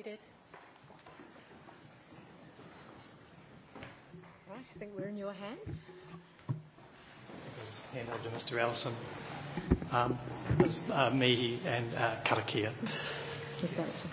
seated. Right, I think we're in your hands. Hand over to Mr. Allison. Me and Karakia. Mr. Allison.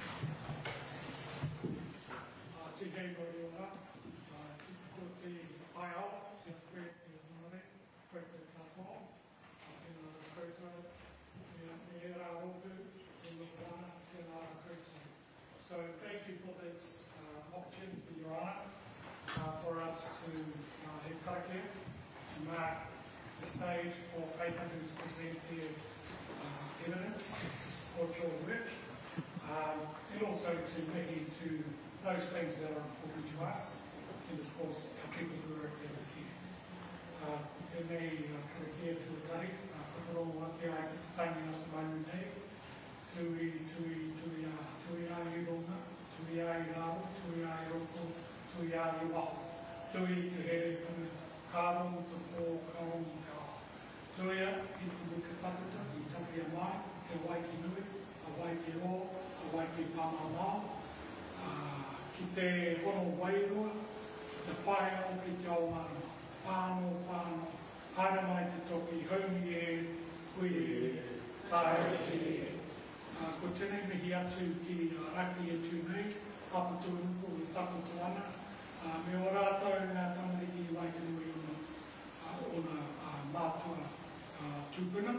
So thank you for this opportunity, Your Honour, for us to have karakia, to mark the stage for paper to present their evidence for your work, and also to make into those things that are important to us, and of course our people who are active here. E nei karakia tuatari, whakarongo ake ai ki tangi atu mai nei, tui ai ronga, tui ai rau, tui ai roko, tui ai waho. Tui te here puna kārong te pō, kārong te ao. Tui a i te muka takata, i tapia mai, te waiki nui, a waiki ro, a waiki pāmamao. Ki te hono wairua, te whaeau ki te ao marama. Pāno, haere mai te toki, haumi e, hui e, tāe e. Ko tēnei mihi atu ki raki e tū nei, hapatu nuku i taputu ana. Me o rātou ngā tamariki i Waikanui ona mātua tūpuna,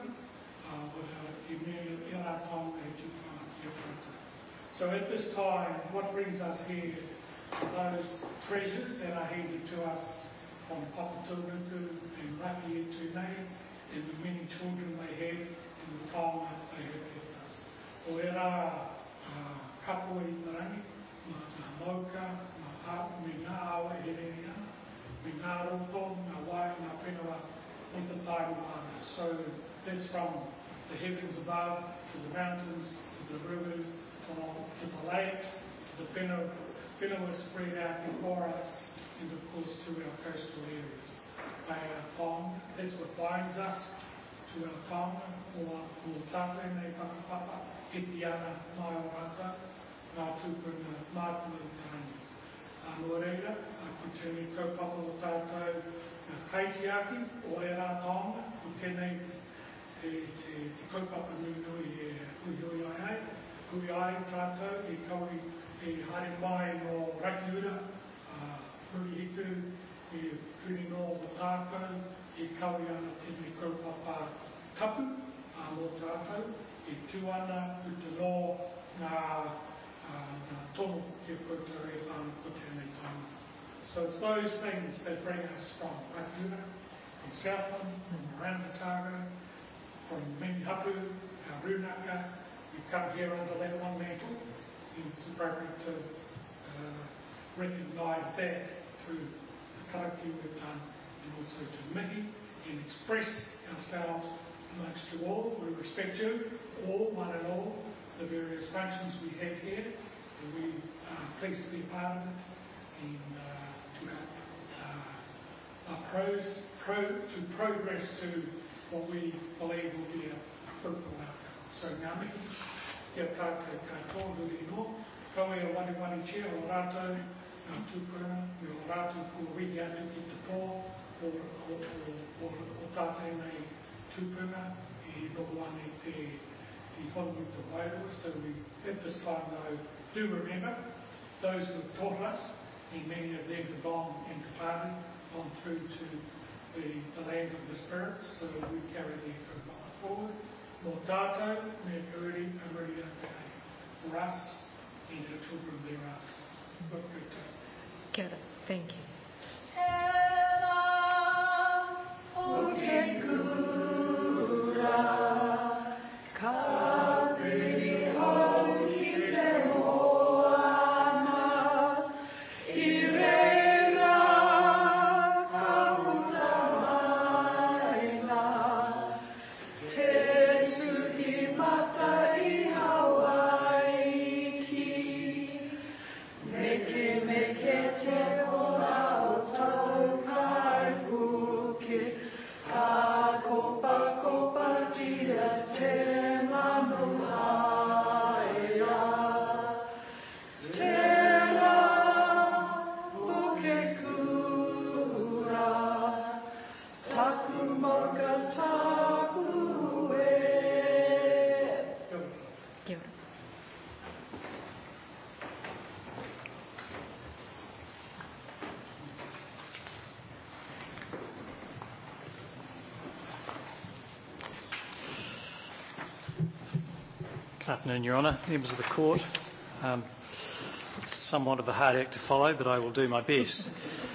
i mea i rātou e tūpuna ki a tātou. So at this time, what brings us here are those treasures that are handed to us from Papatūnuku and Raki e tū nei, and the many children they have, and the taonga they have left us. O e rā kapo i tarangi, ngā mauka, me ngā awa e rei ana, me ngā roto, ngā wai, ngā whenua, i te tae moana. So that's from the heavens above, to the mountains, to the rivers, to the lakes, to the whenua spread out before us, and of course to our coastal areas. They are taonga, that's what binds us to our taonga, o tātou nei whakapapa, he ti ana mai o rata, ngā tūpuna mātua i tarangi. Nō reira, ko tēnei kaupapa o tātou kaitiaki, o e rā taonga, ko tēnei te kaupapa nui e hui ai, hui ai tātou, e kaui e haere mai no Rakiura, Puri Hiku, e puri no o tātou, e kaui ana tēnei kaupapa tapu, mō tātou, e tuana u te no ngā tono te koutou e whāna ko tēnei taonga. So it's those things that bring us from Rakiura, from Southland, from Rangataga, from Minihapu, our Runaka. We come here under that one mantle, and it's appropriate to recognise that through the karaki we've done, and also to mihi, and express ourselves amongst you all. We respect you, all, one and all, the various functions we have here, and we are pleased to be part of it, and to help progress to what we believe will be a fruitful outcome. So ngā mihi, kia tātou katoa nui no, kaue a wani chia o rātou, ngā tūpuna, me o rātou kua wihi atu ki te pō, o tātou nei tūpuna, e noho ane te whanu te wairua. So we, at this time though, do remember those who have taught us, and many of them have gone and departed, on through to the land of the spirits, so we carry their kaupapa forward. Mō tātou, me kauri, amarira kai, for us and our children thereafter. Kia ora, thank you. Make it, te kora o tau Good afternoon, Your Honour, members of the Court. It's somewhat of a hard act to follow, but I will do my best.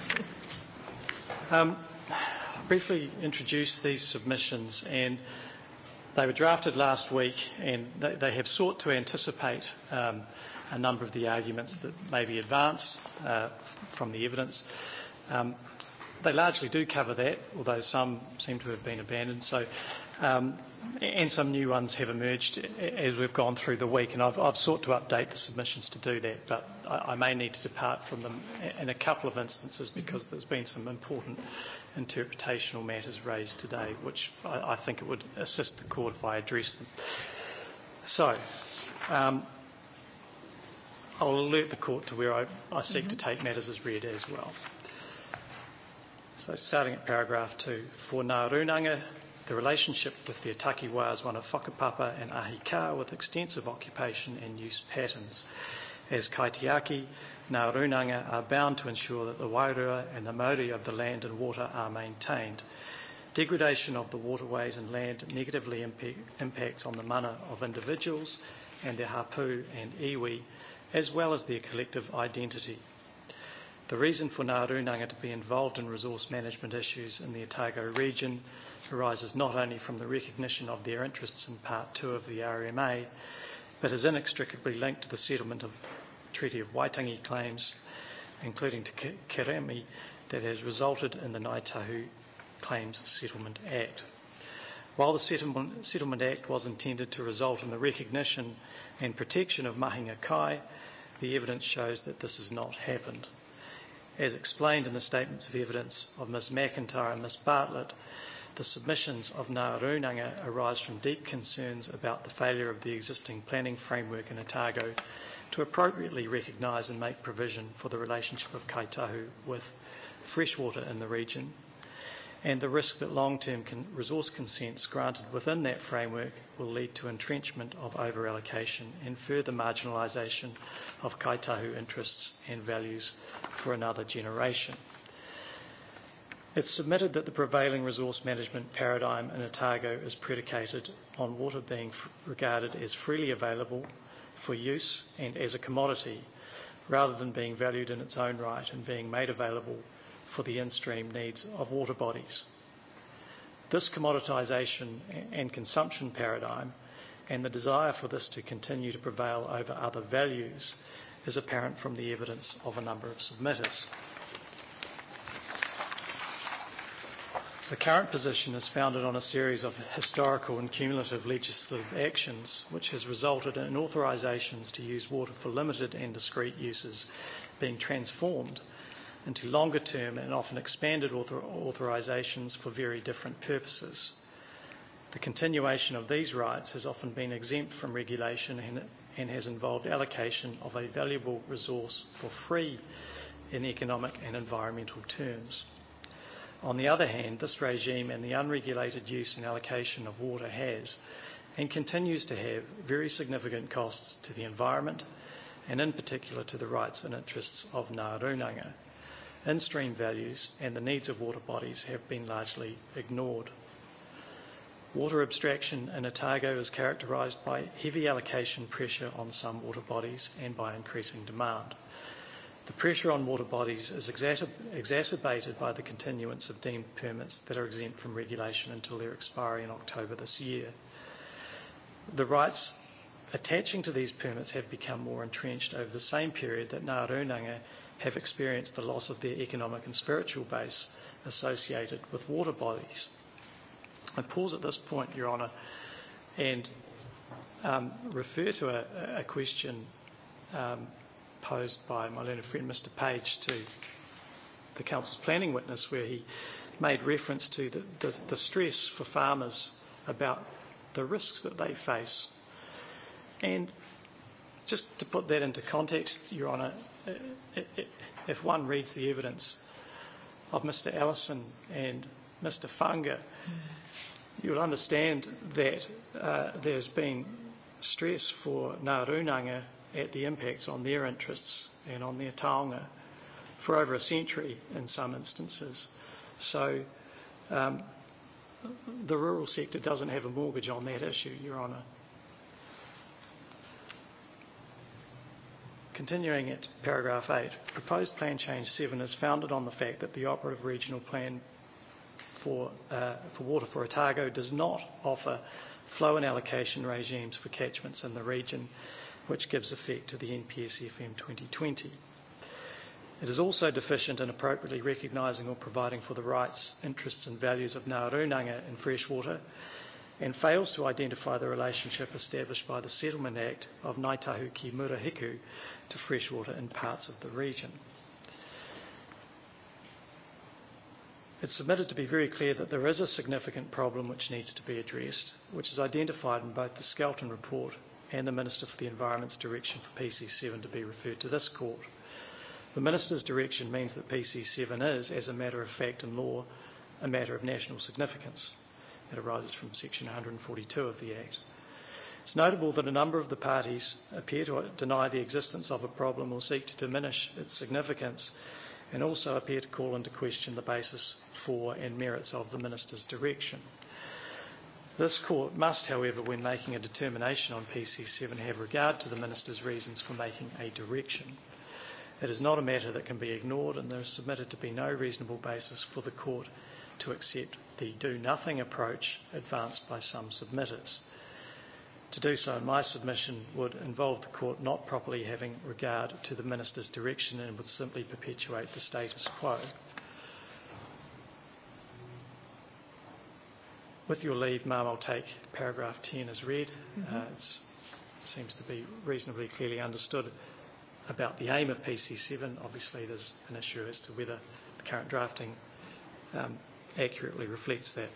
Briefly introduce these submissions, and they were drafted last week, and they have sought to anticipate a number of the arguments that may be advanced from the evidence. They largely do cover that, although some seem to have been abandoned. So, and some new ones have emerged as we've gone through the week, and I've sought to update the submissions to do that, but I may need to depart from them in a couple of instances because there's been some important interpretational matters raised today, which I think it would assist the Court if I address them. So, I'll alert the Court to where I seek to take matters as read as well. So starting at paragraph 2, for Ngā Rūnanga, the relationship with the Ōtakiwā is one of whakapapa and ahika with extensive occupation and use patterns. As kaitiaki, Ngā Rūnanga are bound to ensure that the wairua and the mauri of the land and water are maintained. Degradation of the waterways and land negatively impacts on the mana of individuals and their hapu and iwi, as well as their collective identity. The reason for Ngā Rūnanga to be involved in resource management issues in the Otago region arises not only from the recognition of their interests in Part 2 of the RMA, but is inextricably linked to the settlement of Treaty of Waitangi claims, including to Keremi, that has resulted in the Ngāi Tahu Claims Settlement Act. While the Settlement Act was intended to result in the recognition and protection of mahinga kai, the evidence shows that this has not happened. As explained in the statements of evidence of Ms McIntyre and Ms Bartlett, the submissions of Ngā Rūnanga arise from deep concerns about the failure of the existing planning framework in Otago to appropriately recognise and make provision for the relationship of Kaitahu with freshwater in the region, and the risk that long-term resource consents granted within that framework will lead to entrenchment of over-allocation and further marginalisation of Kaitahu interests and values for another generation. It's submitted that the prevailing resource management paradigm in Otago is predicated on water being regarded as freely available for use and as a commodity, rather than being valued in its own right and being made available for the in-stream needs of water bodies. This commoditisation and consumption paradigm and the desire for this to continue to prevail over other values is apparent from the evidence of a number of submitters. The current position is founded on a series of historical and cumulative legislative actions which has resulted in authorisations to use water for limited and discrete uses being transformed into longer term and often expanded authorisations for very different purposes. The continuation of these rights has often been exempt from regulation and has involved allocation of a valuable resource for free in economic and environmental terms. On the other hand, this regime and the unregulated use and allocation of water has and continues to have very significant costs to the environment and in particular to the rights and interests of Ngā Rūnanga. In-stream values and the needs of water bodies have been largely ignored. Water abstraction in Otago is characterised by heavy allocation pressure on some water bodies and by increasing demand. The pressure on water bodies is exacerbated by the continuance of deemed permits that are exempt from regulation until their expiry in October this year. The rights attaching to these permits have become more entrenched over the same period that Ngā Rūnanga have experienced the loss of their economic and spiritual base associated with water bodies. I pause at this point, Your Honour, and refer to a question posed by my learned friend Mr Page to the Council's planning witness, where he made reference to the stress for farmers about the risks that they face. And just to put that into context, Your Honour, if one reads the evidence of Mr Ellison and Mr Whanga, you'll understand that there's been stress for Ngā Rūnanga at the impacts on their interests and on their taonga for over a century in some instances. So the rural sector doesn't have a mortgage on that issue, Your Honour. continuing at paragraph 8, proposed plan change 7 is founded on the fact that the operative regional plan for water for Otago does not offer flow and allocation regimes for catchments in the region, which gives effect to the NPSFM 2020. It is also deficient in appropriately recognising or providing for the rights, interests and values of Ngā in freshwater, and fails to identify the relationship established by the Settlement Act of Ngāi Tahu ki Murahiku to freshwater in parts of the region. It's submitted to be very clear that there is a significant problem which needs to be addressed, which is identified in both the Skelton report and the Minister for the Environment's direction for PC7 to be referred to this court. The Minister's direction means that PC7 is, as a matter of fact and law, a matter of national significance. It arises from section 142 of the Act. It's notable that a number of the parties appear to deny the existence of a problem or seek to diminish its significance, and also appear to call into question the basis for and merits of the Minister's direction. This court must, however, when making a determination on PC7, have regard to the Minister's reasons for making a direction. It is not a matter that can be ignored, and there is submitted to be no reasonable basis for the court to accept the do-nothing approach advanced by some submitters. To do so in my submission would involve the court not properly having regard to the Minister's direction and would simply perpetuate the status quo. With your leave, Ma'am, I'll take paragraph 10 as read. It seems to be reasonably clearly understood about the aim of PC7. Obviously, there's an issue as to whether the current drafting accurately reflects that.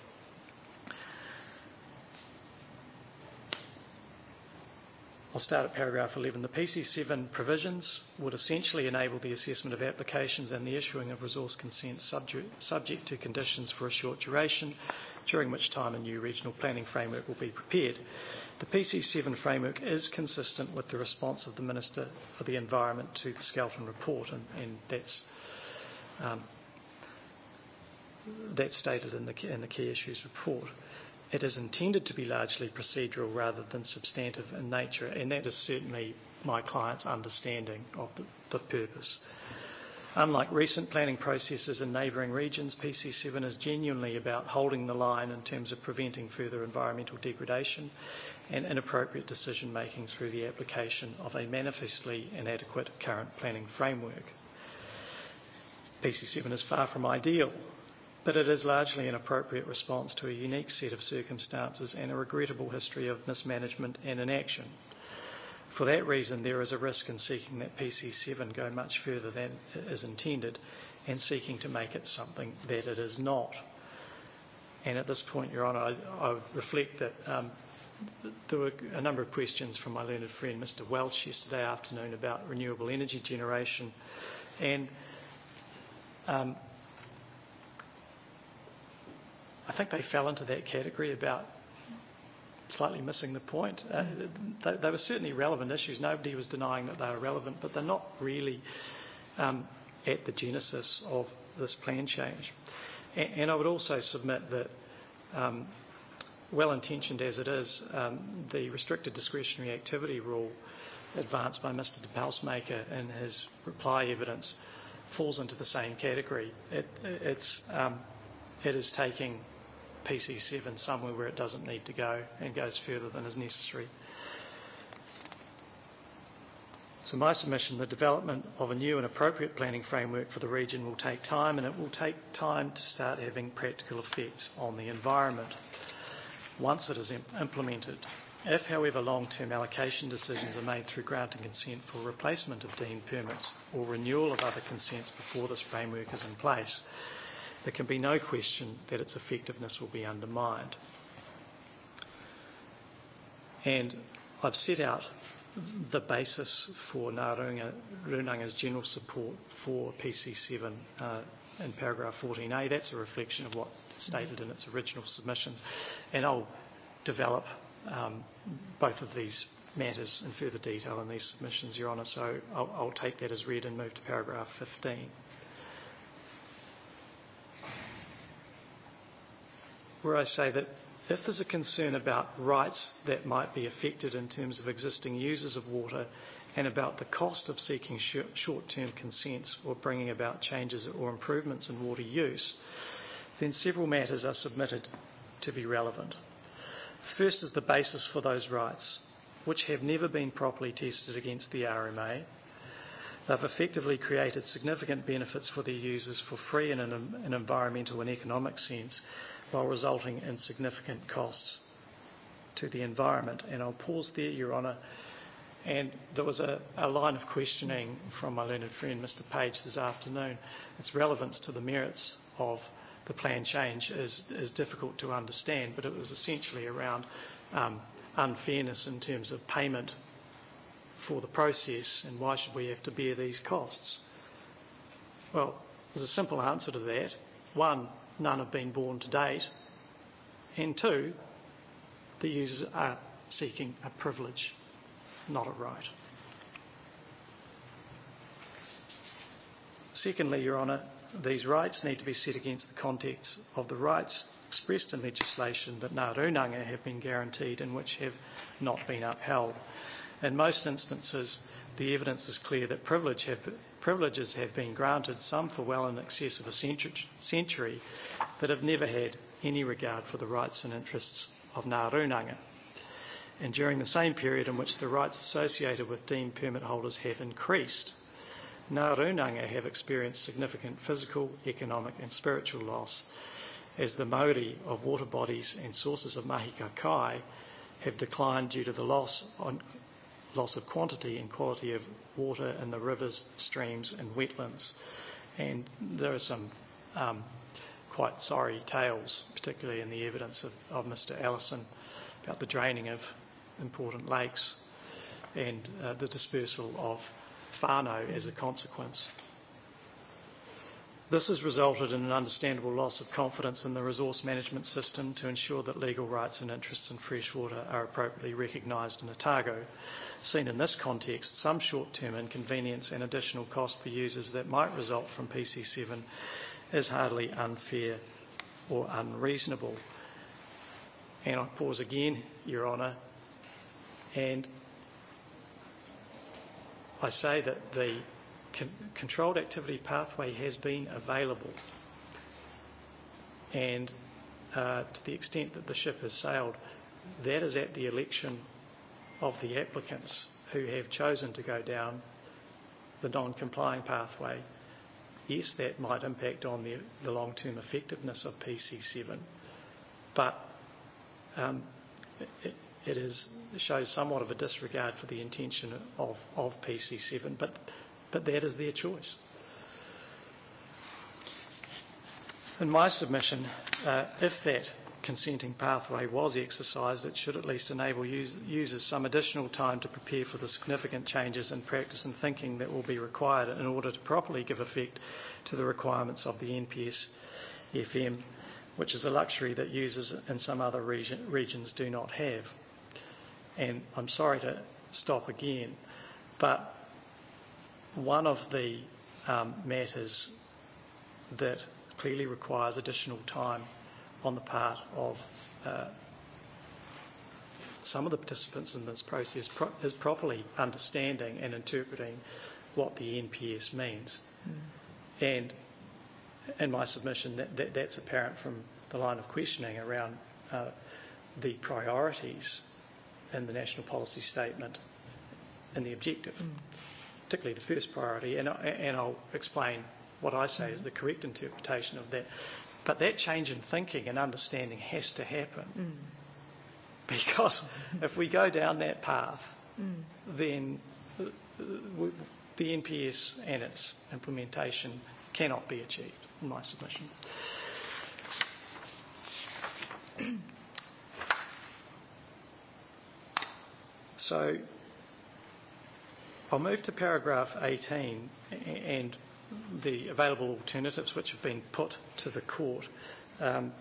I'll start at paragraph 11. The PC7 provisions would essentially enable the assessment of applications and the issuing of resource consents subject to conditions for a short duration, during which time a new regional planning framework will be prepared. The PC7 framework is consistent with the response of the Minister for the Environment to the Skelton report, and that's stated in the key issues report. It is intended to be largely procedural rather than substantive in nature, and that is certainly my client's understanding of the purpose. Unlike recent planning processes in neighbouring regions, PC7 is genuinely about holding the line in terms of preventing further environmental degradation and inappropriate decision making through the application of a manifestly inadequate current planning framework. PC7 is far from ideal, but it is largely an appropriate response to a unique set of circumstances and a regrettable history of mismanagement and inaction. For that reason, there is a risk in seeking that PC7 go much further than is intended and seeking to make it something that it is not. And at this point, Your Honour, I would reflect that there were a number of questions from my learned friend Mr Welch yesterday afternoon about renewable energy generation, and I think they fell into that category about slightly missing the point. They were certainly relevant issues. Nobody was denying that they were relevant, but they're not really at the genesis of this plan change. And I would also submit that, well-intentioned as it is, the restricted discretionary activity rule advanced by Mr de Palsmaker in his reply evidence falls into the same category. It is taking PC7 somewhere where it doesn't need to go and goes further than is necessary. So my submission, the development of a new and appropriate planning framework for the region will take time, and it will take time to start having practical effects on the environment once it is implemented. If, however, long-term allocation decisions are made through granting consent for replacement of deemed permits or renewal of other consents before this framework is in place, there can be no question that its effectiveness will be undermined. And I've set out the basis for Ngā Runanga's general support for PC7 in paragraph 14a. That's a reflection of what's stated in its original submissions, and I'll develop both of these matters in further detail in these submissions, Your Honour, so I'll take that as read and move to paragraph 15. Where I say that if there's a concern about rights that might be affected in terms of existing users of water and about the cost of seeking short-term consents or bringing about changes or improvements in water use, then several matters are submitted to be relevant. First is the basis for those rights, which have never been properly tested against the RMA. They've effectively created significant benefits for their users for free in an environmental and economic sense, while resulting in significant costs to the environment. And I'll pause there, Your Honour. And there was a line of questioning from my learned friend, Mr. Page, this afternoon. Its relevance to the merits of the plan change is difficult to understand, but it was essentially around unfairness in terms of payment for the process and why should we have to bear these costs. Well, there's a simple answer to that. One, none have been borne to date. And two, the users are seeking a privilege, not a right. Secondly, Your Honour, these rights need to be set against the context of the rights expressed in legislation that Ngā Rūnanga have been guaranteed and which have not been upheld. In most instances, the evidence is clear that privileges have been granted, some for well in excess of a century, that have never had any regard for the rights and interests of Ngā Rūnanga. And during the same period in which the rights associated with deemed permit holders have increased, Ngā Rūnanga have experienced significant physical, economic and spiritual loss, as the Māori of water bodies and sources of mahi kakai have declined due to the loss of quantity and quality of water in the rivers, streams and wetlands. And there are some quite sorry tales, particularly in the evidence of Mr. Allison, about the draining of important lakes and the dispersal of whānau as a consequence. This has resulted in an understandable loss of confidence in the resource management system to ensure that legal rights and interests in freshwater are appropriately recognised in Otago. Seen in this context, some short-term inconvenience and additional cost for users that might result from PC7 is hardly unfair or unreasonable. And I pause again, Your Honour, and I say that the controlled activity pathway has been available, and to the extent that the ship has sailed, that is at the election of the applicants who have chosen to go down the non-complying pathway. Yes, that might impact on the long-term effectiveness of PC7, but it shows somewhat of a disregard for the intention of PC7, but that is their choice. In my submission, if that consenting pathway was exercised, it should at least enable users some additional time to prepare for the significant changes in practice and thinking that will be required in order to properly give effect to the requirements of the NPS FM, which is a luxury that users in some other regions do not have. And I'm sorry to stop again, but one of the matters that clearly requires additional time on the part of some of the participants in this process is properly understanding and interpreting what the NPS means. And in my submission, that's apparent from the line of questioning around the priorities in the National Policy Statement and the objective, particularly the first priority, and I'll explain what I say is the correct interpretation of that. But that change in thinking and understanding has to happen, because if we go down that path, then the NPS and its implementation cannot be achieved, in my submission. So I'll move to paragraph 18 and the available alternatives which have been put to the court. And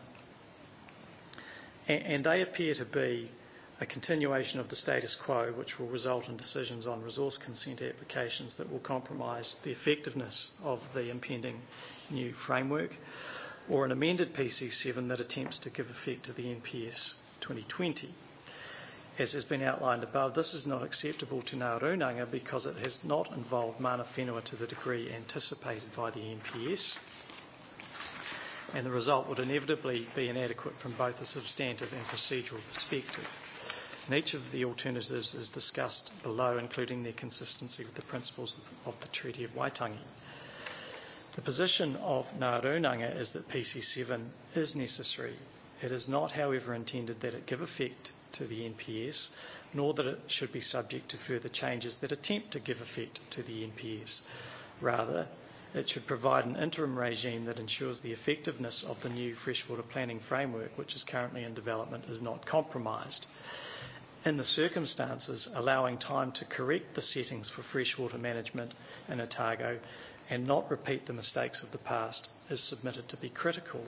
they appear to be a continuation of the status quo, which will result in decisions on resource consent applications that will compromise the effectiveness of the impending new framework, or an amended PC7 that attempts to give effect to the NPS 2020. as has been outlined above, this is not acceptable to Ngā Rūnanga because it has not involved mana whenua to the degree anticipated by the NPS, and the result would inevitably be inadequate from both a substantive and procedural perspective. And each of the alternatives is discussed below, including their consistency with the principles of the Treaty of Waitangi. The position of Ngā Rūnanga is that PC7 is necessary. It is not, however, intended that it give effect to the NPS, nor that it should be subject to further changes that attempt to give effect to the NPS. Rather, it should provide an interim regime that ensures the effectiveness of the new freshwater planning framework, which is currently in development, is not compromised. In the circumstances, allowing time to correct the settings for freshwater management in Otago and not repeat the mistakes of the past is submitted to be critical.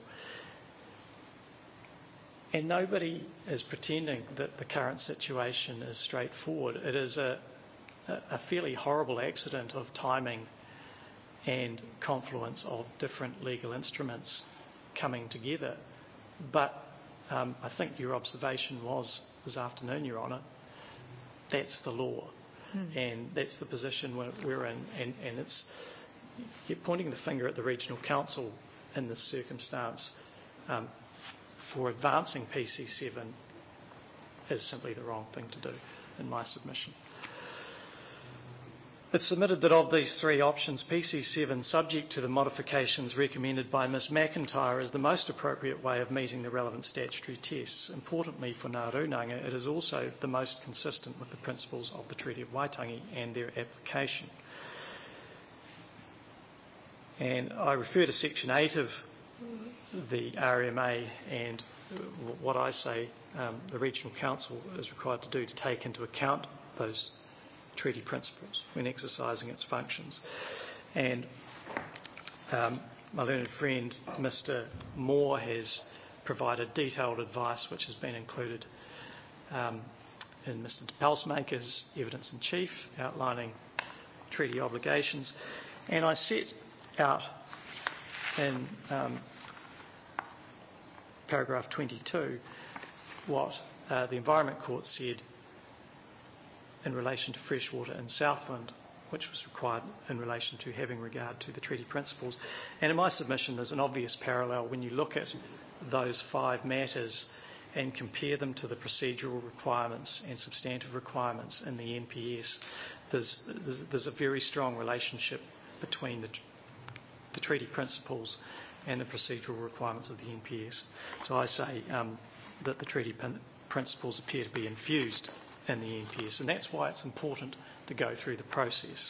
And nobody is pretending that the current situation is straightforward. It is a fairly horrible accident of timing and confluence of different legal instruments coming together. But I think your observation was this afternoon, Your Honour, that's the law. And that's the position we're in. And it's, you're pointing the finger at the Regional Council in this circumstance for advancing PC7 is simply the wrong thing to do in my submission. It's submitted that of these three options, PC7, subject to the modifications recommended by Ms McIntyre, is the most appropriate way of meeting the relevant statutory tests. Importantly for Ngā Rūnanga, it is also the most consistent with the principles of the Treaty of Waitangi and their application. And I refer to Section 8 of the RMA and what I say the Regional Council is required to do to take into account those treaty principles when exercising its functions. And my learned friend Mr Moore has provided detailed advice which has been included in Mr de Pelsmaker's evidence in chief outlining treaty obligations, and I set out in paragraph 22 what the Environment Court said in relation to freshwater in Southland, which was required in relation to having regard to the treaty principles. And in my submission there's an obvious parallel when you look at those five matters and compare them to the procedural requirements and substantive requirements in the NPS. There's a very strong relationship between the treaty principles and the procedural requirements of the NPS. So I say that the treaty principles appear to be infused in the NPS, and that's why it's important to go through the process.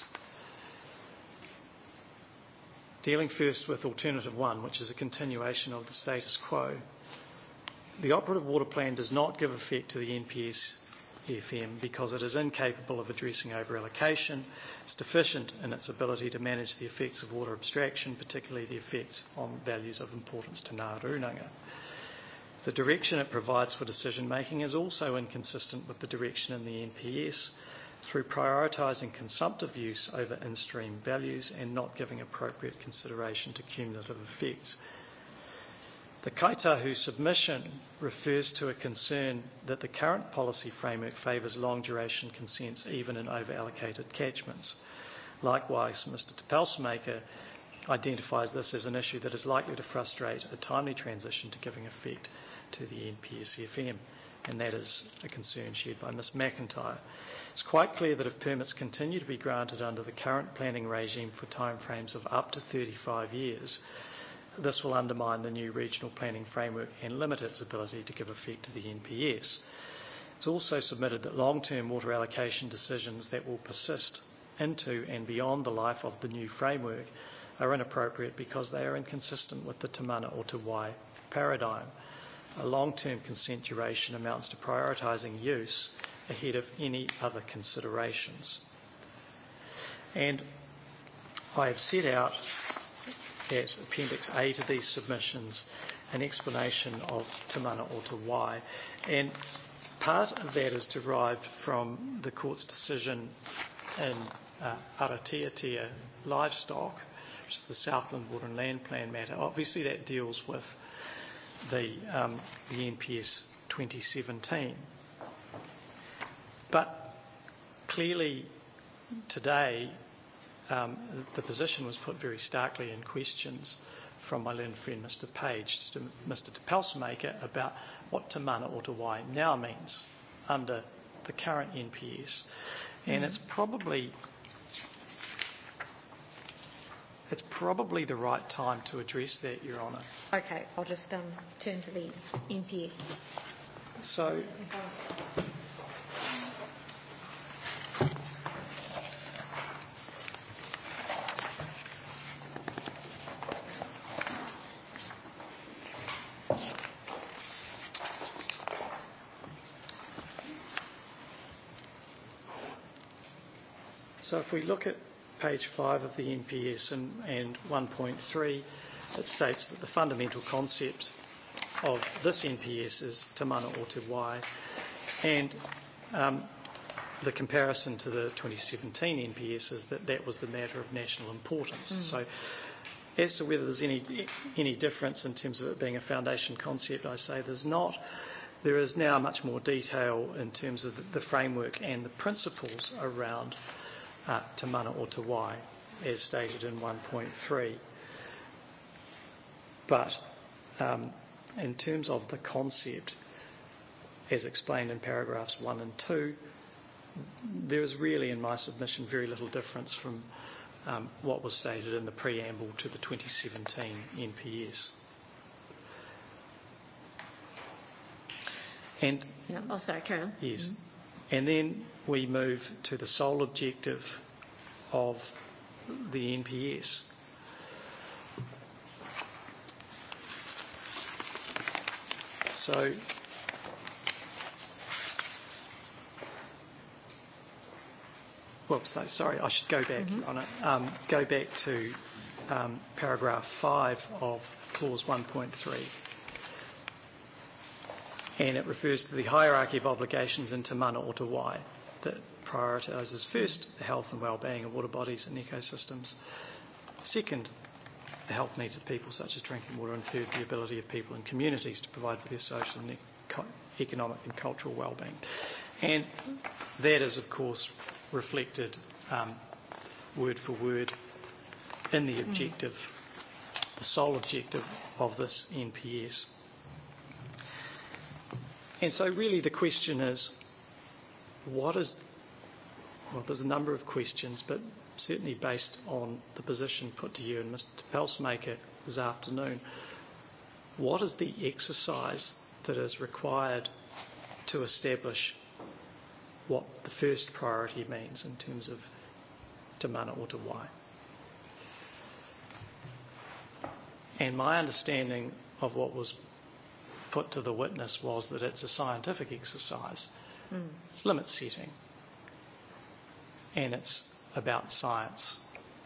Dealing first with Alternative 1, which is a continuation of the status quo. The operative water plan does not give effect to the NPS FM because it is incapable of addressing over-allocation. It's deficient in its ability to manage the effects of water abstraction, particularly the effects on values of importance to Ngā Rūnanga. The direction it provides for decision making is also inconsistent with the direction in the NPS through prioritising consumptive use over in-stream values and not giving appropriate consideration to cumulative effects. The Kaitahu submission refers to a concern that the current policy framework favours long-duration consents even in over-allocated catchments. Likewise, Mr de Pelsmaker identifies this as an issue that is likely to frustrate a timely transition to giving effect to the NPS-FM, and that is a concern shared by Ms McIntyre. It's quite clear that if permits continue to be granted under the current planning regime for timeframes of up to 35 years, this will undermine the new regional planning framework and limit its ability to give effect to the NPS. It's also submitted that long-term water allocation decisions that will persist into and beyond the life of the new framework are inappropriate because they are inconsistent with the Te Mana o Te Wai paradigm. A long-term consent duration amounts to prioritising use ahead of any other considerations. And I have set out at Appendix A to these submissions an explanation of Te Mana o Te Wai, and part of that is derived from the court's decision in Aratiatia Livestock, which is the Southland Water and Land Plan matter. Obviously that deals with the NPS 2017. But clearly today the position was put very starkly in questions from my learned friend Mr Page to Mr Te Pelsmaker about what Te Mana o Te Wai now means under the current NPS. And it's probably the right time to address that, Your Honour. Okay, I'll just turn to the NPS. So, if we look at page 5 of the NPS and 1.3, it states that the fundamental concept of this NPS is Te Mana o Te Wai, and the comparison to the 2017 NPS is that was the matter of national importance. So as to whether there's any difference in terms of it being a foundation concept, I say there's not. There is now much more detail in terms of the framework and the principles around Te Mana o Te Wai, as stated in 1.3. But in terms of the concept, as explained in paragraphs 1 and 2, there is really, in my submission, very little difference from what was stated in the preamble to the 2017 NPS. And Oh, sorry, carry on. yes. And then we move to the sole objective of the NPS. So, sorry, I should go back on it. Go back to paragraph 5 of clause 1.3. And it refers to the hierarchy of obligations in Te Mana o Te Wai that prioritises first the health and well-being of water bodies and ecosystems. Second, the health needs of people such as drinking water, and third, the ability of people and communities to provide for their social and economic and cultural well-being. And that is, of course, reflected word for word in the objective, the sole objective of this NPS. And so really the question is, there's a number of questions, but certainly based on the position put to you and Mr Te Pelsmaker this afternoon, what is the exercise that is required to establish what the first priority means in terms of Te Mana o Te Wai? And my understanding of what was put to the witness was that it's a scientific exercise. It's limit setting. And it's about science.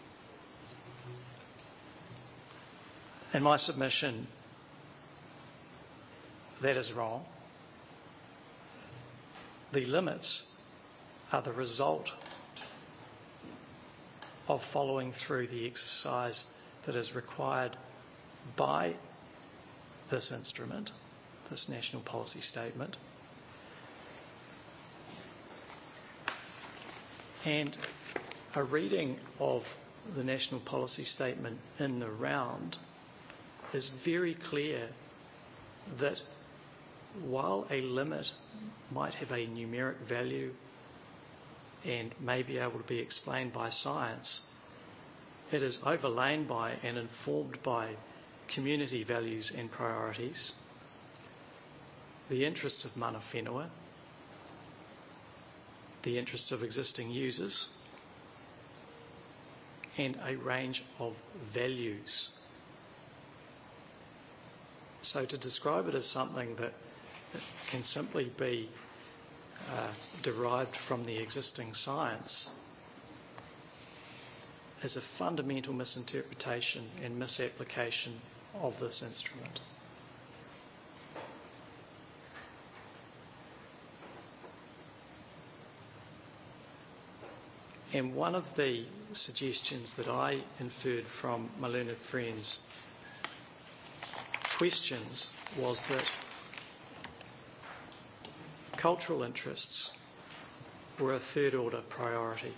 In my submission, that is wrong. The limits are the result of following through the exercise that is required by this instrument, this National Policy Statement. And a reading of the National Policy Statement in the round is very clear that while a limit might have a numeric value and may be able to be explained by science, it is overlain by and informed by community values and priorities, the interests of mana whenua, the interests of existing users, and a range of values. So to describe it as something that can simply be derived from the existing science is a fundamental misinterpretation and misapplication of this instrument. And one of the suggestions that I inferred from my learned friend's questions was that cultural interests were a third order priority.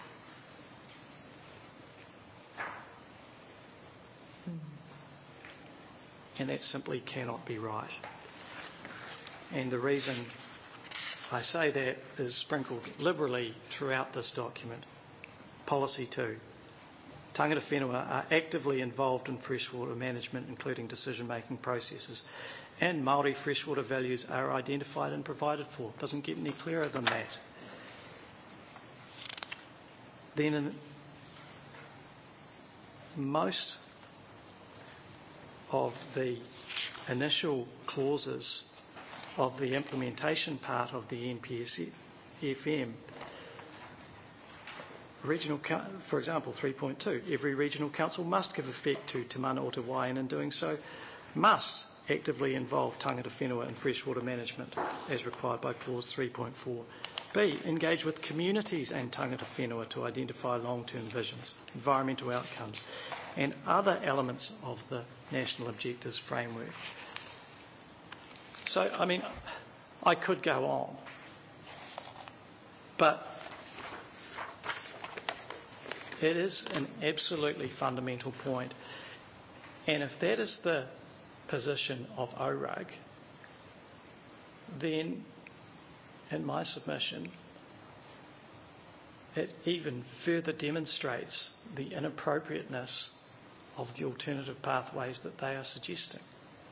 And that simply cannot be right. And the reason I say that is sprinkled liberally throughout this document. Policy 2. Tangata whenua are actively involved in freshwater management, including decision-making processes, and Māori freshwater values are identified and provided for. Doesn't get any clearer than that. Then in most of the initial clauses of the implementation part of the NPS-FM, for example, 3.2, every regional council must give effect to Te Mana o Te Wai, and in doing so must actively involve tangata whenua in freshwater management as required by clause 3.4. B, engage with communities and tangata whenua to identify long-term visions, environmental outcomes and other elements of the National Objectives Framework. So, I mean, I could go on, but it is an absolutely fundamental point. And if that is the position of ORUG, then in my submission, it even further demonstrates the inappropriateness of the alternative pathways that they are suggesting.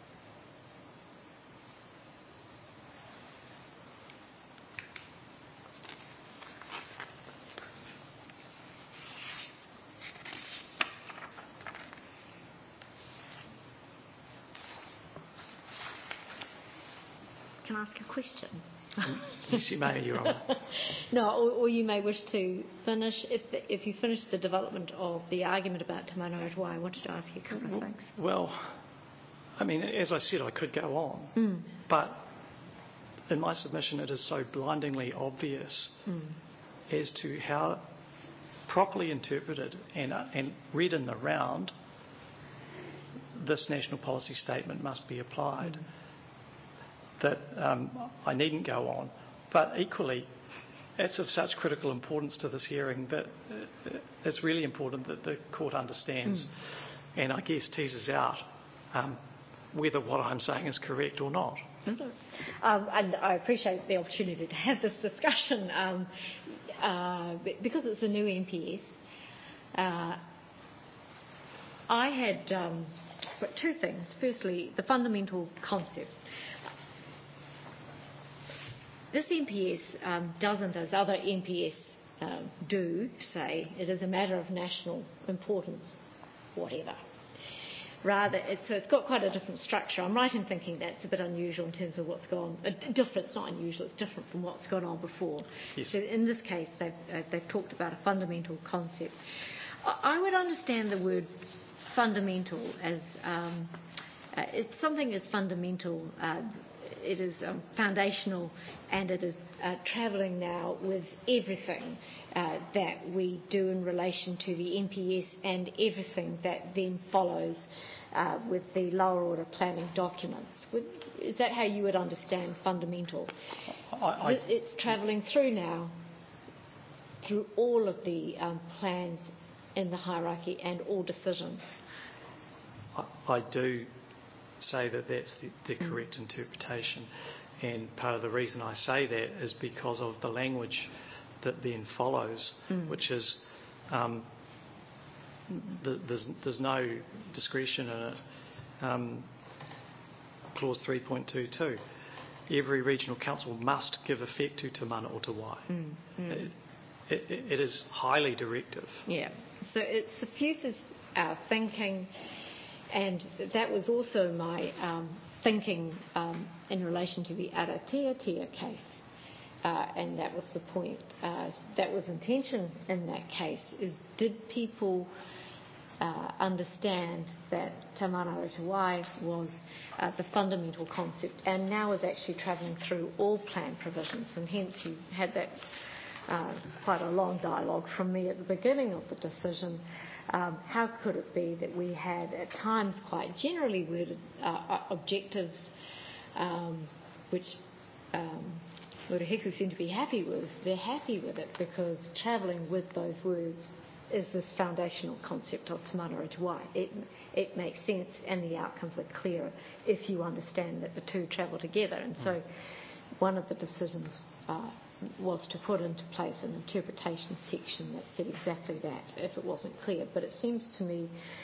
Can I ask a question? Yes, you may, Your Honour. No, or you may wish to finish. If you finish the development of the argument about Te Mana o Te Wai, I wanted to ask you a couple of things. Well, I mean, as I said, I could go on, but in my submission it is so blindingly obvious as to how properly interpreted and read in the round this national policy statement must be applied. That I needn't go on. But equally, it's of such critical importance to this hearing that it's really important that the court understands and I guess teases out whether what I'm saying is correct or not. And I appreciate the opportunity to have this discussion because it's a new NPS. I had two things. Firstly, the fundamental concept. This NPS doesn't, as other NPS do, say it is a matter of national importance, whatever. Rather, it's got quite a different structure. I'm right in thinking that's a bit unusual in terms of what's gone. Different, it's not unusual, it's different from what's gone on before. Yes. So in this case, they've talked about a fundamental concept. I would understand the word fundamental as if something is fundamental. It is foundational, and it is travelling now with everything that we do in relation to the NPS and everything that then follows with the lower order planning documents. Is that how you would understand fundamental? It's travelling through now, through all of the plans in the hierarchy and all decisions. I do say that that's the correct interpretation, and part of the reason I say that is because of the language that then follows, which is there's no discretion in it. Clause 3.22, every regional council must give effect to Te Mana o Te Wai. It is highly directive. Yeah, so it suffuses our thinking. And that was also my thinking in relation to the Aratia case. And that was the point. That was intention in that case, is did people understand that Te Mana o Te Wai was the fundamental concept and now is actually travelling through all plan provisions, and hence you had that quite a long dialogue from me at the beginning of the decision. How could it be that we had at times quite generally worded objectives which Murihiku seem to be happy with, they're happy with it because travelling with those words is this foundational concept of Te Mana o Te Wai. It makes sense and the outcomes are clearer if you understand that the two travel together. And so one of the decisions was to put into place an interpretation section that said exactly that, if it wasn't clear. But it seems to me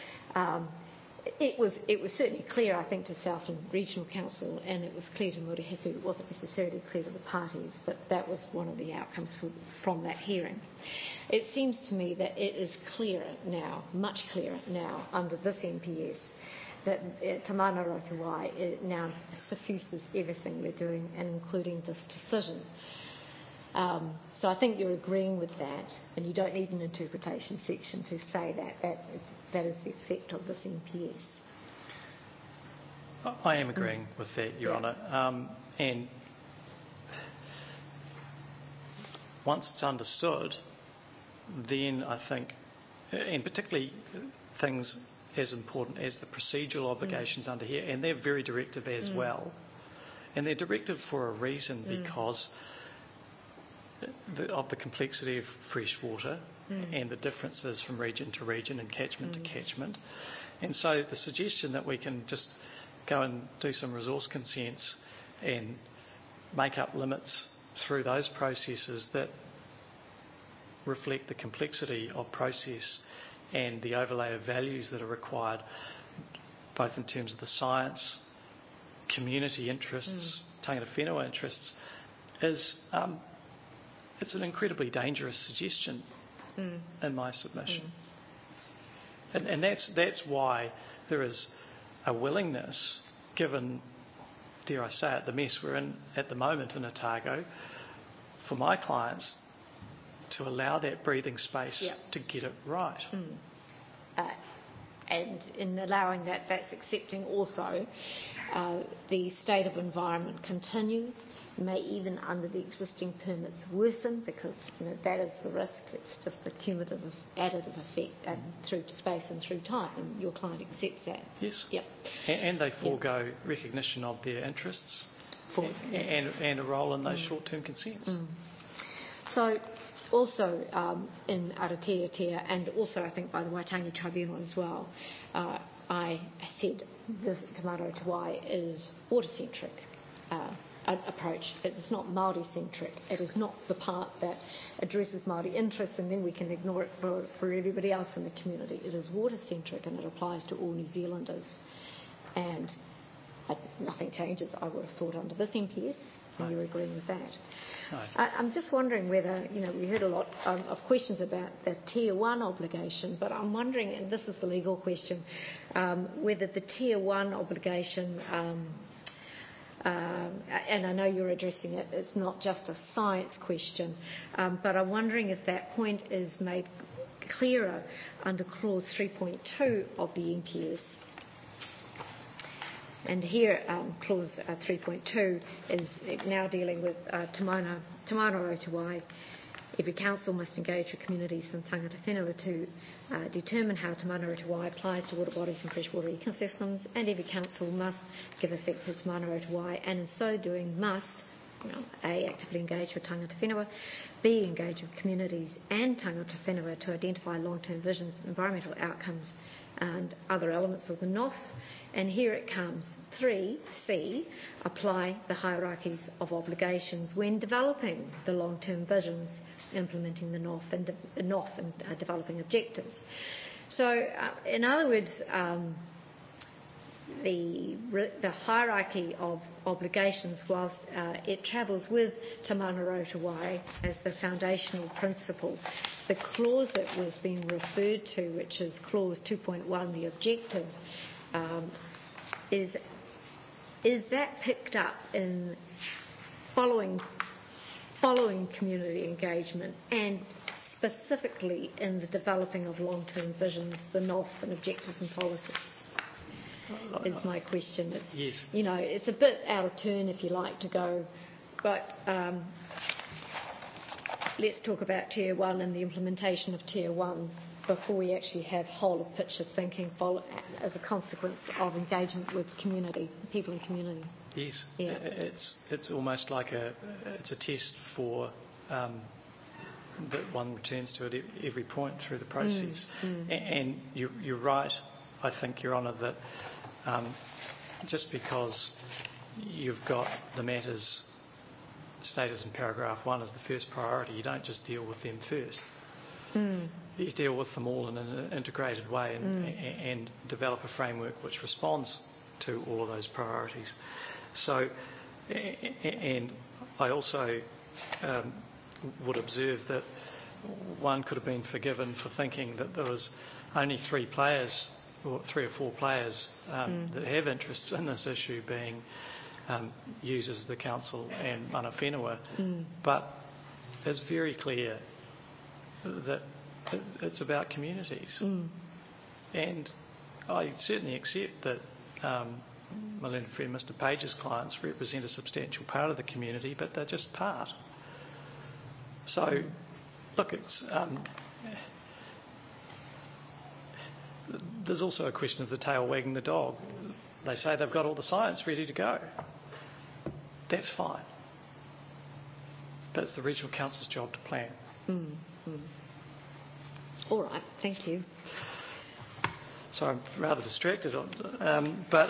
it was certainly clear, I think, to Southland Regional Council, and it was clear to Murihiku. It wasn't necessarily clear to the parties, but that was one of the outcomes from that hearing. It seems to me that it is clearer now, much clearer now, under this MPS, that Te Mana o Te Wai now suffuses everything we're doing, and including this decision. So I think you're agreeing with that, and you don't need an interpretation section to say that is the effect of this MPS. I am agreeing with that, Your Honour. And once it's understood, then I think, and particularly things as important as the procedural obligations under here, and they're very directive as well. And they're directive for a reason, because of the complexity of fresh water and the differences from region to region and catchment to catchment. And so the suggestion that we can just go and do some resource consents and make up limits through those processes that reflect the complexity of process and the overlay of values that are required, both in terms of the science, community interests, tangata whenua interests, is it's an incredibly dangerous suggestion in my submission. And that's why there is a willingness, given, dare I say it, the mess we're in at the moment in Otago, for my clients to allow that breathing space to get it right. And in allowing that, that's accepting also the state of environment continues, may even under the existing permits worsen, because that is the risk. It's just a cumulative additive effect through space and through time, and your client accepts that. Yes. Yep. And they forego recognition of their interests and a role in those short-term consents. So also in Aotearoa, and also I think by the Waitangi Tribunal as well, I said the Te Mana o Te Wai is water-centric approach. It's not Māori-centric. It is not the part that addresses Māori interests and then we can ignore it for everybody else in the community. It is water-centric and it applies to all New Zealanders. And nothing changes, I would have thought, under this MPS, and you're agreeing with that. No. I'm just wondering whether, we heard a lot of questions about the Tier 1 obligation, but I'm wondering, and this is the legal question, whether the Tier 1 obligation, and I know you're addressing it, it's not just a science question, but I'm wondering if that point is made clearer under Clause 3.2 of the MPS. And here, Clause 3.2 is now dealing with Te Mana o Te Wai. Every council must engage with communities and tangata whenua to determine how Te Mana o Te Wai applies to water bodies and freshwater ecosystems, and every council must give effect to Te Mana o Te Wai, and in so doing must A, actively engage with tangata whenua, B, engage with communities and tangata whenua to identify long-term visions, environmental outcomes and other elements of the NOF. And here it comes. 3, C, apply the hierarchies of obligations when developing the long-term visions, implementing the NOF and developing objectives. So, in other words, the hierarchy of obligations, whilst it travels with Te Mana o Te Wai as the foundational principle, the clause that was being referred to, which is Clause 2.1, the objective, is that picked up in following community engagement and specifically in the developing of long-term visions, the NOF and objectives and policies? Is my question. Yes. It's a bit out of turn, if you like, to go, but let's talk about Tier 1 and the implementation of Tier 1 before we actually have whole of picture thinking as a consequence of engagement with community, people in community. Yes, Yeah. it's almost like it's a test for that one returns to at every point through the process. And you're right, I think, Your Honour, that just because you've got the matters stated in paragraph 1 as the first priority, you don't just deal with them first. You deal with them all in an integrated way and develop a framework which responds to all of those priorities. So, and I also would observe that one could have been forgiven for thinking that there was only 3 players, or 3 or 4 players that have interests in this issue, being users of the council and mana whenua. But it's very clear that it's about communities. And I certainly accept that my learned friend Mr Page's clients represent a substantial part of the community, but they're just part. So, look, it's there's also a question of the tail wagging the dog. They say they've got all the science ready to go. That's fine. But it's the regional council's job to plan. All right, thank you. So I'm rather distracted, but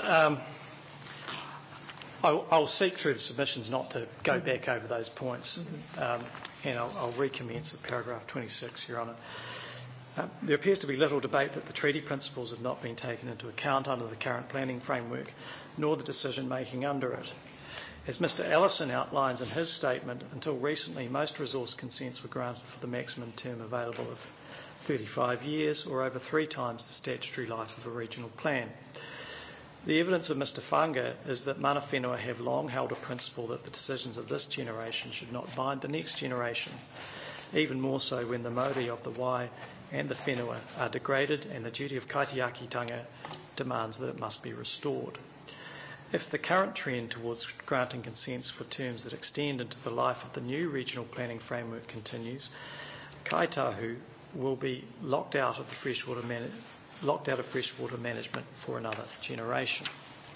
I'll seek through the submissions not to go back over those points, and I'll recommence with paragraph 26, Your Honour. There appears to be little debate that the treaty principles have not been taken into account under the current planning framework, nor the decision making under it. As Mr Ellison outlines in his statement, until recently most resource consents were granted for the maximum term available of 35 years, or over 3 times the statutory life of a regional plan. The evidence of Mr Whanga is that mana whenua have long held a principle that the decisions of this generation should not bind the next generation, even more so when the mauri of the wai and the whenua are degraded and the duty of kaitiakitanga demands that it must be restored. If the current trend towards granting consents for terms that extend into the life of the new regional planning framework continues, Kaitahu will be locked out of freshwater management for another generation.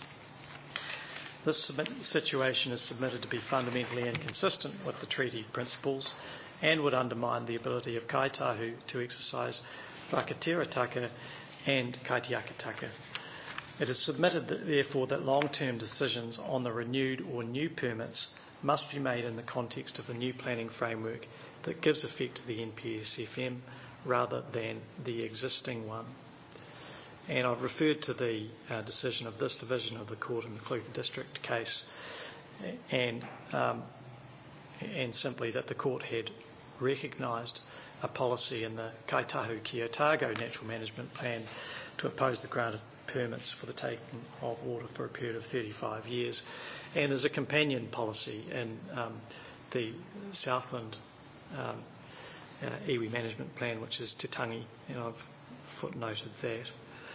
This situation is submitted to be fundamentally inconsistent with the treaty principles and would undermine the ability of Kaitahu to exercise whakatirataka and kaitiakitaka. It is submitted, therefore, that long-term decisions on the renewed or new permits must be made in the context of the new planning framework that gives effect to the NPSFM rather than the existing one. And I've referred to the decision of this division of the court in the Clutha District case, and simply that the court had recognised a policy in the Kaitahu ki Otago Natural Management Plan to oppose the granted permits for the taking of water for a period of 35 years, and as a companion policy in the Southland iwi management plan, which is Te Tangi, and I've footnoted that.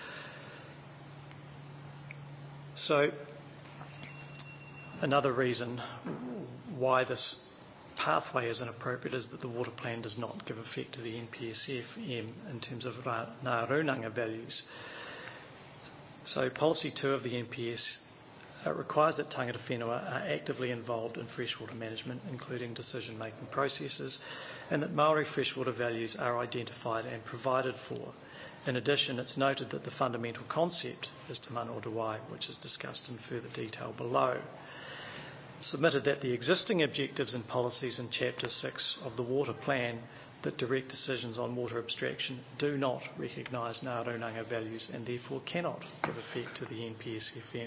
So another reason why this pathway is inappropriate is that the water plan does not give effect to the NPSFM in terms of Ngā Runanga values. So policy 2 of the NPS requires that tangata whenua are actively involved in freshwater management, including decision-making processes, and that Māori freshwater values are identified and provided for. In addition, it's noted that the fundamental concept is te mana o te wai, which is discussed in further detail below. Submitted that the existing objectives and policies in Chapter 6 of the Water Plan that direct decisions on water abstraction do not recognise Ngā Runanga values and therefore cannot give effect to the NPSFM.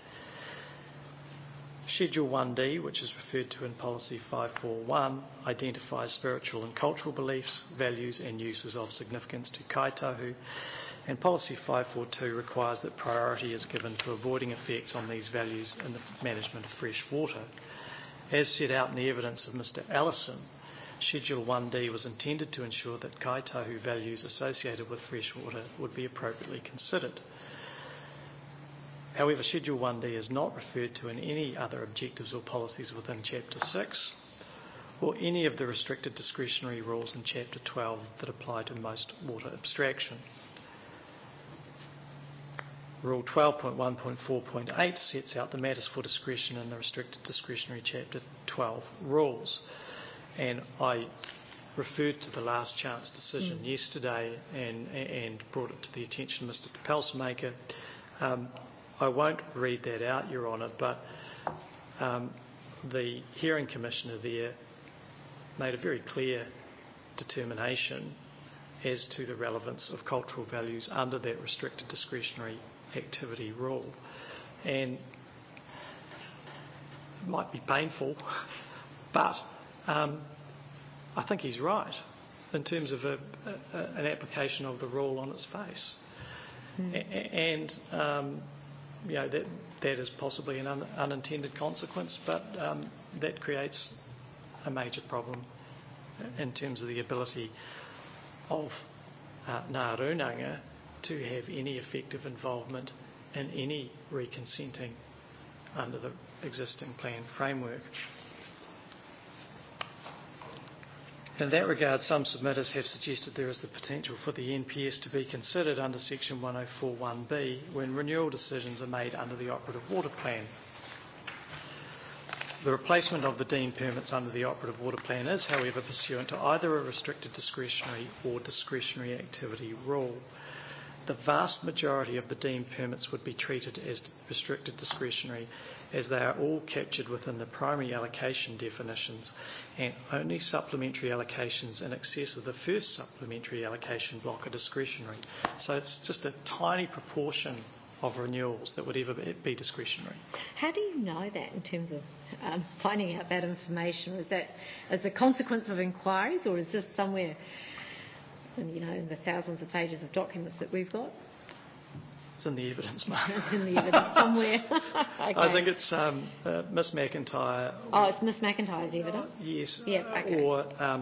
Schedule 1D, which is referred to in Policy 541, identifies spiritual and cultural beliefs, values and uses of significance to Kaitahu, and Policy 542 requires that priority is given to avoiding effects on these values in the management of fresh water. As set out in the evidence of Mr Ellison, Schedule 1D was intended to ensure that Kaitahu values associated with freshwater would be appropriately considered. However, Schedule 1D is not referred to in any other objectives or policies within Chapter 6 or any of the restricted discretionary rules in Chapter 12 that apply to most water abstraction. Rule 12.1.4.8 sets out the matters for discretion in the restricted discretionary Chapter 12 rules. And I referred to the last chance decision yesterday and brought it to the attention of Mr. Pelsmaker. I won't read that out, Your Honour, but the hearing commissioner there made a very clear determination as to the relevance of cultural values under that restricted discretionary activity rule. And it might be painful, but I think he's right in terms of an application of the rule on its face. And that is possibly an unintended consequence, but that creates a major problem in terms of the ability of Ngā Rūnanga to have any effective involvement in any reconsenting under the existing plan framework. In that regard, some submitters have suggested there is the potential for the NPS to be considered under Section 104(1)(b) when renewal decisions are made under the Operative Water Plan. The replacement of the deemed permits under the Operative Water Plan is, however, pursuant to either a restricted discretionary or discretionary activity rule. The vast majority of the deemed permits would be treated as restricted discretionary, as they are all captured within the primary allocation definitions, and only supplementary allocations in excess of the first supplementary allocation block are discretionary. So it's just a tiny proportion of renewals that would ever be discretionary. How do you know that in terms of finding out that information? Is that as a consequence of inquiries, or is this somewhere in the thousands of pages of documents that we've got? It's in the evidence, Mark. It's in the evidence somewhere. Okay. I think it's Miss McIntyre. Oh, it's Miss McIntyre's evidence? Yes. Yeah, okay. Or,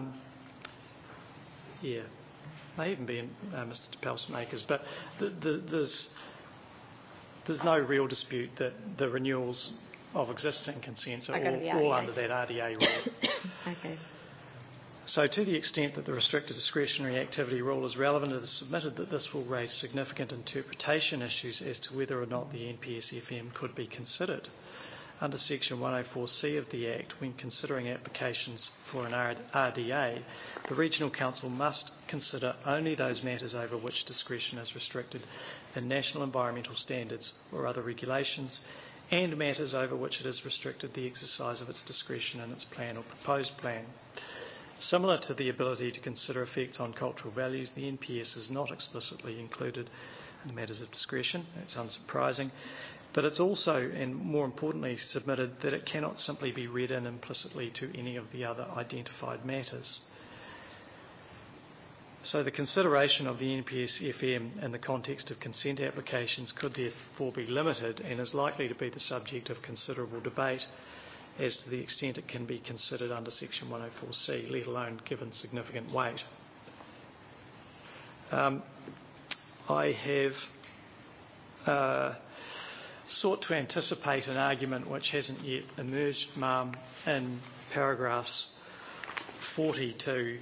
may even be in Mr. Pelsmaker's, but there's no real dispute that the renewals of existing consents are all under that RDA rule. Okay. So to the extent that the restricted discretionary activity rule is relevant, it is submitted that this will raise significant interpretation issues as to whether or not the NPS-FM could be considered. Under Section 104C of the Act, when considering applications for an RDA, the Regional Council must consider only those matters over which discretion is restricted in national environmental standards or other regulations, and matters over which it is restricted the exercise of its discretion in its plan or proposed plan. Similar to the ability to consider effects on cultural values, the NPS is not explicitly included in matters of discretion. That's unsurprising. But it's also, and more importantly, submitted that it cannot simply be read in implicitly to any of the other identified matters. So the consideration of the NPS-FM in the context of consent applications could therefore be limited and is likely to be the subject of considerable debate as to the extent it can be considered under Section 104C, let alone given significant weight. I have sought to anticipate an argument which hasn't yet emerged, Ma'am, in paragraphs 40 to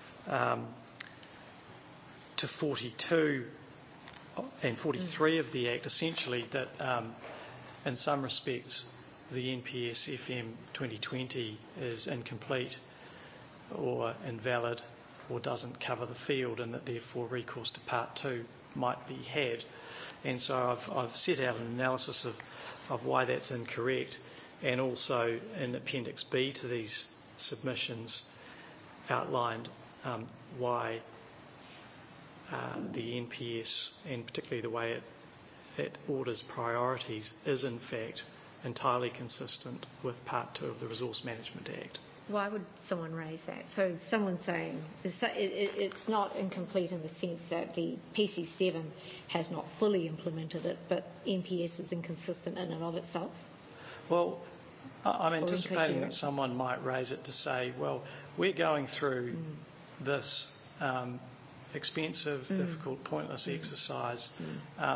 42 and 43 of the Act, essentially that in some respects the NPS-FM 2020 is incomplete or invalid or doesn't cover the field, and that therefore recourse to Part 2 might be had. And so I've set out an analysis of why that's incorrect, and also in Appendix B to these submissions outlined why the NPS, and particularly the way it orders priorities, is in fact entirely consistent with Part 2 of the Resource Management Act. Why would someone raise that? So someone's saying it's not incomplete in the sense that the PC7 has not fully implemented it, but NPS is inconsistent in and of itself? Well, I'm anticipating that someone might raise it to say, well, we're going through this expensive, difficult, pointless exercise,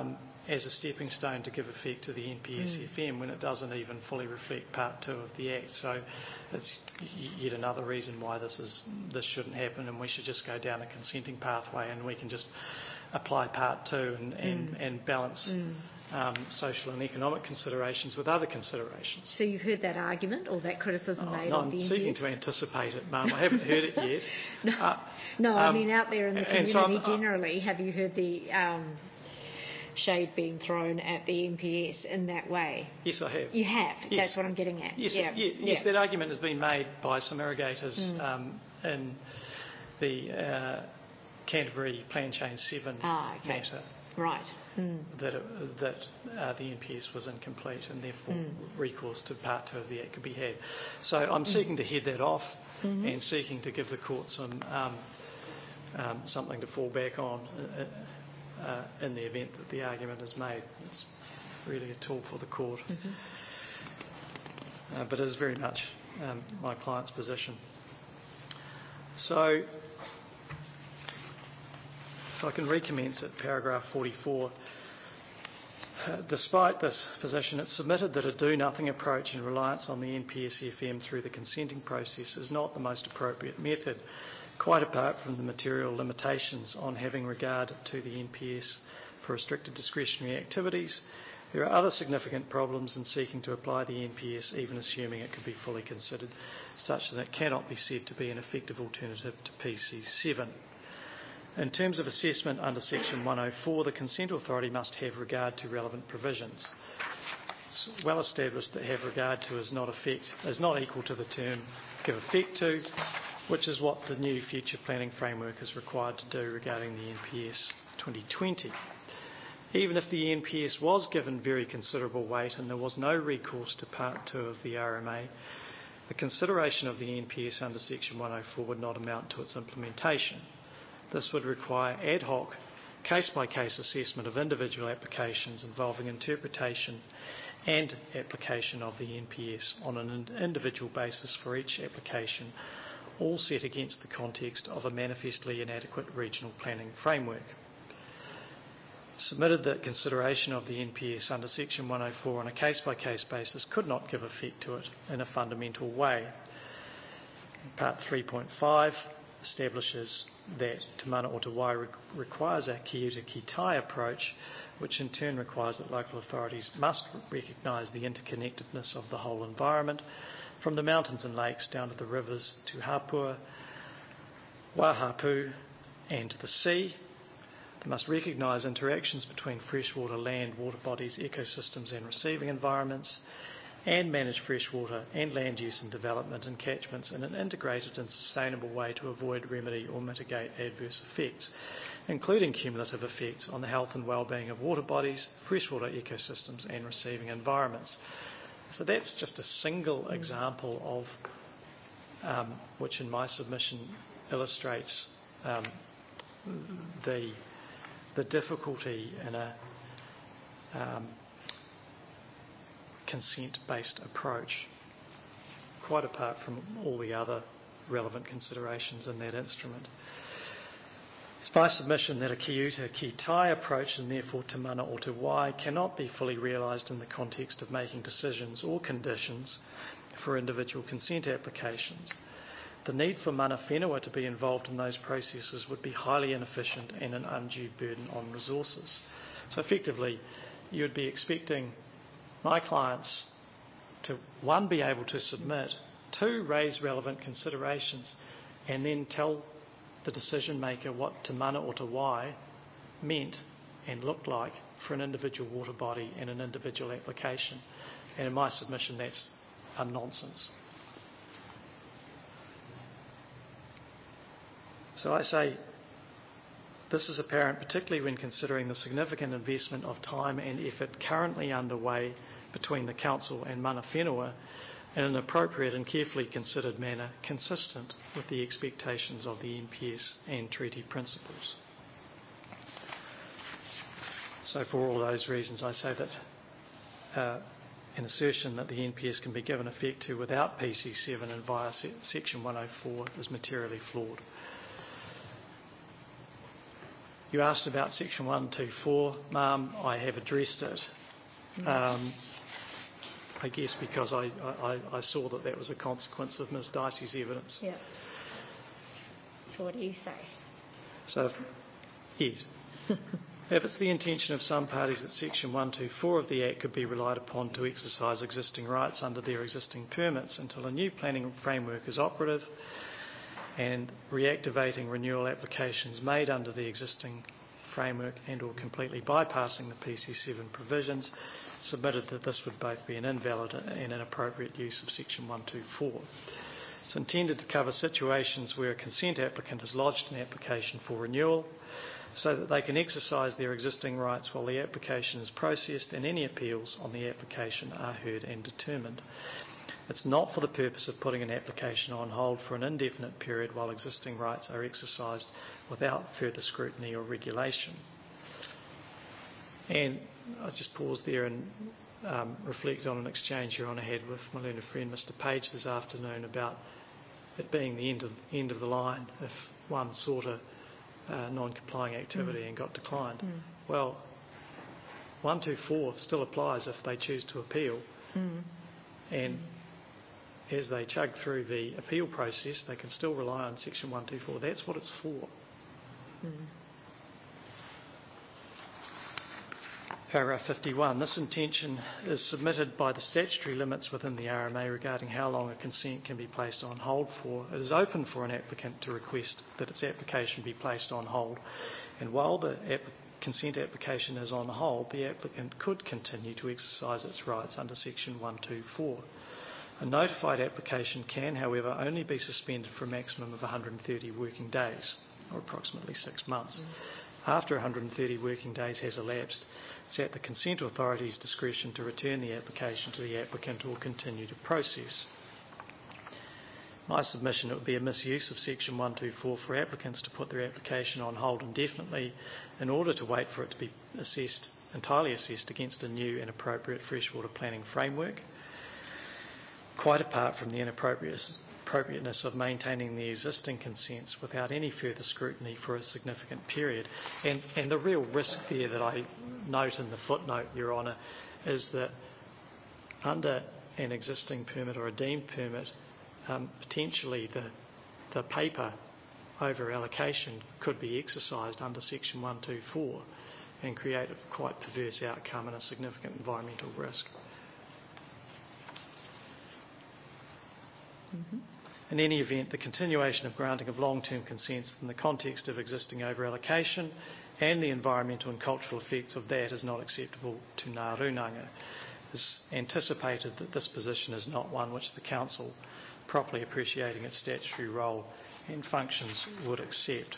as a stepping stone to give effect to the NPS-FM when it doesn't even fully reflect Part 2 of the Act. So it's yet another reason why this shouldn't happen, and we should just go down a consenting pathway, and we can just apply Part 2 and balance social and economic considerations with other considerations. So you've heard that argument or that criticism made of the NPS? I'm seeking to anticipate it, Mum. I haven't heard it yet. I mean out there in the community so generally, have you heard the shade being thrown at the NPS in that way? Yes, I have. You have? Yes. That's what I'm getting at. Yes, Yeah. That argument has been made by some irrigators in the Canterbury Plan Change 7 matter. Right. That the NPS was incomplete and therefore recourse to Part 2 of the Act could be had. So I'm seeking to head that off and seeking to give the court some something to fall back on in the event that the argument is made. It's really a tool for the court. But it is very much my client's position. So if I can recommence at paragraph 44. Despite this position, it's submitted that a do-nothing approach in reliance on the NPS-FM through the consenting process is not the most appropriate method, quite apart from the material limitations on having regard to the NPS for restricted discretionary activities. There are other significant problems in seeking to apply the NPS, even assuming it could be fully considered, such that it cannot be said to be an effective alternative to PC7. In terms of assessment under Section 104, the Consent Authority must have regard to relevant provisions. It's well established that have regard to is not equal to the term give effect to, which is what the new future planning framework is required to do regarding the NPS 2020. Even if the NPS was given very considerable weight and there was no recourse to Part 2 of the RMA, the consideration of the NPS under Section 104 would not amount to its implementation. This would require ad hoc, case-by-case assessment of individual applications involving interpretation and application of the NPS on an individual basis for each application, all set against the context of a manifestly inadequate regional planning framework. Submitted that consideration of the NPS under Section 104 on a case-by-case basis could not give effect to it in a fundamental way. Part 3.5 establishes that Te Mana o Te Wai requires a ki uta ki tai approach, which in turn requires that local authorities must recognise the interconnectedness of the whole environment, from the mountains and lakes down to the rivers, to Hapua, Wahapu and the sea. They must recognise interactions between freshwater, land, water bodies, ecosystems and receiving environments, and manage freshwater and land use and development in catchments in an integrated and sustainable way to avoid, remedy or mitigate adverse effects, including cumulative effects on the health and well-being of water bodies, freshwater ecosystems and receiving environments. So that's just a single example of which in my submission illustrates the difficulty in a consent-based approach, quite apart from all the other relevant considerations in that instrument. It's my submission that a ki uta ki tai approach, and therefore Te Mana o Te Wai, cannot be fully realised in the context of making decisions or conditions for individual consent applications. The need for mana whenua to be involved in those processes would be highly inefficient and an undue burden on resources. So effectively, you would be expecting my clients to, one, be able to submit, two, raise relevant considerations, and then tell the decision maker what Te Mana o Te Wai meant and looked like for an individual water body and an individual application. And in my submission, that's a nonsense. So I say this is apparent particularly when considering the significant investment of time and effort currently underway between the Council and mana whenua in an appropriate and carefully considered manner consistent with the expectations of the NPS and treaty principles. So for all those reasons, I say that an assertion that the NPS can be given effect to without PC7 and via Section 104 is materially flawed. You asked about section 124, Ma'am. I have addressed it. I guess because I saw that was a consequence of Ms Dicey's evidence. Yeah. So what do you say? So, yes. If it's the intention of some parties that section 124 of the Act could be relied upon to exercise existing rights under their existing permits until a new planning framework is operative, and reactivating renewal applications made under the existing framework and or completely bypassing the PC7 provisions, submitted that this would both be an invalid and inappropriate use of section 124. It's intended to cover situations where a consent applicant has lodged an application for renewal so that they can exercise their existing rights while the application is processed and any appeals on the application are heard and determined. It's not for the purpose of putting an application on hold for an indefinite period while existing rights are exercised without further scrutiny or regulation. And I'll just pause there and reflect on an exchange Your Honour had with my learned friend Mr Page this afternoon about it being the end of the line if one sought a non-complying activity and got declined. Well, 124 still applies if they choose to appeal, and as they chug through the appeal process, they can still rely on section 124. That's what it's for. Paragraph 51. This intention is submitted by the statutory limits within the RMA regarding how long a consent can be placed on hold for. It is open for an applicant to request that its application be placed on hold, and while the consent application is on hold, the applicant could continue to exercise its rights under section 124. A notified application can, however, only be suspended for a maximum of 130 working days, or approximately 6 months. After 130 working days has elapsed, it's at the consent authority's discretion to return the application to the applicant or continue to process. My submission, it would be a misuse of section 124 for applicants to put their application on hold indefinitely in order to wait for it to be entirely assessed against a new and appropriate freshwater planning framework, quite apart from the inappropriateness of maintaining the existing consents without any further scrutiny for a significant period. And the real risk there that I note in the footnote, Your Honour, is that under an existing permit or a deemed permit, potentially the paper over allocation could be exercised under section 124 and create a quite perverse outcome and a significant environmental risk. In any event, the continuation of granting of long-term consents in the context of existing over-allocation and the environmental and cultural effects of that is not acceptable to Ngā Rūnanga. It's anticipated that this position is not one which the Council, properly appreciating its statutory role and functions, would accept.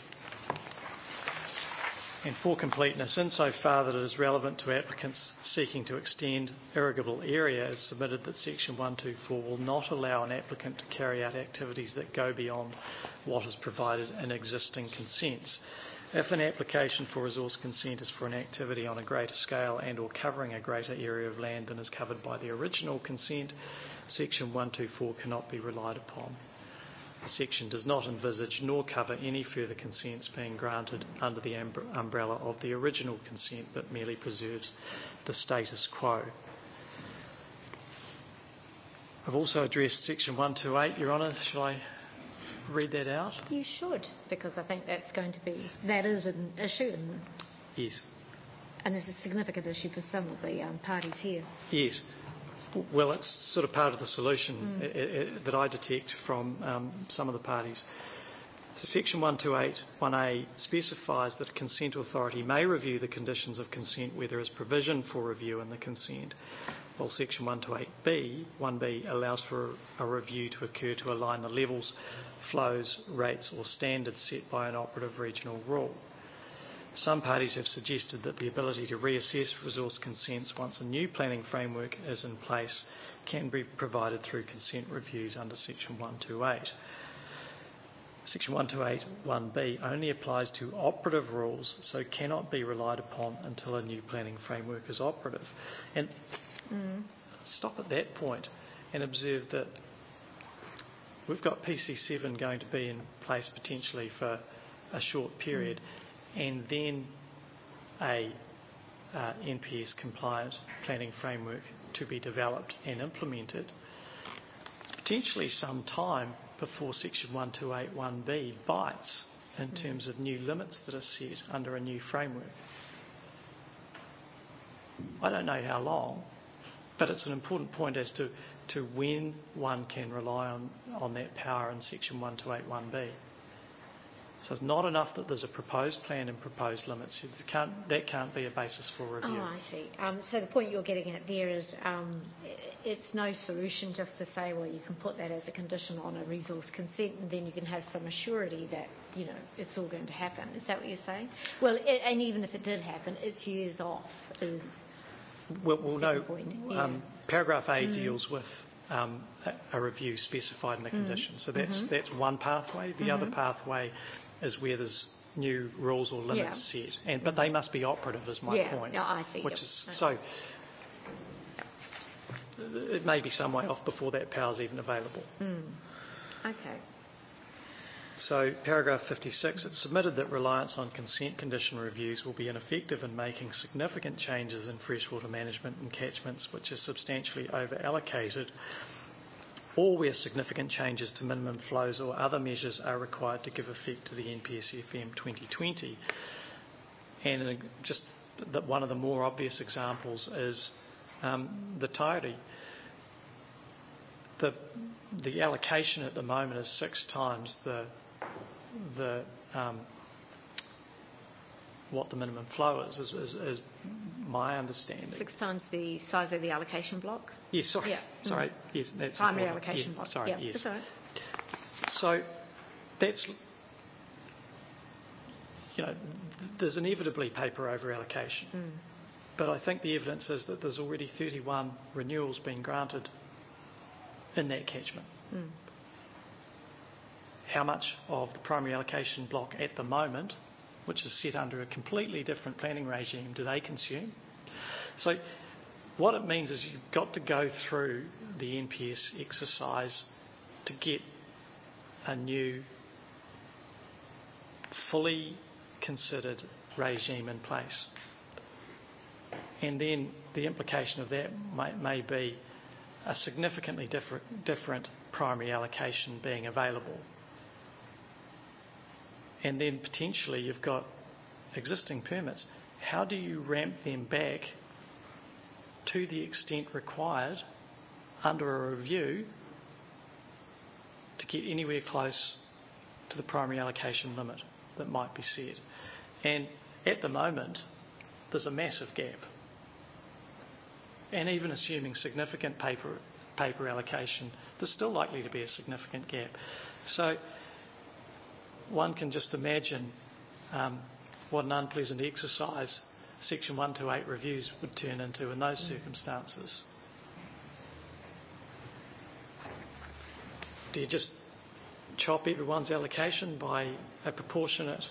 And for completeness, insofar that it is relevant to applicants seeking to extend irrigable area, is submitted that section 124 will not allow an applicant to carry out activities that go beyond what is provided in existing consents. If an application for resource consent is for an activity on a greater scale and or covering a greater area of land than is covered by the original consent, section 124 cannot be relied upon. The section does not envisage nor cover any further consents being granted under the umbrella of the original consent, but merely preserves the status quo. I've also addressed section 128, Your Honour. Shall I read that out? You should, because I think that is an issue. Yes. And it's a significant issue for some of the parties here. Yes. Well, it's sort of part of the solution that I detect from some of the parties. So section 128(1)(a) specifies that a consent authority may review the conditions of consent where there is provision for review in the consent, while section 128(1)(b) allows for a review to occur to align the levels, flows, rates or standards set by an operative regional rule. Some parties have suggested that the ability to reassess resource consents once a new planning framework is in place can be provided through consent reviews under section 128. Section 128(1)(b) only applies to operative rules, so cannot be relied upon until a new planning framework is operative. And stop at that point and observe that we've got PC7 going to be in place potentially for a short period. and then a NPS compliant planning framework to be developed and implemented, it's potentially some time before Section 1281B bites in terms of new limits that are set under a new framework. I don't know how long, but it's an important point as to when one can rely on that power in Section 1281B. So it's not enough that there's a proposed plan and proposed limits. That can't be a basis for review. Oh, I see. So the point you're getting at there is it's no solution just to say, well, you can put that as a condition on a resource consent, and then you can have some assurity that, you know, it's all going to happen. Is that what you're saying? Well, and even if it did happen, it's years off. Well, no. Point. Yeah. Paragraph A deals with a review specified in a condition. So that's one pathway. The other pathway is where there's new rules or limits set, but they must be operative, is my point. Yeah, I see. Which is so. It may be some way off before that power is even available. Okay. So paragraph 56, it's submitted that reliance on consent condition reviews will be ineffective in making significant changes in freshwater management and catchments which are substantially over-allocated, or where significant changes to minimum flows or other measures are required to give effect to the NPSFM 2020. And just that one of the more obvious examples is the Tairi. The allocation at the moment is 6 times what the minimum flow is my understanding. 6 times the size of the allocation block? Yes, sorry. Yeah. Sorry, yes, that's primary important. allocation block. Sorry, yeah, yes. That's all right. So that's, you know, there's inevitably paper over allocation. But I think the evidence is that there's already 31 renewals being granted in that catchment. How much of the primary allocation block at the moment, which is set under a completely different planning regime, do they consume? So what it means is you've got to go through the NPS exercise to get a new, fully considered regime in place. And then the implication of that may be a significantly different primary allocation being available. And then potentially you've got existing permits. How do you ramp them back to the extent required under a review to get anywhere close to the primary allocation limit that might be set? And at the moment, there's a massive gap. And even assuming significant paper allocation, there's still likely to be a significant gap. So one can just imagine what an unpleasant exercise Section 128 reviews would turn into in those circumstances. Do you just chop everyone's allocation by a proportionate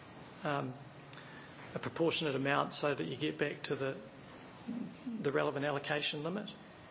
amount so that you get back to the relevant allocation limit?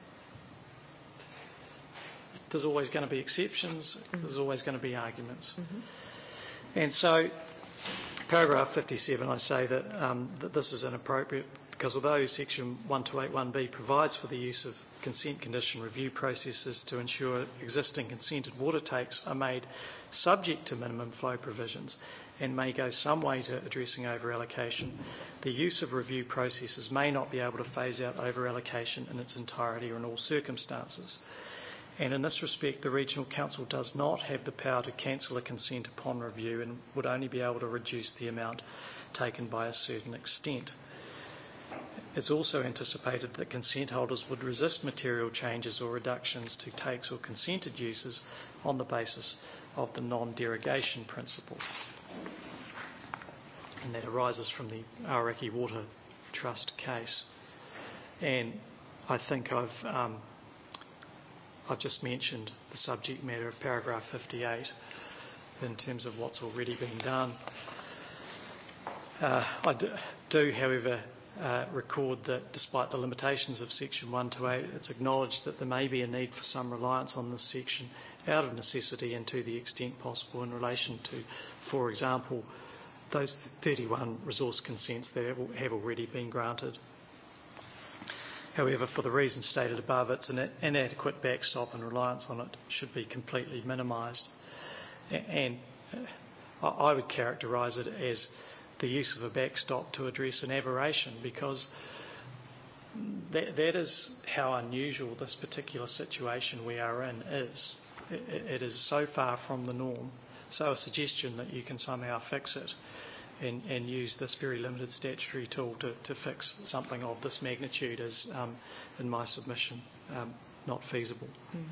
There's always going to be exceptions. There's always going to be arguments. And so, paragraph 57, I say that this is inappropriate because although Section 1281B provides for the use of consent condition review processes to ensure existing consented water takes are made subject to minimum flow provisions and may go some way to addressing over-allocation, the use of review processes may not be able to phase out over-allocation in its entirety or in all circumstances. And in this respect, the Regional Council does not have the power to cancel a consent upon review and would only be able to reduce the amount taken by a certain extent. It's also anticipated that consent holders would resist material changes or reductions to takes or consented uses on the basis of the non-derogation principle. And that arises from the Aoraki Water Trust case. And I think I've just mentioned the subject matter of paragraph 58 in terms of what's already been done. I do, however, record that despite the limitations of Section 128, it's acknowledged that there may be a need for some reliance on this section out of necessity and to the extent possible in relation to, for example, those 31 resource consents that have already been granted. However, for the reasons stated above, it's an inadequate backstop and reliance on it should be completely minimised. And I would characterise it as the use of a backstop to address an aberration, because that is how unusual this particular situation we are in is. It is so far from the norm. So a suggestion that you can somehow fix it and use this very limited statutory tool to fix something of this magnitude is, in my submission, not feasible.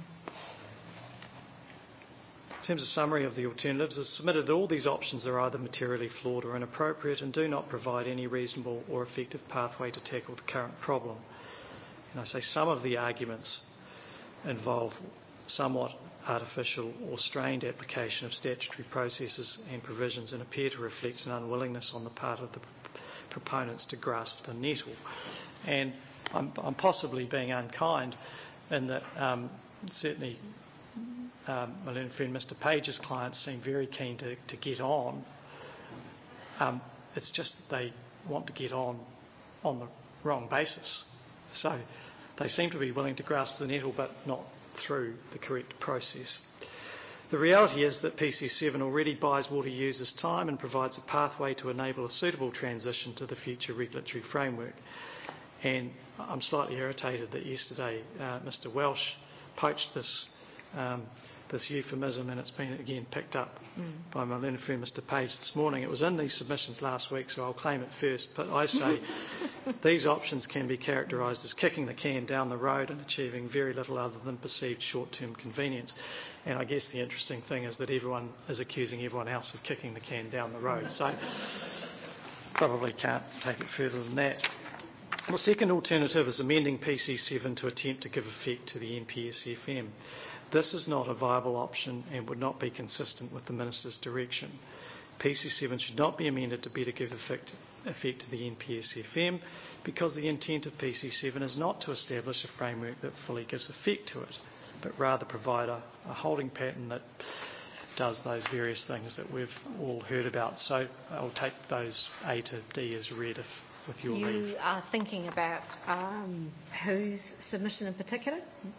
In terms of summary of the alternatives, it's submitted that all these options are either materially flawed or inappropriate and do not provide any reasonable or effective pathway to tackle the current problem. And I say some of the arguments involve somewhat artificial or strained application of statutory processes and provisions and appear to reflect an unwillingness on the part of the proponents to grasp the nettle. And I'm possibly being unkind in that certainly my learned friend Mr Page's clients seem very keen to get on. It's just that they want to get on the wrong basis. So they seem to be willing to grasp the nettle but not through the correct process. The reality is that PC7 already buys water users time and provides a pathway to enable a suitable transition to the future regulatory framework. And I'm slightly irritated that yesterday Mr Welsh poached this euphemism, and it's been again picked up by my learned friend Mr Page this morning. It was in these submissions last week, so I'll claim it first, but I say these options can be characterised as kicking the can down the road and achieving very little other than perceived short-term convenience. And I guess the interesting thing is that everyone is accusing everyone else of kicking the can down the road, so probably can't take it further than that. The second alternative is amending PC7 to attempt to give effect to the NPSFM. This is not a viable option and would not be consistent with the Minister's direction. PC7 should not be amended to better give effect to the NPSFM because the intent of PC7 is not to establish a framework that fully gives effect to it, but rather provide a holding pattern that does those various things that we've all heard about. So I'll take those A to D as read with your leave. You are thinking about whose submission in particular?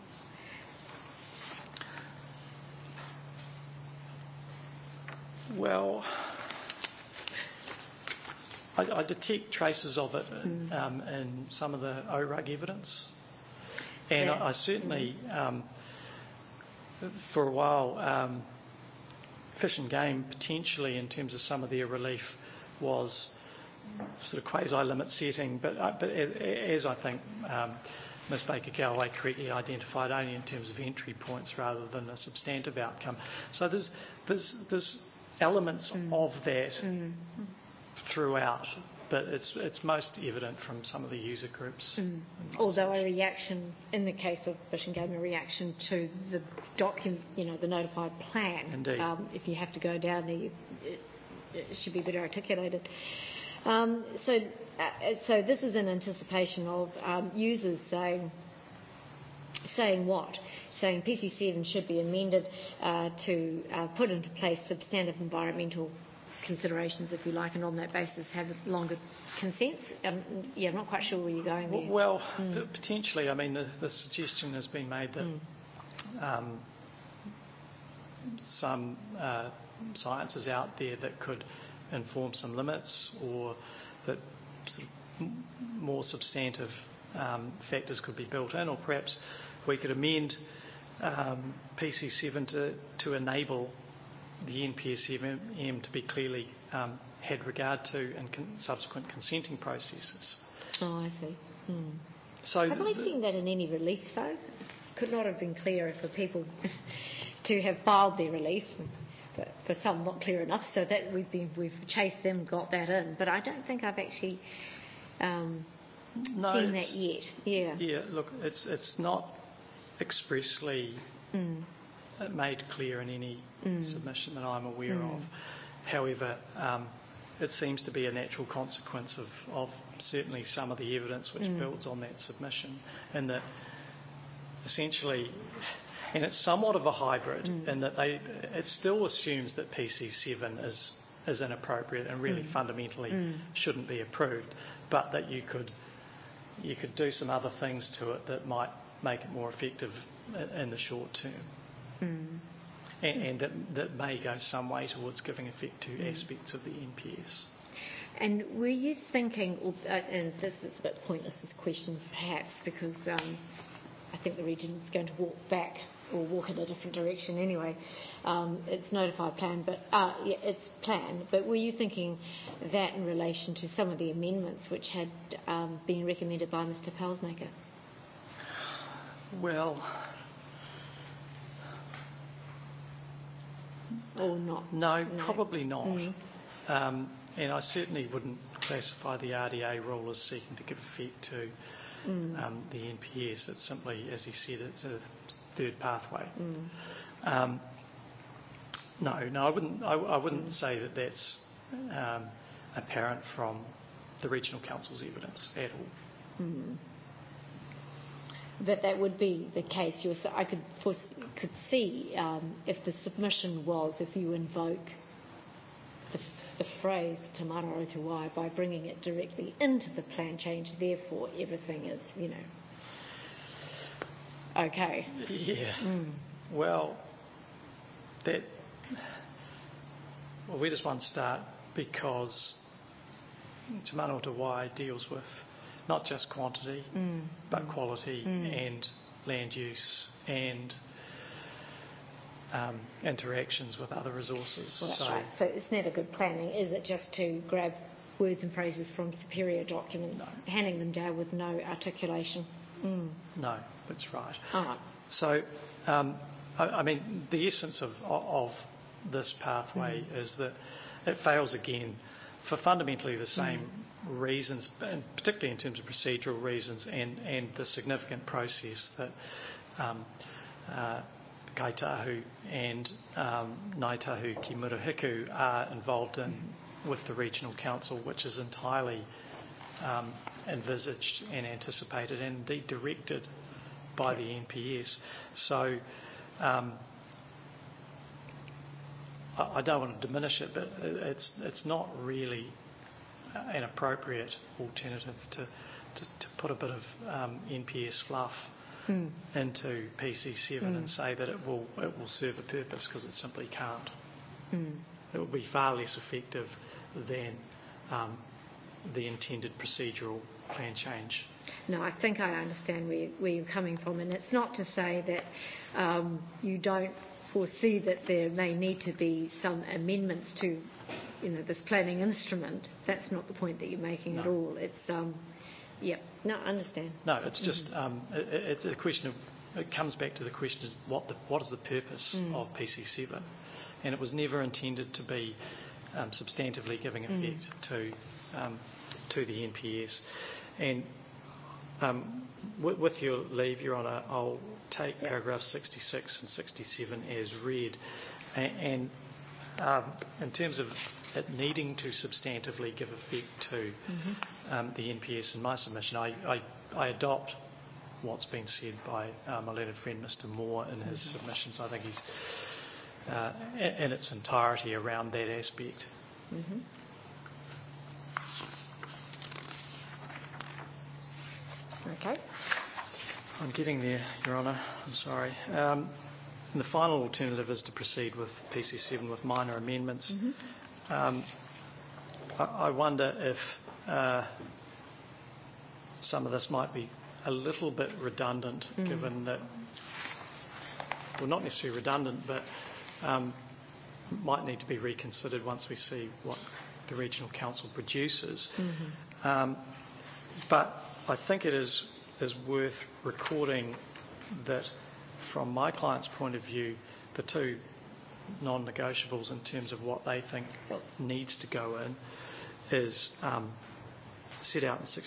Well, I detect traces of it in some of the ORUG evidence. And I certainly, for a while, Fish and Game potentially in terms of some of their relief was sort of quasi-limit setting, but as I think Ms Baker-Galloway correctly identified, only in terms of entry points rather than a substantive outcome. So there's elements of that throughout, but it's most evident from some of the user groups. Although a reaction, in the case of Fish and Game, a reaction to the document, the notified plan. Indeed. If you have to go down there, it should be better articulated. So this is in anticipation of users saying what? Saying PC7 should be amended to put into place substantive environmental considerations, if you like, and on that basis have longer consents. I'm not quite sure where you're going there. Well, potentially. I mean, the suggestion has been made that some science is out there that could inform some limits, or that sort of more substantive factors could be built in, or perhaps we could amend PC7 to enable the NPSFM to be clearly had regard to in subsequent consenting processes. Oh, I see. So have I seen that in any relief, though? Could not have been clearer for people to have filed their relief. But for some, not clear enough, so that we've chased them, got that in. But I don't think I've actually seen that yet. Yeah, look, it's not expressly made clear in any submission that I'm aware of. However, it seems to be a natural consequence of certainly some of the evidence which builds on that submission, and that essentially, and it's somewhat of a hybrid in that it still assumes that PC7 is is inappropriate and really fundamentally shouldn't be approved, but that you could do some other things to it that might make it more effective in the short term. And that may go some way towards giving effect to aspects of the NPS. And were you thinking, and this is a bit pointless, this question perhaps, because I think the region is going to walk in a different direction anyway. It's notified plan, but it's planned. But were you thinking that in relation to some of the amendments which had been recommended by Mr. Pelsmaker? Well, or not? No, probably not. And I certainly wouldn't classify the RDA rule as seeking to give effect to the NPS. It's simply, as he said, it's a third pathway. No, I wouldn't say that that's apparent from the Regional Council's evidence at all. But that would be the case. I could see if the submission was, if you invoke the phrase Te Mara o Te Wai by bringing it directly into the plan change, therefore everything is, okay. Yeah. Well, where does one start? Because Te Mara o Te Wai deals with not just quantity, but quality and land use and interactions with other resources. Well, that's right. So it's never good planning, is it, just to grab words and phrases from superior documents, handing them down with no articulation? No, that's right. All right. So, I mean, the essence of this pathway is that it fails again for fundamentally the same reasons, and particularly in terms of procedural reasons and the significant process that Kaitahu and Ngāi Tahu ki Murihiku are involved in with the Regional Council, which is entirely envisaged and anticipated and indeed directed by the NPS. So I don't want to diminish it, but it's not really an appropriate alternative to put a bit of NPS fluff into PC7 and say that it will serve a purpose, because it simply can't. It will be far less effective than the intended procedural plan change. No, I think I understand where you're coming from, and it's not to say that you don't foresee that there may need to be some amendments to this planning instrument. That's not the point that you're making at all. It's I understand. No, it's just it's a question of, it comes back to the question is what is the purpose of PC7, and it was never intended to be substantively giving effect to the NPS. And with your leave, Your Honour, I'll take paragraphs 66 and 67 as read, and in terms of it needing to substantively give effect to the NPS in my submission, I adopt what's been said by my learned friend Mr Moore in his submissions. I think he's in its entirety around that aspect. Okay. I'm getting there, Your Honour. I'm sorry. And the final alternative is to proceed with PC7 with minor amendments. I wonder if some of this might be a little bit redundant, given that, well, not necessarily redundant, but might need to be reconsidered once we see what the Regional Council produces. But I think it is worth recording that from my client's point of view, the two non-negotiables in terms of what they think needs to go in is set out in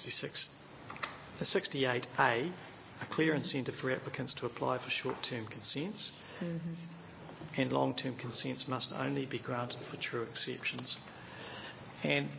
68A, a clear incentive for applicants to apply for short-term consents, and long-term consents must only be granted for true exceptions. And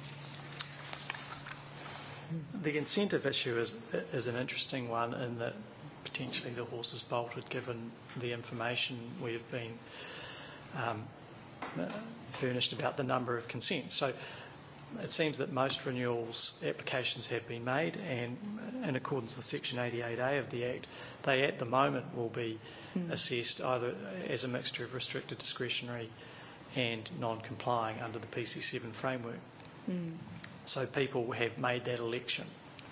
the incentive issue is an interesting one in that potentially the horse is bolted given the information we have been furnished about the number of consents. So it seems that most renewals applications have been made, and in accordance with Section 88A of the Act, they at the moment will be assessed either as a mixture of restricted, discretionary and non-complying under the PC7 framework. So people have made that election.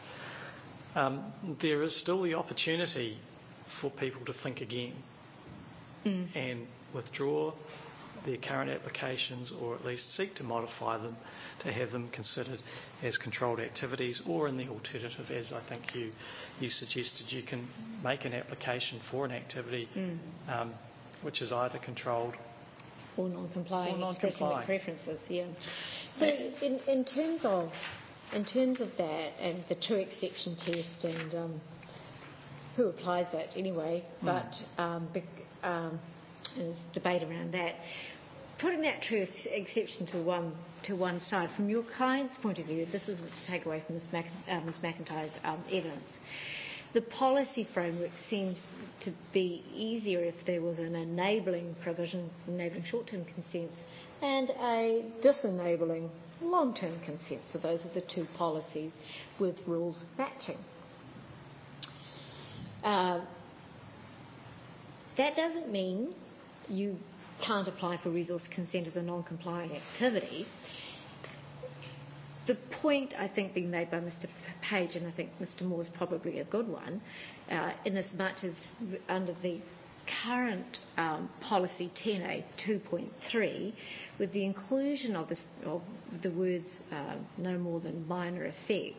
There is still the opportunity for people to think again and withdraw their current applications, or at least seek to modify them to have them considered as controlled activities, or in the alternative, as I think you suggested, you can make an application for an activity which is either controlled or non-complying, or non-complying. Preferences, yeah. So in terms of that and the true exception test and who applies that anyway, but there's debate around that. Putting that true exception to one side, from your client's point of view, this is to take away from Ms McIntyre's evidence. The policy framework seems to be easier if there was an enabling provision, enabling short-term consents, and a disenabling long-term consent. So those are the two policies with rules matching. That doesn't mean you can't apply for resource consent as a non-compliant activity. The point, I think, being made by Mr Page, and I think Mr Moore is probably a good one, in as much as under the current policy 10A 2.3, with the inclusion of the words no more than minor effect,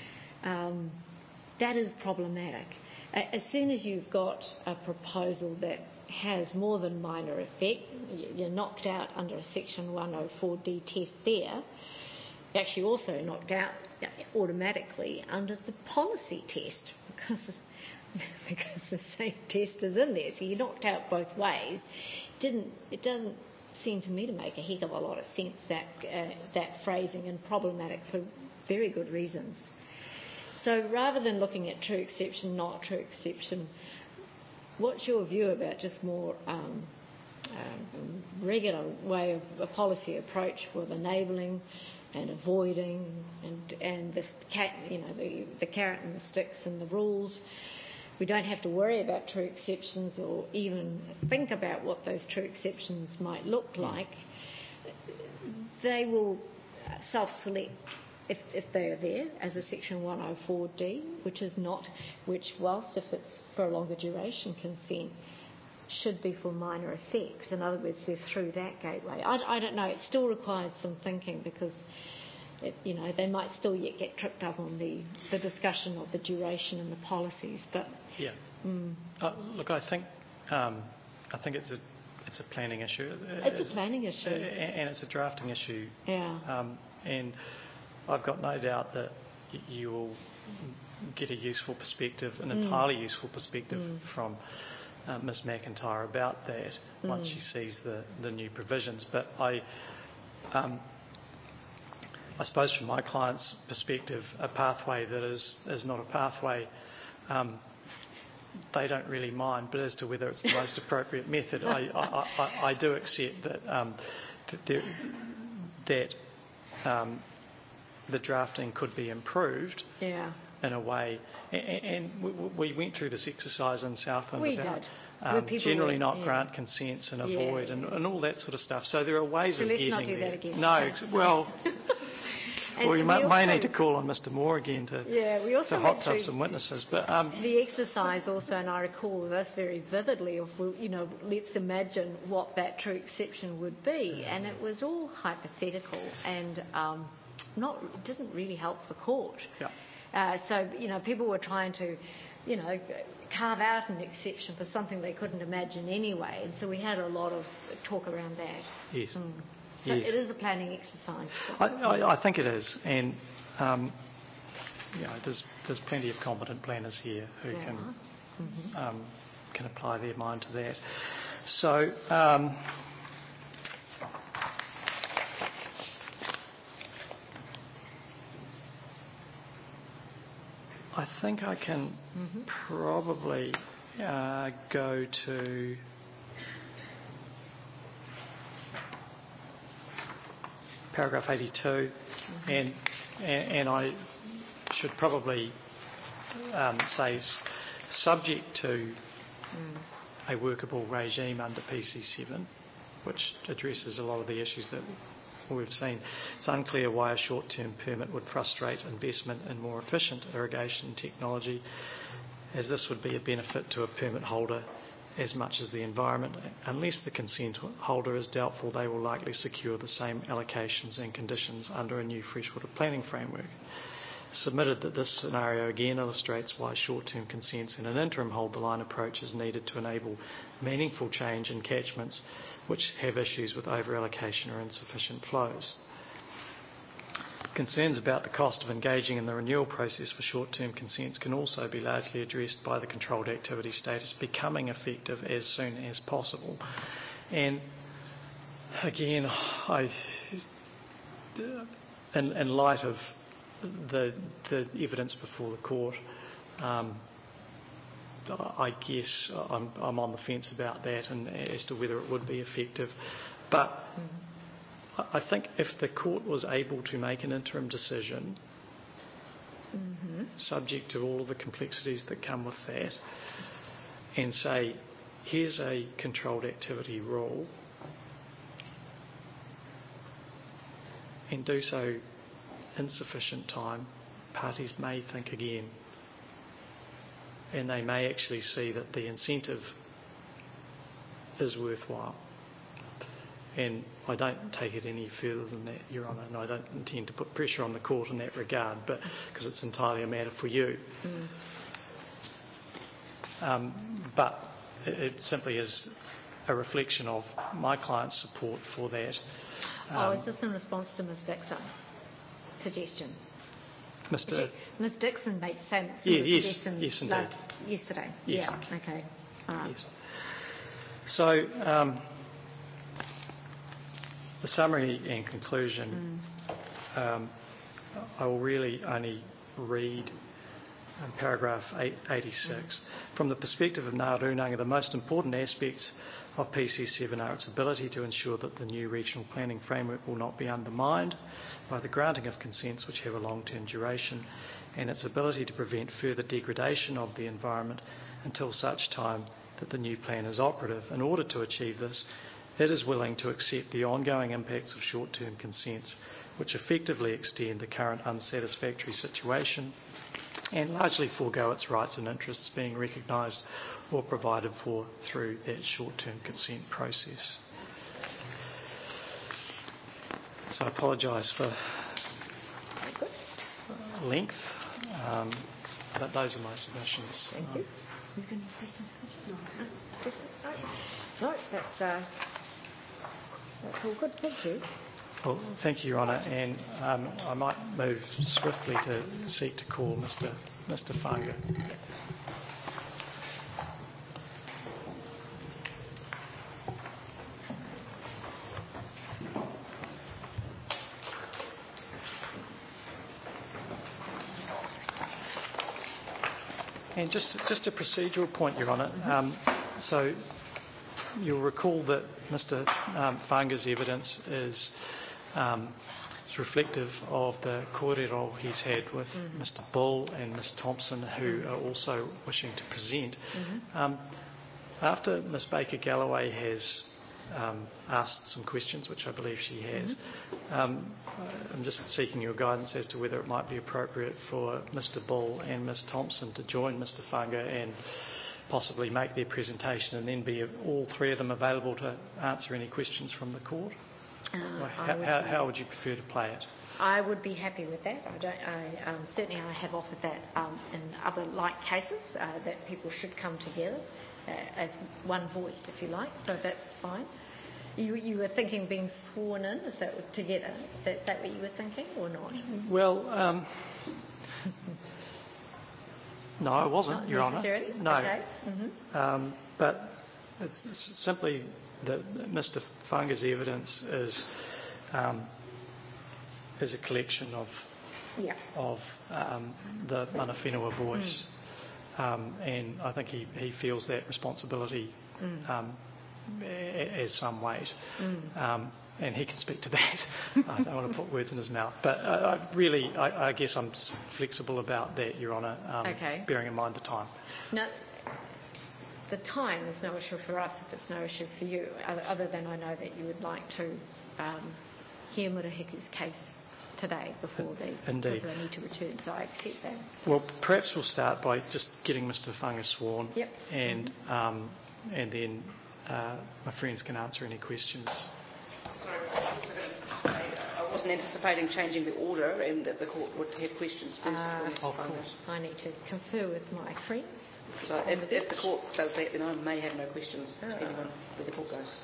that is problematic. As soon as you've got a proposal that has more than minor effect, you're knocked out under a Section 104D test there. You're actually also knocked out automatically under the policy test because the same test is in there. So you're knocked out both ways. It doesn't seem to me to make a heck of a lot of sense, that phrasing, and problematic for very good reasons. So rather than looking at true exception, not true exception, what's your view about just more regular way of a policy approach with enabling and avoiding and the carrot and the sticks and the rules? We don't have to worry about true exceptions or even think about what those true exceptions might look like. They will self-select if they are there as a Section 104D, which whilst if it's for a longer duration consent, should be for minor effects. In other words, they're through that gateway. I don't know. It still requires some thinking because, they might still yet get tripped up on the discussion of the duration and the policies. But yeah, look, I think it's a planning issue. It's a planning issue, and it's a drafting issue. Yeah, and I've got no doubt that you will get a useful perspective, an entirely useful perspective from Ms McIntyre about that once she sees the new provisions. But I suppose from my client's perspective, a pathway that is not a pathway, they don't really mind. But as to whether it's the most appropriate method, I do accept that the drafting could be improved in a way. And we went through this exercise in Southland about generally not grant consents and avoid and all that sort of stuff. So there are ways of getting there. Let's not do that again. No, well, we may need to call on Mr Moore again to hot tub some witnesses. But the exercise also, and I recall this very vividly, of let's imagine what that true exception would be, and it was all hypothetical and didn't really help the court. Yeah. So people were trying to carve out an exception for something they couldn't imagine anyway, and so we had a lot of talk around that. Yes. So yes. It is a planning exercise. I think it is, and there's plenty of competent planners here who can apply their mind to that. So. I think I can probably go to paragraph 82, and I should probably say subject to a workable regime under PC7, which addresses a lot of the issues that we've seen. It's unclear why a short-term permit would frustrate investment in more efficient irrigation technology, as this would be a benefit to a permit holder as much as the environment. Unless the consent holder is doubtful, they will likely secure the same allocations and conditions under a new freshwater planning framework. Submitted that this scenario again illustrates why short-term consents and an interim hold-the-line approach is needed to enable meaningful change in catchments which have issues with over-allocation or insufficient flows. Concerns about the cost of engaging in the renewal process for short-term consents can also be largely addressed by the controlled activity status becoming effective as soon as possible. And again, in light of the evidence before the court, I guess I'm on the fence about that and as to whether it would be effective. But I think if the court was able to make an interim decision, subject to all of the complexities that come with that, and say, here's a controlled activity rule, and do so in sufficient time, parties may think again, and they may actually see that the incentive is worthwhile. And I don't take it any further than that, Your Honour, and I don't intend to put pressure on the court in that regard, but because it's entirely a matter for you. But it simply is a reflection of my client's support for that. Is this in response to Ms Dixon's suggestion? Ms Dixon made the same suggestion indeed. Yesterday? Yes. Yeah, okay. All right. Yes. So, the summary and conclusion, I will really only read paragraph 86. From the perspective of Ngā Rūnanga, the most important aspects of PC7 are its ability to ensure that the new regional planning framework will not be undermined by the granting of consents which have a long-term duration, and its ability to prevent further degradation of the environment until such time that the new plan is operative. In order to achieve this, it is willing to accept the ongoing impacts of short-term consents, which effectively extend the current unsatisfactory situation and largely forego its rights and interests being recognised or provided for through that short-term consent process. So I apologise for length, but those are my submissions. Thank you. You've got any questions? No, that's all good. Thank you. Well, thank you, Your Honour, and I might move swiftly to seek to call Mr. Whanga. And just a procedural point, Your Honour. So you'll recall that Mr. Whanga's evidence is reflective of the kōrero he's had with Mr. Bull and Ms. Thompson, who are also wishing to present. After Ms. Baker-Galloway has asked some questions, which I believe she has, I'm just seeking your guidance as to whether it might be appropriate for Mr. Bull and Ms. Thompson to join Mr. Whanga and possibly make their presentation, and then be all three of them available to answer any questions from the court? How would you prefer to play it? I would be happy with that. Certainly I have offered that in other like cases, that people should come together as one voice, if you like. So that's fine. You were thinking being sworn in, is that together? Is that what you were thinking, or not? Well, no, I wasn't, Not Your Honour. necessarily? No. Okay. But it's simply that Mr. Whanga's evidence is a collection of the mana whenua voice, and I think he feels that responsibility as some weight. and he can speak to that. I don't want to put words in his mouth. But I guess I'm just flexible about that, Your Honour, Okay. bearing in mind the time. No, the time is no issue for us if it's no issue for you, other than I know that you would like to hear Murahiki's case today before they Indeed. need to return, so I accept that. Well, perhaps we'll start by just getting Mr Whanga sworn, Yep. and then my friends can answer any questions. Sorry, I wasn't anticipating changing the order and that the court would have questions first. Of course. I need to confer with my friends. So if the court does that, then I may have no questions, depending on where the court goes.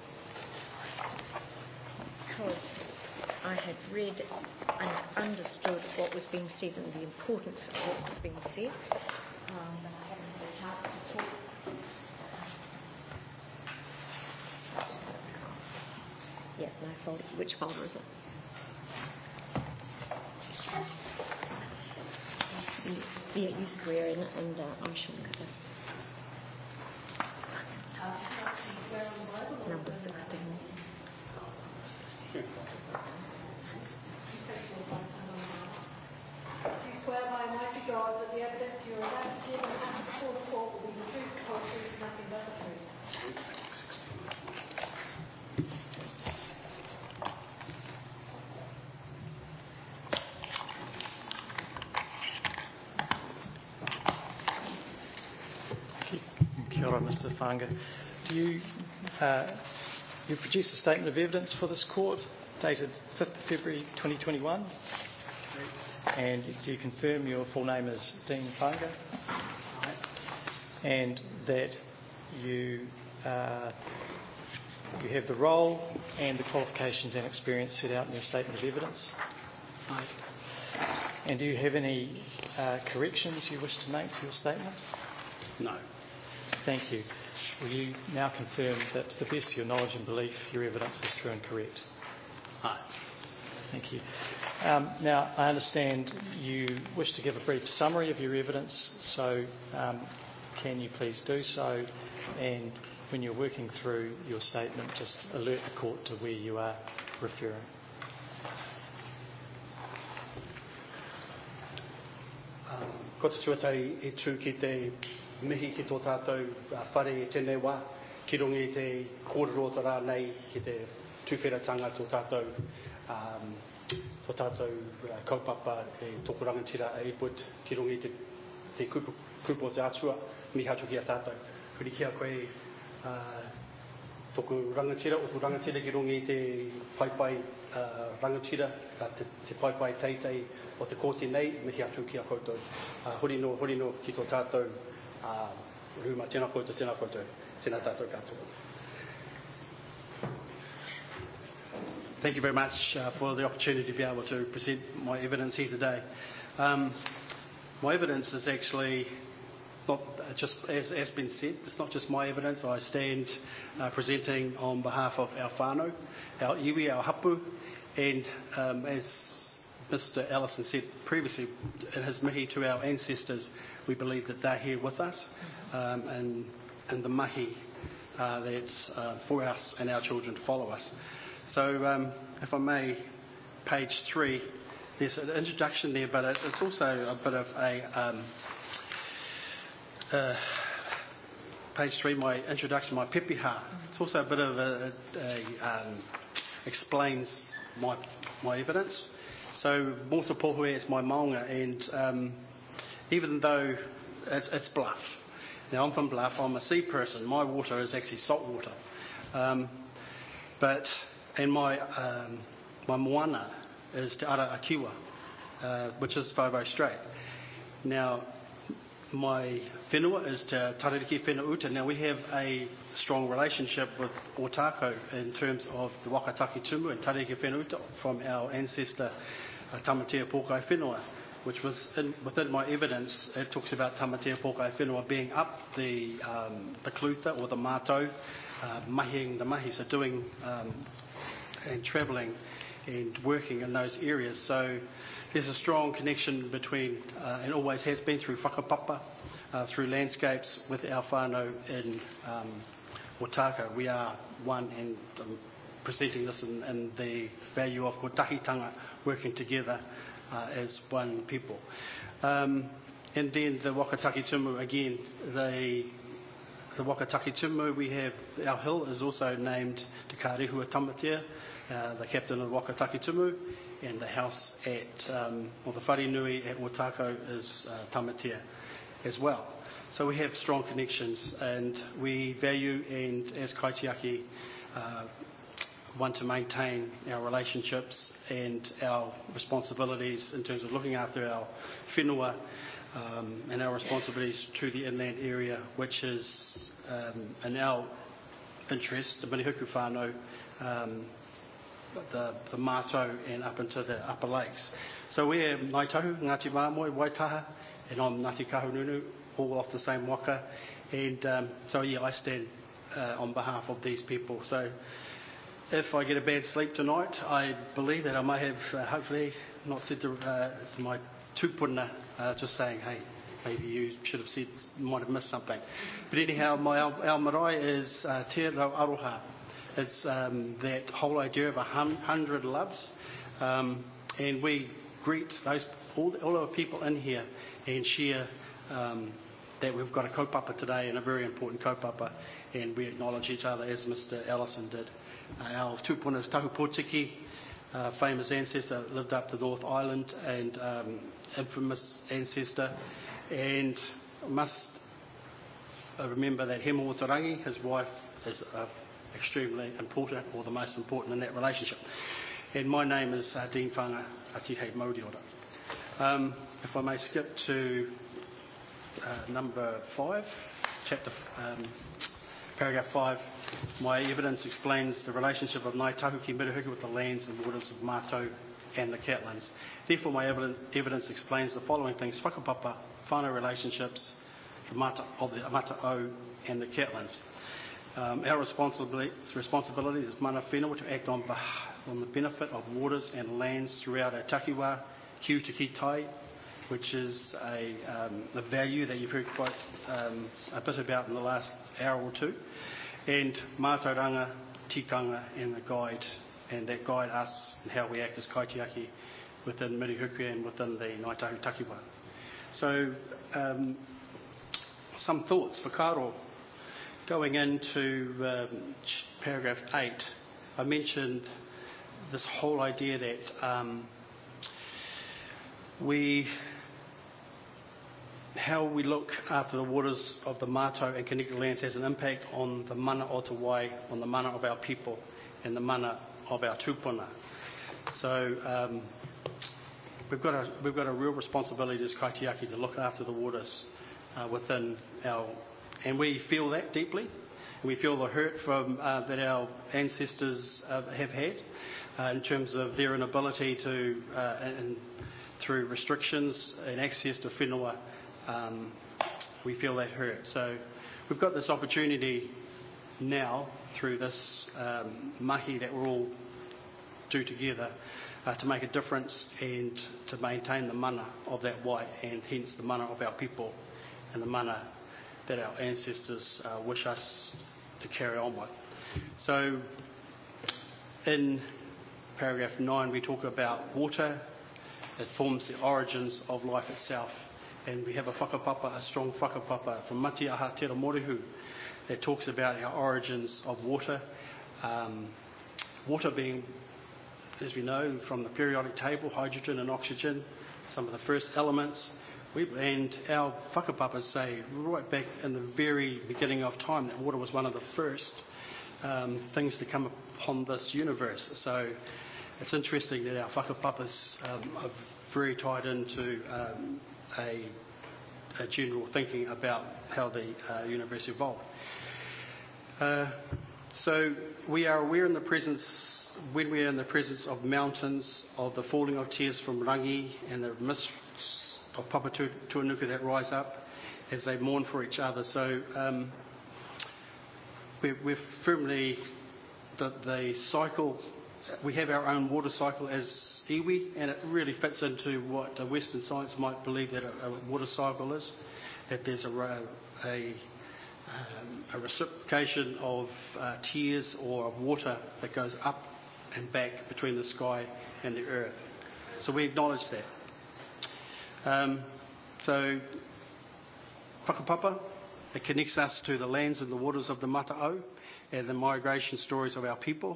Because I had read and understood what was being said and the importance of what was being said. But I haven't had a chance to talk. Yeah, no folder. Which folder is it? Yeah, you swear in it, and I'm sure it is. Number 16. Do you swear by Almighty God that the evidence you are about to give and have before the court will be the truth, the whole truth, nothing but the truth? Kia ora, Mr Whanga. Do you produced a statement of evidence for this court dated 5th of February 2021? And do you confirm your full name is Dean Whanga? And that you have the role and the qualifications and experience set out in your statement of evidence? Aye. And do you have any corrections you wish to make to your statement? No. Thank you. Will you now confirm that to the best of your knowledge and belief your evidence is true and correct? Aye. Thank you. Now, I understand you wish to give a brief summary of your evidence, so can you please do so? And when you're working through your statement, just alert the court to where you are referring. Ko te tuatai e tū ki te mihi ki tō tātou whare e tēnei wā, ki rongi te kōrero tara nei ki te tūwheratanga tō tātou kaupapa e tōku rangatira a Edward, ki rongi te kupo te atua, mi hatu ki a tātou. Huri kia koe tōku rangatira, oku rangatira ki rongi te paipai rangatira, te paipai teitei o te kōti nei, mihi atu ki a koutou. Hori no ki tō tātou rūma, tēnā koutou, tēnā tātou katoa. Thank you very much for the opportunity to be able to present my evidence here today. My evidence is actually not just, as has been said, it's not just my evidence. I stand presenting on behalf of our whānau, our iwi, our hapu, and as Mr Ellison said previously, in his mihi to our ancestors, we believe that they're here with us, and the mahi that's for us and our children to follow us. So, if I may, page 3, there's an introduction there, but it's also a bit of a page 3, my introduction, my pepeha. It's also a bit of explains my evidence. So, Mōta Pohue is my maunga, and even though it's Bluff. Now, I'm from Bluff, I'm a sea person. My water is actually salt water. And my moana is Te Ara Akiwa, which is Whauwau Strait. Now, my whenua is Te Taririki Whenua Uta. Now, we have a strong relationship with Ōtākau in terms of the Wakataki Tumu and Taririki Whenua Uta from our ancestor Tamatea Pōkai Whenua, which was within my evidence. It talks about Tamatea Pōkai Whenua being up the Clutha or the Mātou, mahiing the mahi, so doing and travelling and working in those areas. So there's a strong connection between, and always has been through whakapapa, through landscapes with our whānau in Ōtākau. We are one and presenting this in the value of kotahitanga, working together as one people. And then the Wakataki Tumu, again, the Wakataki Tumu, we have, our hill is also named Te Kārehua Tamatea, the captain of the Wakataki Tumu, and the house or the wharenui at Otako is Tamatea as well. So we have strong connections, and we value and, as Kaitiaki, want to maintain our relationships and our responsibilities in terms of looking after our whenua and our responsibilities to the inland area, which is in our interest, the Minihuku whānau, the Mātou and up into the upper lakes. So we're Ngāi Tahu, Ngāti Māmoe, Waitaha, and I'm Ngāti Kahununu, all off the same waka. And I stand on behalf of these people. So if I get a bad sleep tonight, I believe that I may have hopefully not said to my tūpuna, just saying, hey, maybe you should have said, you might have missed something. But anyhow, our marae is Te Rau Aroha. It's that whole idea of 100 loves. And we greet all our people in here and share that we've got a kaupapa today, and a very important kaupapa, and we acknowledge each other as Mr. Ellison did. Our tūpuna is Tahu Pōtiki, famous ancestor, lived up the North Island, and infamous ancestor. And must remember that Hemo Otarangi, his wife, is extremely important, or the most important in that relationship. And my name is Dean Whanga Atihe Mauriora. If I may skip to number 5, paragraph 5. My evidence explains the relationship of Ngāi Tahu ki Mirihuku with the lands and waters of Mātou and the Catlins. Therefore, my evidence explains the following things: whakapapa, whānau relationships, of the Mātou and the Catlins. Our responsibility as mana whenua to act on the benefit of waters and lands throughout our takiwā, kiu te ki tai, which is a value that you've heard quite a bit about in the last hour or two, and mātauranga, tikanga, and the guide, and that guide us in how we act as kaitiaki within Mirihuku and within the Ngāi Tahu takiwā. So, some thoughts for Karo. Going into paragraph 8, I mentioned this whole idea that how we look after the waters of the Mātou and connected lands has an impact on the mana o te wai, on the mana of our people and the mana of our tūpuna. So we've got a real responsibility as kaitiaki to look after the waters within our, and we feel that deeply. We feel the hurt from that our ancestors have had in terms of their inability to, and through restrictions and access to whenua. We feel that hurt. So we've got this opportunity now through this mahi that we're all do together to make a difference and to maintain the mana of that wai, and hence the mana of our people and the mana that our ancestors wish us to carry on with. So in paragraph 9 we talk about water. It forms the origins of life itself. And we have a whakapapa, a strong whakapapa from Mati Aha Tera Morihu that talks about our origins of water. Water being, as we know, from the periodic table, hydrogen and oxygen, some of the first elements. And our whakapapas say right back in the very beginning of time that water was one of the first things to come upon this universe. So it's interesting that our whakapapas are very tied into a general thinking about how the universe evolved. So we are aware in the presence, when we are in the presence of mountains, of the falling of tears from rangi and the mists of Papa Tuanuku that rise up as they mourn for each other. So we're firmly the cycle. We have our own water cycle as iwi, and it really fits into what Western science might believe that a water cycle is. That there's a reciprocation of tears or of water that goes up and back between the sky and the earth. So we acknowledge that. So whakapapa, it connects us to the lands and the waters of the Mata'au and the migration stories of our people.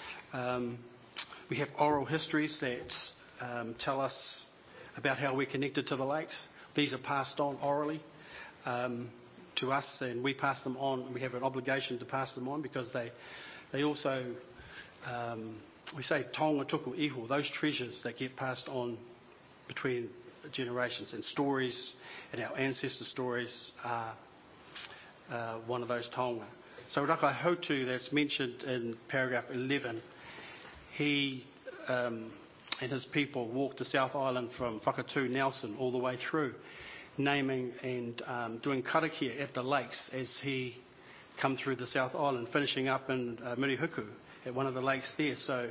We have oral histories that tell us about how we're connected to the lakes. These are passed on orally to us, and we pass them on. We have an obligation to pass them on because they also, we say taonga tuku iho, those treasures that get passed on between generations, and stories and our ancestor stories are one of those taonga. So Rakai Hautu, that's mentioned in paragraph 11, he and his people walked the South Island from Whakatū, Nelson, all the way through, naming and doing karakia at the lakes as he come through the South Island, finishing up in Mirihuku at one of the lakes there. So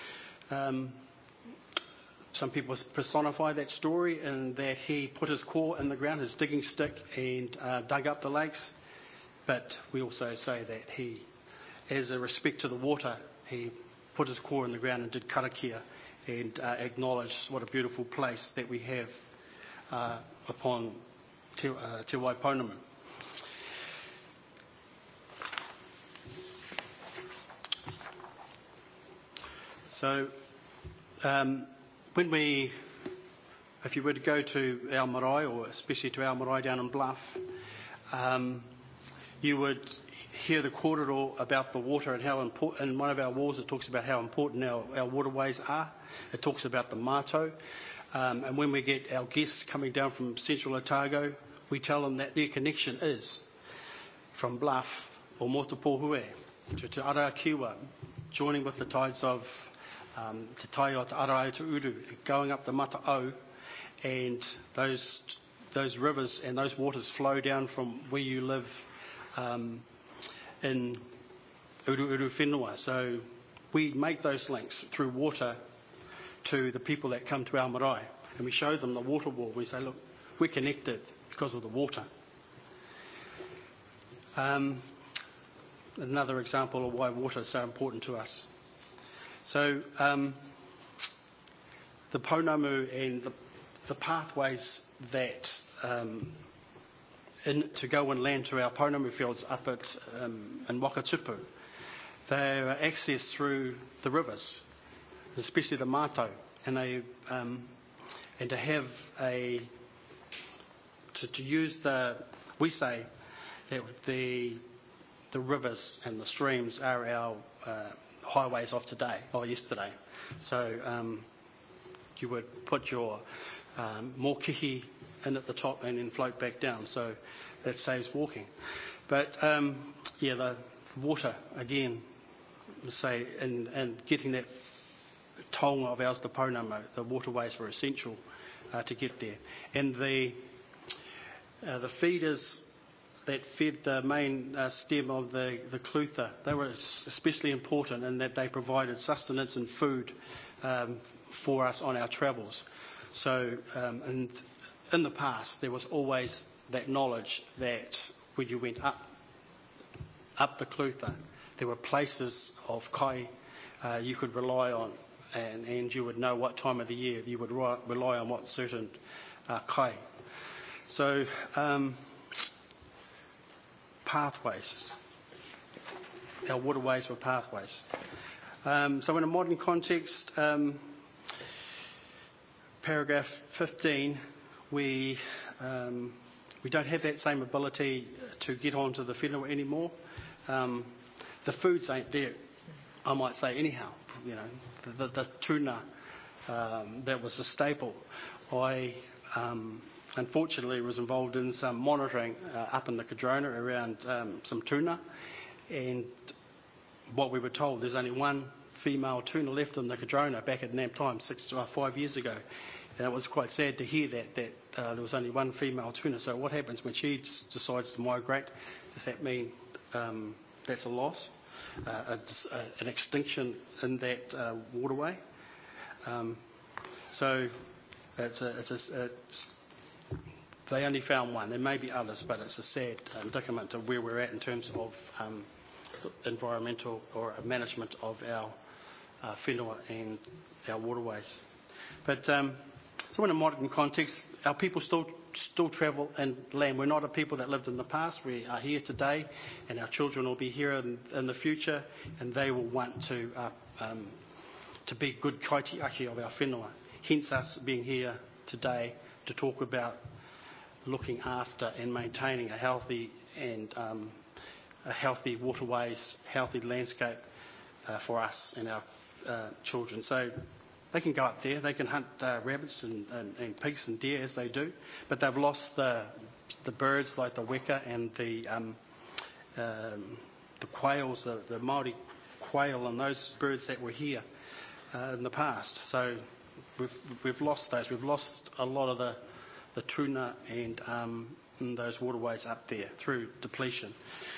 some people personify that story in that he put his core in the ground, his digging stick, and dug up the lakes. But we also say that he, as a respect to the water, he put his core in the ground and did karakia and acknowledged what a beautiful place that we have upon Te Waipounamu. So if you were to go to our marae, or especially to our marae down in Bluff, you would hear the kōrero about the water and how important. In one of our walls, it talks about how important our waterways are. It talks about the mātou. And when we get our guests coming down from Central Otago, we tell them that their connection is from Bluff or Motupohue to Te Arakiwa, joining with the tides of Te Tai o Te Arae Te Uru, going up the Mata'au, and those rivers and those waters flow down from where you live in Uru Whenua. So we make those links through water to the people that come to our marae, and we show them the water wall. We say, look, we're connected because of the water. Another example of why water is so important to us. So the pounamu and the pathways that to go and land to our pounamu fields up at in Wakatupu, they are accessed through the rivers, especially the Mātou, and they and to have to use we say that the rivers and the streams are our highways of today or yesterday. So you would put your mōkihi in at the top and then float back down, so that saves walking. But the water again, say, and getting that taonga of ours, the pounamu, the waterways were essential to get there. And the feeders that fed the main stem of the Clutha, they were especially important in that they provided sustenance and food for us on our travels. So in the past, there was always that knowledge that when you went up the Clutha, there were places of kai you could rely on, and you would know what time of the year you would rely on what certain kai. So pathways, our waterways were pathways. So in a modern context, paragraph 15, we don't have that same ability to get onto the whenua anymore. The foods ain't there, I might say, anyhow. You know, the tuna that was a staple. I unfortunately was involved in some monitoring up in the Cardrona around some tuna, and what we were told, there's only one female tuna left in the Cardrona back at NAM time 5 years ago. And it was quite sad to hear that there was only one female tuna. So what happens when she decides to migrate? Does that mean that's a loss, an extinction in that waterway? So it's they only found one. There may be others, but it's a sad predicament of where we're at in terms of environmental or management of our whenua and our waterways. But so in a modern context, our people still travel in land. We're not a people that lived in the past. We are here today, and our children will be here in the future, and they will want to be good kaitiaki of our whenua. Hence us being here today to talk about looking after and maintaining a healthy waterways, healthy landscape for us and our children. So they can go up there, they can hunt rabbits and pigs and deer as they do, but they've lost the birds like the weka and the quails, the Māori quail and those birds that were here in the past. So we've lost those. We've lost a lot of the tuna and those waterways up there through depletion.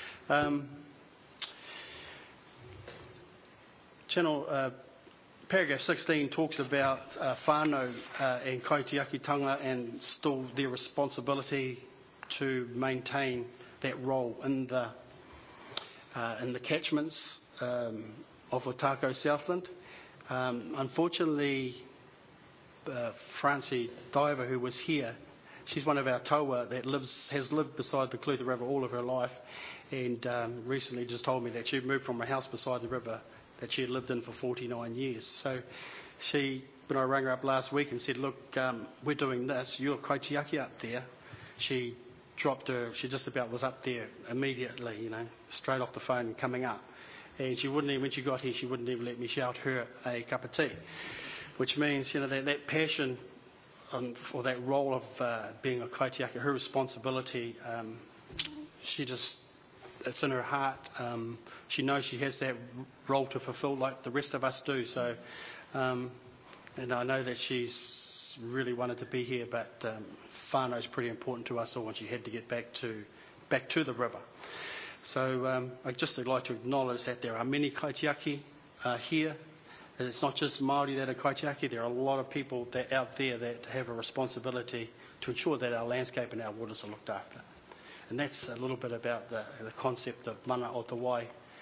Paragraph 16 talks about whānau and kaitiakitanga and still their responsibility to maintain that role in the catchments of Otago Southland. Unfortunately, Francie Diver, who was here, she's one of our taua that has lived beside the Clutha River all of her life, and recently just told me that she moved from a house beside the river that she had lived in for 49 years. So when I rang her up last week and said, look, we're doing this, you're kaitiaki up there, she just about was up there immediately, straight off the phone and coming up. And she wouldn't even, when she got here, she wouldn't even let me shout her a cup of tea, which means, that passion or that role of being a kaitiaki, her responsibility, it's in her heart. She knows she has that role to fulfil like the rest of us do. So, and I know that she's really wanted to be here, but whānau is pretty important to us all, and she had to get back to the river. So I'd just like to acknowledge that there are many kaitiaki here. And it's not just Māori that are kaitiaki. There are a lot of people out there that have a responsibility to ensure that our landscape and our waters are looked after. And that's a little bit about the concept of mana o te wai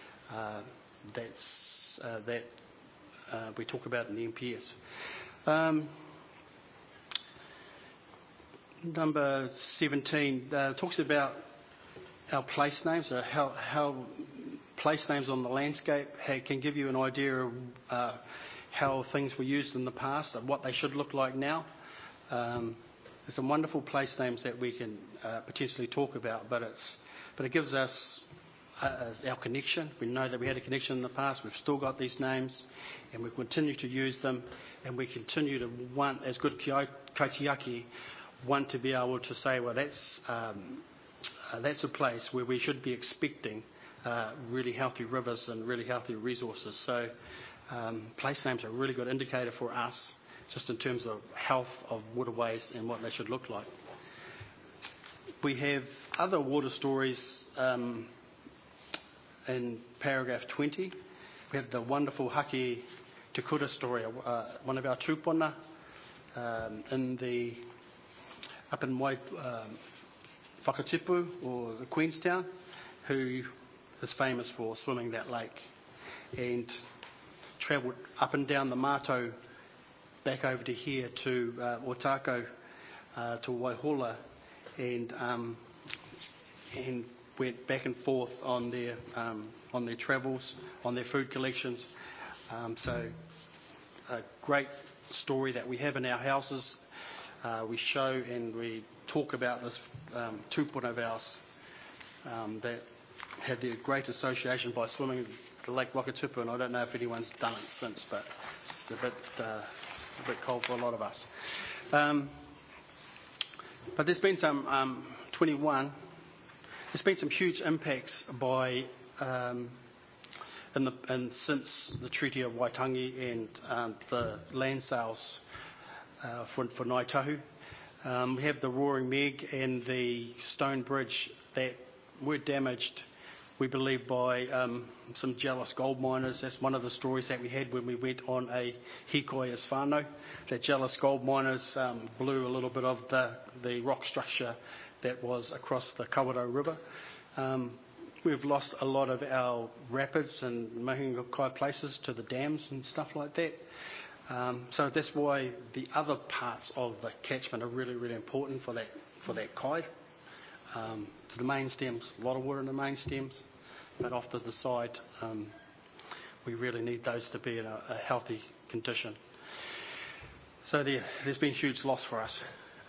that we talk about in the MPS. Number 17 talks about our place names, how place names on the landscape can give you an idea of how things were used in the past and what they should look like now. There's some wonderful place names that we can potentially talk about, but it gives us our connection. We know that we had a connection in the past. We've still got these names, and we continue to use them, and we continue to want, as good kaitiaki, want to be able to say, well, that's a place where we should be expecting really healthy rivers and really healthy resources. So place names are a really good indicator for us, just in terms of health of waterways and what they should look like. We have other water stories in paragraph 20. We have the wonderful Haki Te Kura story, one of our tūpuna up in Whakatipu, or the Queenstown, who is famous for swimming that lake and travelled up and down the Mato back over to here to Otako, to Waihola, and went back and forth on their travels, on their food collections. So a great story that we have in our houses. We show and we talk about this tūpuna of ours that had their great association by swimming the Lake Wakatipu, and I don't know if anyone's done it since, but it's a bit cold for a lot of us. But there's been some 21. There's been some huge impacts by since the Treaty of Waitangi and the land sales for Ngāi Tahu. We have the Roaring Meg and the Stone Bridge that were damaged we believe, by some jealous gold miners. That's one of the stories that we had when we went on a hikoi as whānau. That jealous gold miners blew a little bit of the rock structure that was across the Kawerau River. We've lost a lot of our rapids and mahingakai places to the dams and stuff like that. So that's why the other parts of the catchment are really, really important for that kai. To the main stems, a lot of water in the main stems, but off to the side, we really need those to be in a healthy condition. So there's been huge loss for us.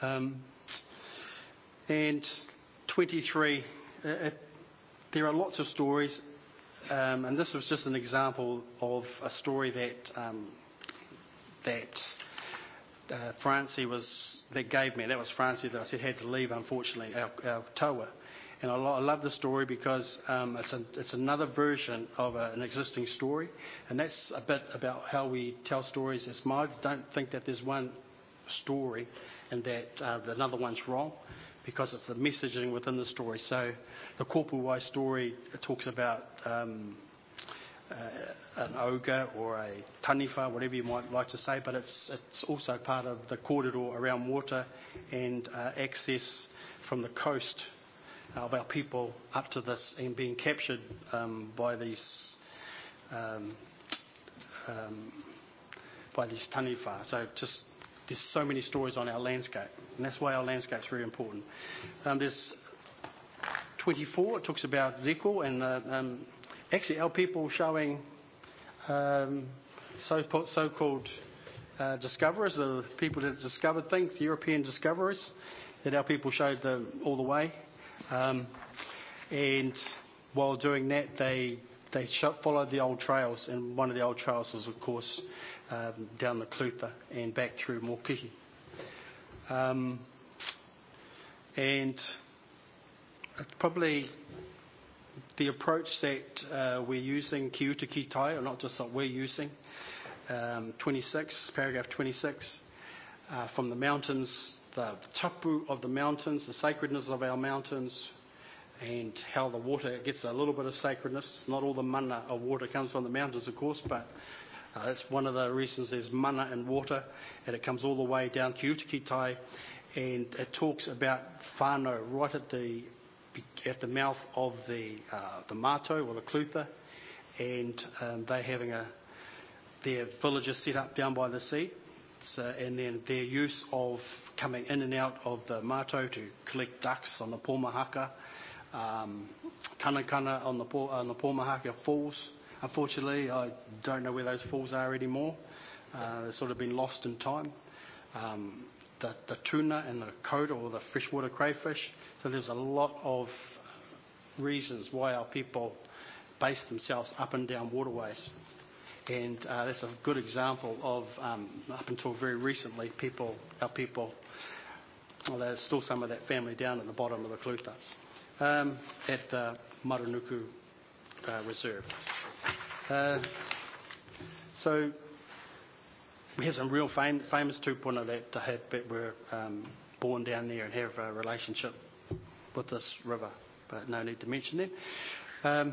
And 23, there are lots of stories, and this was just an example of a story that Francie gave me. That was Francie that I said had to leave, unfortunately, our taua. And I love the story because it's another version of an existing story, and that's a bit about how we tell stories as Māori. Don't think that there's one story and that another one's wrong, because it's the messaging within the story. So the Kopuwai story talks about an ogre or a taniwha, whatever you might like to say, but it's also part of the kōrero around water and access from the coast of our people up to this and being captured by these taniwha. So there's so many stories on our landscape, and that's why our landscape's very important. There's 24, it talks about reko, and actually our people showing so-called discoverers, the people that discovered things, European discoverers, that our people showed them all the way. And while doing that, they followed the old trails, and one of the old trails was, of course, down the Clutha and back through Mokihi. And probably the approach that we're using, ki uta ki tai, or not just that we're using, 26, paragraph 26, from the mountains, the tapu of the mountains, the sacredness of our mountains, and how the water gets a little bit of sacredness. Not all the mana of water comes from the mountains, of course, but that's one of the reasons there's mana in water, and it comes all the way down ki uta ki tai, and it talks about whānau right at the mouth of the Mātou or the Clutha, and they having their villages set up down by the sea, and then their use of coming in and out of the Mātou to collect ducks on the Pōmahaka, kanakana on the Pōmahaka Falls. Unfortunately, I don't know where those falls are anymore. They've sort of been lost in time. The tuna and the koda, or the freshwater crayfish. So there's a lot of reasons why our people base themselves up and down waterways. And that's a good example of, up until very recently, our people, well, there's still some of that family down at the bottom of the Clutha, at the Maranuku Reserve. So we have some real famous tupuna that were born down there and have a relationship with this river, but no need to mention them.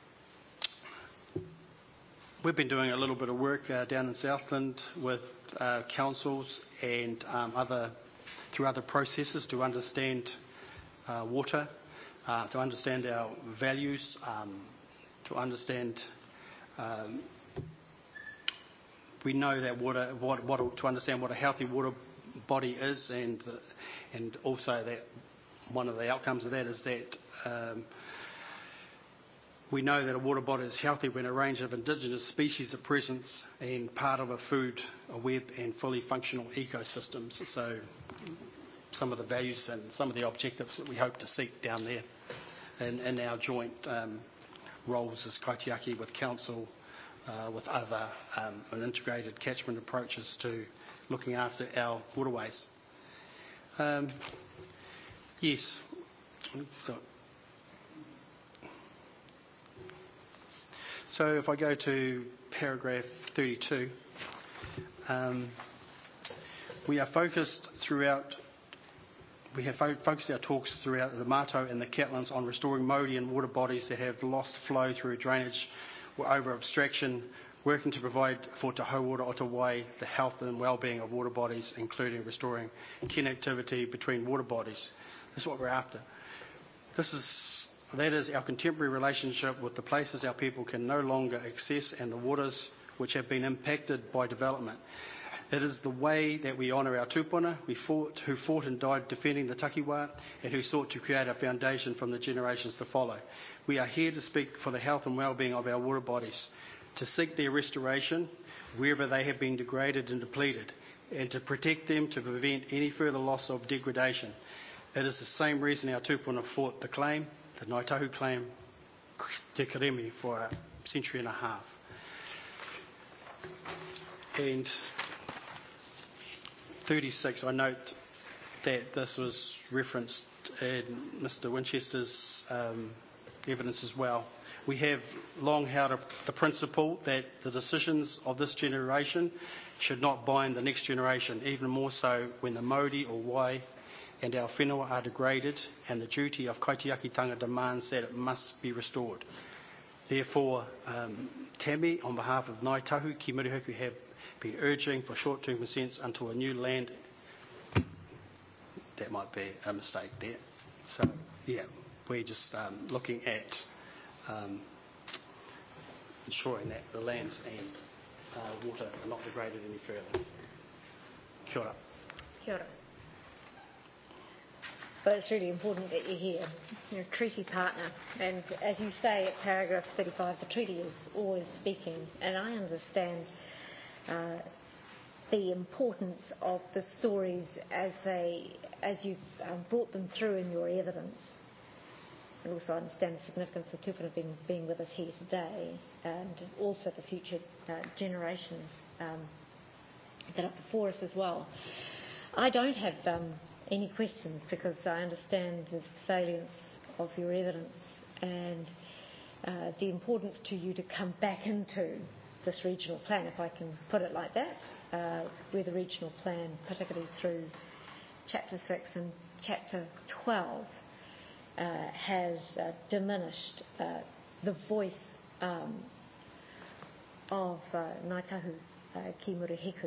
We've been doing a little bit of work down in Southland with councils and through other processes to understand water, to understand our values, to understand. We know that water, to understand what a healthy water body is, and also that one of the outcomes of that is that we know that a water body is healthy when a range of indigenous species are present and part of a food, a web and fully functional ecosystems. So some of the values and some of the objectives that we hope to seek down there in our joint roles as kaitiaki with council, with other and integrated catchment approaches to looking after our waterways. Yes. So if I go to paragraph 32, we are focused throughout we have focused our talks throughout the Mato and the Catlins on restoring Māori and water bodies that have lost flow through drainage or over abstraction, working to provide for Te Hauora o Te Wai the health and well-being of water bodies, including restoring connectivity between water bodies. That's what we're after. That is our contemporary relationship with the places our people can no longer access and the waters which have been impacted by development. It is the way that we honour our tūpuna who fought and died defending the takiwā and who sought to create a foundation from the generations to follow. We are here to speak for the health and well-being of our water bodies, to seek their restoration wherever they have been degraded and depleted, and to protect them to prevent any further loss of degradation. It is the same reason our tūpuna fought the claim, the Ngāi Tahu claim, Te Karemi, for a century and a half. And 36, I note that this was referenced in Mr. Winchester's evidence as well. We have long held the principle that the decisions of this generation should not bind the next generation, even more so when the Māori or Wai and our whenua are degraded and the duty of kaitiakitanga demands that it must be restored. Therefore, Tammy, on behalf of Ngāi Tahu ki Murihoku, have been urging for short-term consents until a new land. That might be a mistake there. So, yeah, we're just looking at ensuring that the lands and water are not degraded any further. Kia ora. Kia ora. But it's really important that you're here. You're a treaty partner. And as you say at paragraph 35, the treaty is always speaking. And I understand the importance of the stories as you've brought them through in your evidence. And also understand the significance of tūpuna being with us here today, and also the future generations that are before us as well. I don't have any questions because I understand the salience of your evidence and the importance to you to come back into this regional plan, if I can put it like that, where the regional plan, particularly through Chapter 6 and Chapter 12, has diminished the voice of Ngāi Tahu ki Murihiku,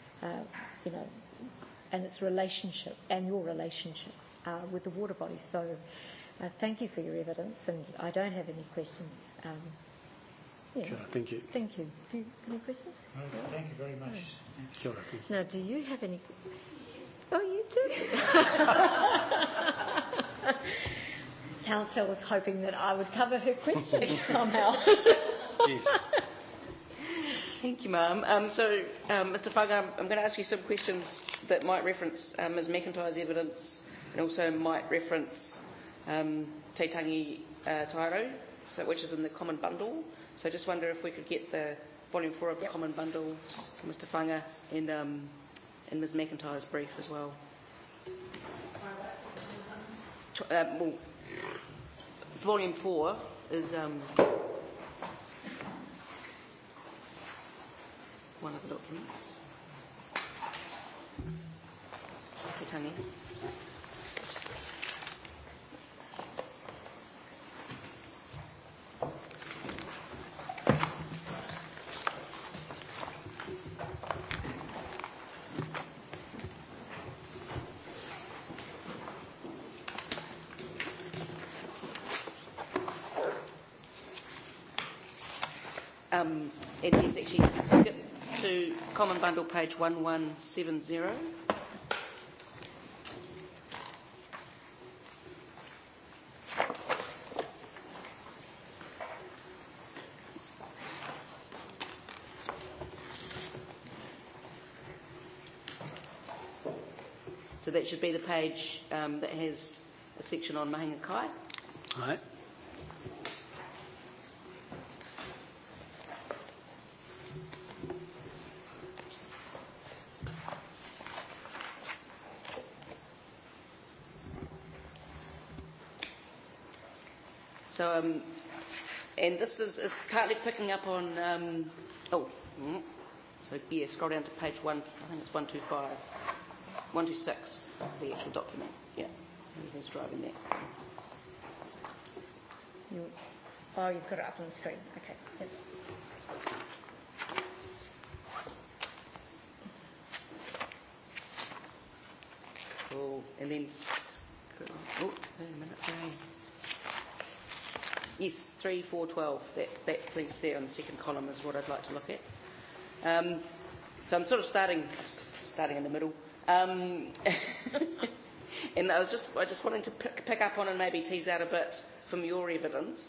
and its relationship and your relationships with the water body. So thank you for your evidence, and I don't have any questions. Kia ora, thank you. Thank you. Do you have any questions? No, thank you very much. Kia ora, thank you. Now, do you have any? Oh, you do? Council was hoping that I would cover her question somehow. Yes. Thank you, Ma'am. Mr. Whanga, I'm going to ask you some questions that might reference Ms. McIntyre's evidence and also might reference Te Tangi Tairo, which is in the Common Bundle. So I just wonder if we could get the volume 4 of the Common Bundle for Mr. Whanga and Ms. McIntyre's brief as well. Volume 4 is one of the documents. Te Tangi. And yes, actually, skip to Common Bundle, page 1170. So that should be the page that has a section on Mahinga Kai. All right. So, and this is partly picking up on, so yeah, scroll down to page 1, I think it's 125. 126, the actual document. Yeah, he's driving that. You've got it up on the screen. Okay. Yes. Cool. And then, wait a minute, sorry. Yes, 3, 4, 12. That piece there on the second column is what I'd like to look at. So I'm sort of starting in the middle. And I just wanting to pick up on and maybe tease out a bit from your evidence.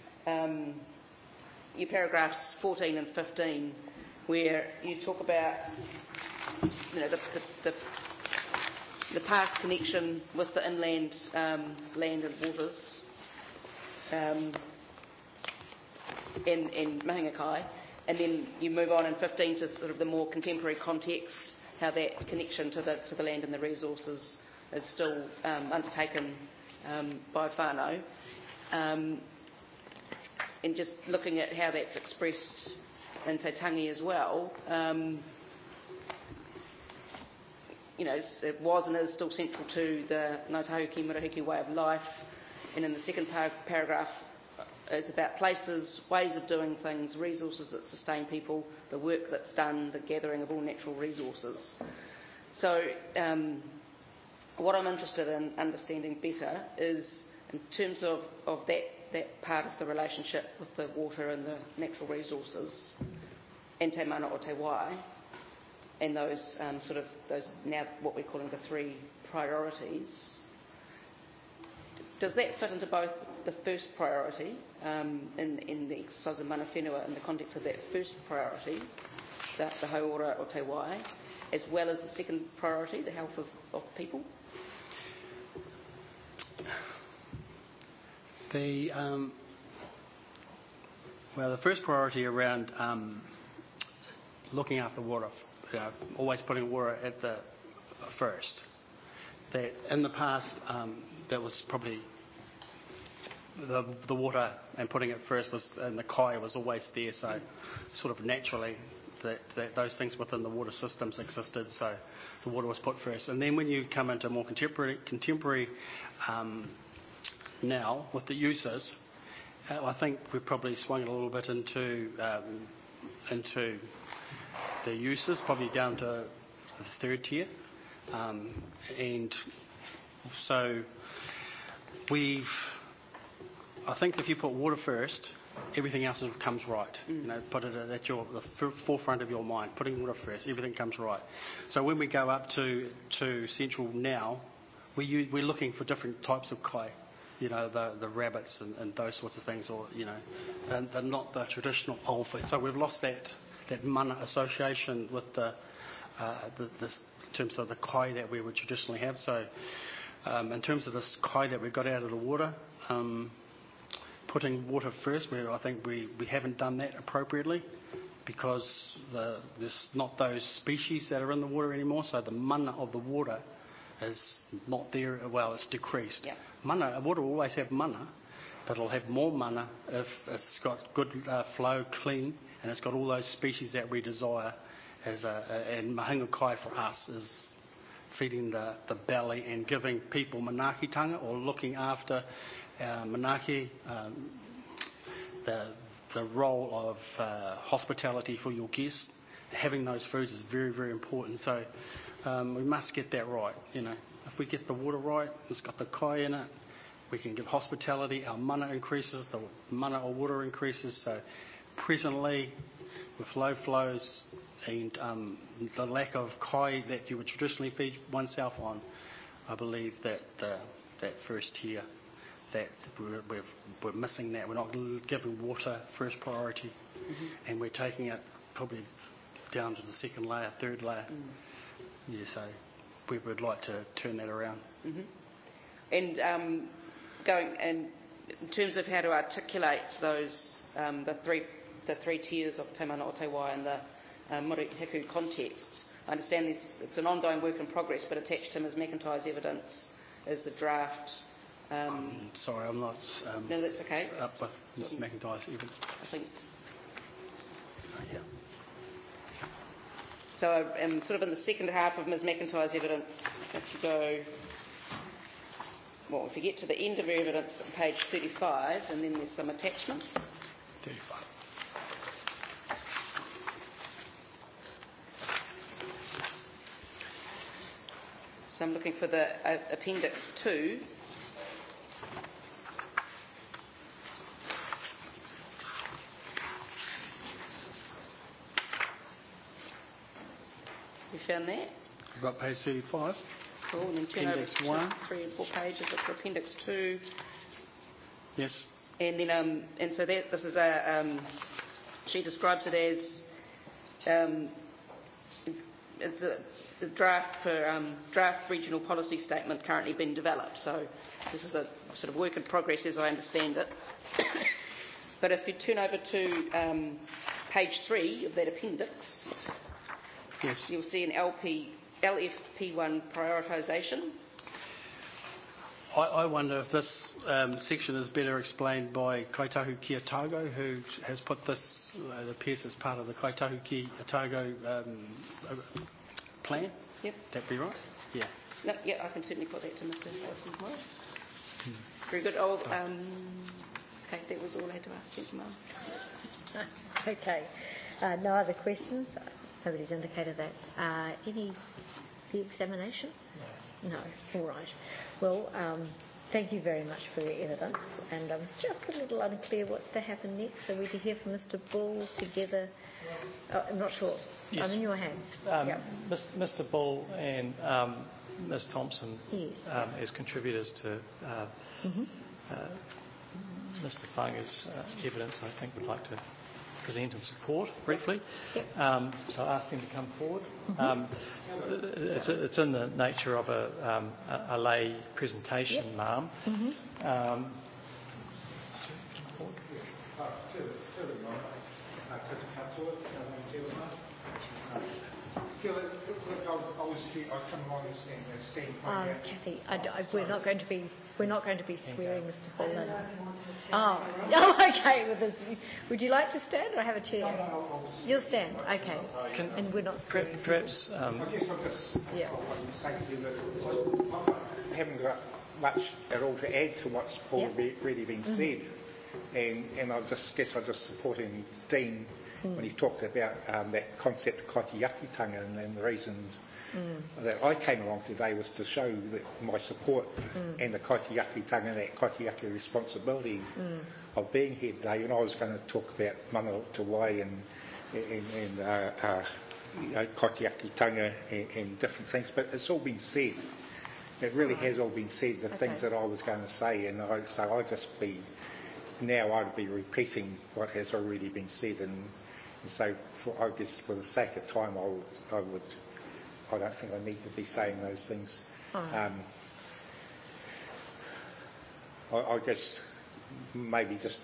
Your paragraphs 14 and 15, where you talk about, the past connection with the inland land and waters in Mahinga Kai, and then you move on in 15 to sort of the more contemporary context, how that connection to the land and the resources is still undertaken by whānau, and just looking at how that's expressed in Te Tangi as well. It was and is still central to the Ngāi Tahu Ki Murahiki way of life. And in the second paragraph, it's about places, ways of doing things, resources that sustain people, the work that's done, the gathering of all natural resources. So what I'm interested in understanding better is in terms of that part of the relationship with the water and the natural resources and Te Mana o Te Wai, and those now what we're calling the 3 priorities. Does that fit into both the first priority in the exercise of mana whenua in the context of that first priority, the hauora o Te Wai, as well as the second priority, the health of people? The first priority around looking after water, always putting water at the first. That in the past, that was probably the water and putting it first and the kai was always there. So sort of naturally, that those things within the water systems existed. So the water was put first. And then when you come into more contemporary now with the uses, I think we've probably swung it a little bit into the uses, probably down to the third tier. And so I think if you put water first, everything else comes right. Put it at the forefront of your mind. Putting water first, everything comes right. So when we go up to Central now, we're looking for different types of kai. The rabbits and those sorts of things, or and not the traditional oldfish. So we've lost that mana association with the in terms of the kai that we would traditionally have. So in terms of this kai that we got out of the water, putting water first, I think we haven't done that appropriately, because there's not those species that are in the water anymore. So the mana of the water is not there. Well, it's decreased. Yeah. Water will always have mana, but it'll have more mana if it's got good flow, clean, and it's got all those species that we desire. And Mahinga Kai for us is feeding the belly and giving people manaakitanga, or looking after manaaki, the role of hospitality for your guests. Having those foods is very, very important. So we must get that right. If we get the water right, it's got the kai in it, we can give hospitality, our mana increases, the mana or water increases. So presently, with low flows and the lack of kai that you would traditionally feed oneself on, I believe that that first tier, that we're missing that. We're not giving water first priority, and we're taking it probably down to the second layer, third layer. Yeah, so we would like to turn that around. And in terms of how to articulate those the three tiers of Te Mana o Te Wai and the Murihiku contexts, I understand it's an ongoing work in progress, but attached to Ms McIntyre's evidence is the draft. Sorry, I'm not. No, that's okay. Up with Ms McIntyre's evidence. I think. Yeah. So sort of in the second half of Ms McIntyre's evidence, if you go, well, if you get to the end of her evidence on page 35, and then there's some attachments. 35. So I'm looking for the Appendix 2. You found that? I've got page 35. Cool, and then turn Appendix over 1. 3 and 4 pages, look for Appendix 2. Yes. And then, and so that, this is a, she describes it as, it's a draft for, draft regional policy statement currently being developed. So this is a sort of work in progress as I understand it. But if you turn over to page 3 of that appendix, Yes. you'll see an LFP1 prioritisation. I wonder if this section is better explained by Kaitahu Ki Otago, who has put this, it appears as part of the Kaitahu Ki Otago plan. Yep. That be right? Yeah. No, yeah, I can certainly put that to Mr. Wilson tomorrow. Very good. Oh, okay, that was all I had to ask. Thank you, Mum. Okay. No other questions? Nobody's indicated that. Any re-examination? No. All right. Well, thank you very much for your evidence. And just a little unclear what's to happen next. So we're to hear from Mr. Bull together. I'm not sure. Yes. I'm in your hands. Yep. Mr. Bull and Ms. Thompson, Yes. as contributors to Mr. Whanga's evidence, I think would like to present and support briefly. Yep. So I ask them to come forward. It's in the nature of a lay presentation, Yep. ma'am. I come along and stand Kathy, we're not going to be swearing Mr. Bull in. Oh, okay. Would you like to stand or have a chair? You'll stand. Okay. And we're not. Perhaps. I guess I'll just Yeah. say to you that I haven't got much at all to add to what's already been said, and I guess I'm just supporting Dean when he talked about that concept of kaitiakitanga and the reasons that I came along today was to show that my support and the kaitiakitanga, that kaitiaki responsibility of being here today. And I was going to talk about mana te wai and kaitiakitanga and different things, but it's all been said. It really has all been said, the things that I was going to say, and so I'd be repeating what has already been said, and so I guess for the sake of time, I don't think I need to be saying those things. I guess maybe just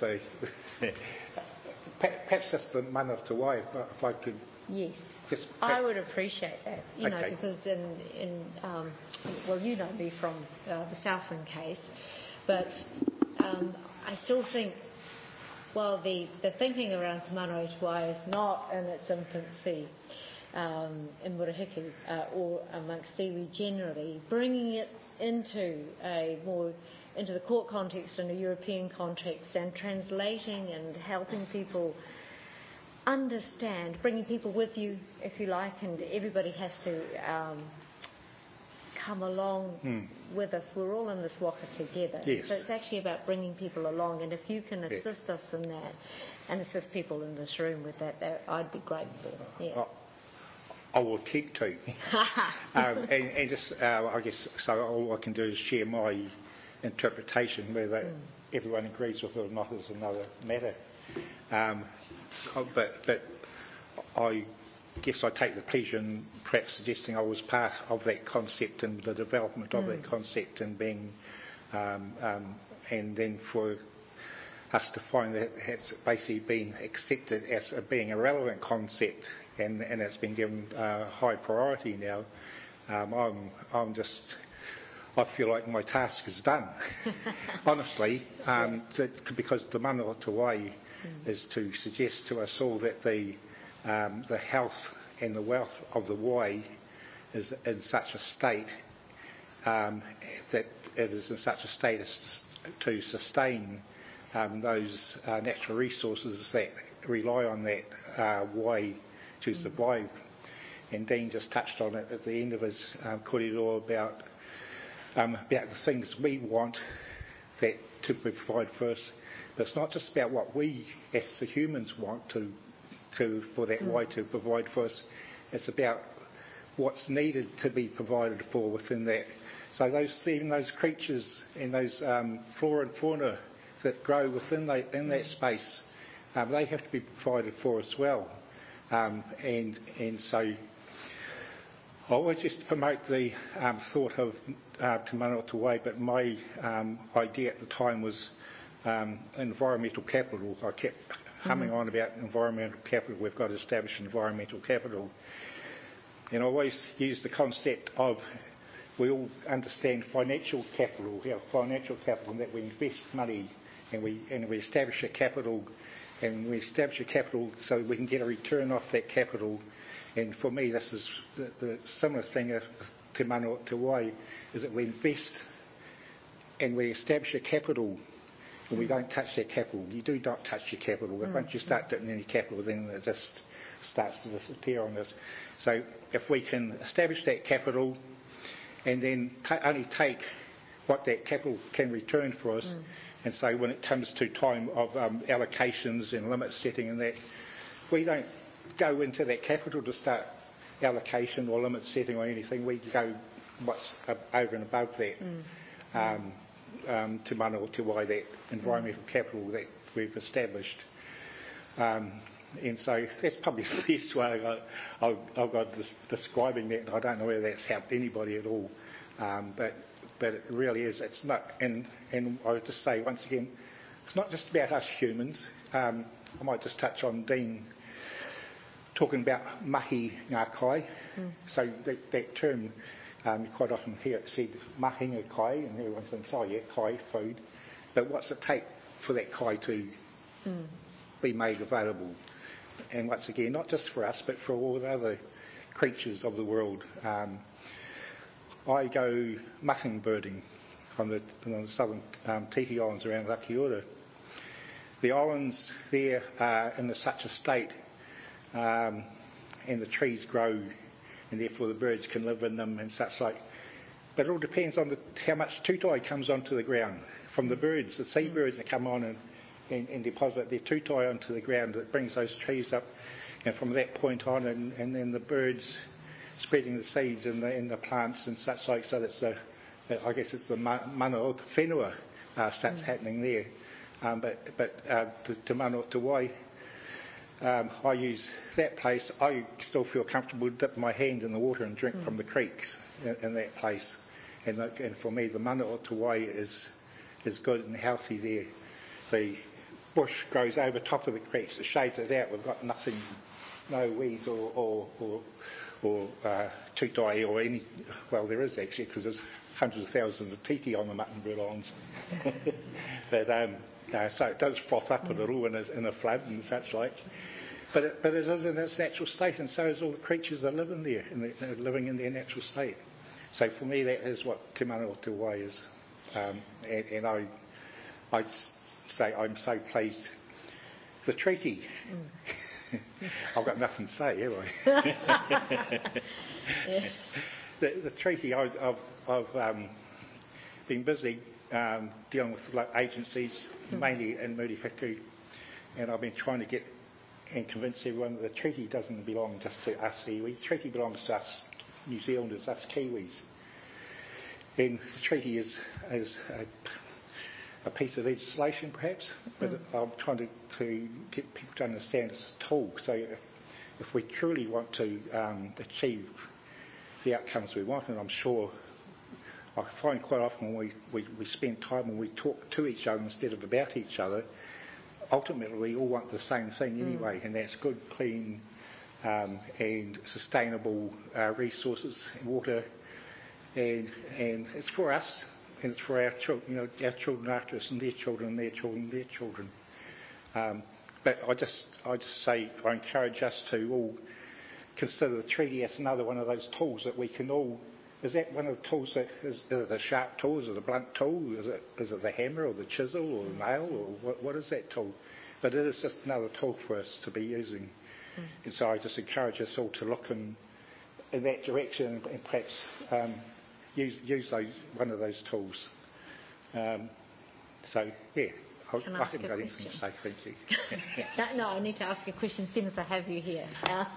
perhaps just the mana te wai, if I could. Yes. Just I would appreciate that, Okay. because well, you know me from the Southland case, but I still think, well, the thinking around Te Manawa Te Wai is not in its infancy in Murihiku or amongst iwi generally, bringing it into the court context and a European context and translating and helping people understand, bringing people with you, if you like, and everybody has to come along with us. We're all in this waka together. Yes. So it's actually about bringing people along, and if you can assist us in that and assist people in this room with that, I'd be grateful. Yeah. I will keep to. And just, I guess, so all I can do is share my interpretation, whether everyone agrees with it or not is another matter. But I guess I take the pleasure in perhaps suggesting I was part of that concept and the development of that concept and being, and then for us to find that it's basically been accepted as being a relevant concept and it's been given high priority now. I feel like my task is done, honestly, because the mana te wai is to suggest to us all that the health and the wealth of the Wai is in such a state that it is in such a state as to sustain those natural resources that rely on that Wai to survive. And Dean just touched on it at the end of his kōrero about the things we want that to provide for us. But it's not just about what we as the humans want for that Wai to provide for us. It's about what's needed to be provided for within that. So even those creatures and those flora and fauna that grow within in that space, they have to be provided for as well. And so I always just promote the thought of Te Manawa Te Wai, but my idea at the time was environmental capital. I kept humming on about environmental capital. We've got to establish environmental capital. And I always use the concept of, we all understand financial capital, financial capital, that we invest money and we establish a capital, and we establish a capital so we can get a return off that capital. And for me, this is the similar thing of Te Manawa Te Wai, is that we invest and we establish a capital, and we don't touch that capital. You do not touch your capital. Once you start dipping any capital, then it just starts to disappear on us. So if we can establish that capital and then only take what that capital can return for us, and so when it comes to time of allocations and limit setting and that, we don't go into that capital to start allocation or limit setting or anything. We go what's over and above that. Te Manawa Te Wai, that environmental capital that we've established. And so that's probably the best way I've got describing that. I don't know whether that's helped anybody at all, but it really is. It's not, and I would just say once again, it's not just about us humans. I might just touch on Dean talking about mahi ngā kai. So that term, you quite often hear it said mahinga kai, and everyone thinks, oh yeah, kai, food. But what's it take for that kai to be made available? And once again, not just for us, but for all the other creatures of the world. I go mucking birding on the southern Tiki Islands around Rakiura. The islands there are in such a state, and the trees grow, and therefore the birds can live in them and such like. But it all depends on how much tutai comes onto the ground from the birds, the seabirds that come on and deposit their tutai onto the ground. That brings those trees up, and from that point on, and then the birds spreading the seeds in the plants and such like. So that's I guess it's the mana o te whenua starts happening there. But Te Manawa Te Wai, I use that place. I still feel comfortable dipping my hand in the water and drink from the creeks in that place. And for me, the Manawa Te Wai is good and healthy there. The bush grows over top of the creeks. It shades it out. We've got nothing, no weeds or tutai or any. Well, there is actually, because there's hundreds of thousands of tiki on the Muttonbird Islands. But so it does froth up a little in a flood and such like. But it is in its natural state, and so is all the creatures that live in there, and living in their natural state. So for me, that is what Te Manawa Te Wai is. And I say I'm so pleased. The treaty. I've got nothing to say, have I? The treaty, I've been busy dealing with agencies, mainly in Muriwhiku, and I've been trying to get and convince everyone that the treaty doesn't belong just to us iwi. The treaty belongs to us New Zealanders, us Kiwis. And the treaty is a piece of legislation, perhaps, but I'm trying to get people to understand it's a tool. So if we truly want to achieve the outcomes we want, and I'm sure I find quite often when we spend time and we talk to each other instead of about each other, ultimately we all want the same thing anyway, and that's good, clean and sustainable resources, water, and it's for us, and it's for our children, our children after us, and their children, and their children, and their children. But I just say I encourage us to all consider the treaty as another one of those tools that we can all... Is that one of the tools that... Is it a sharp tool? Is it a blunt tool? Is it the hammer or the chisel or the nail? Or what is that tool? But it is just another tool for us to be using. And so I just encourage us all to look in that direction and perhaps use one of those tools. So, yeah, I haven't got anything to say, thank you. No, I need to ask a question as soon as I have you here.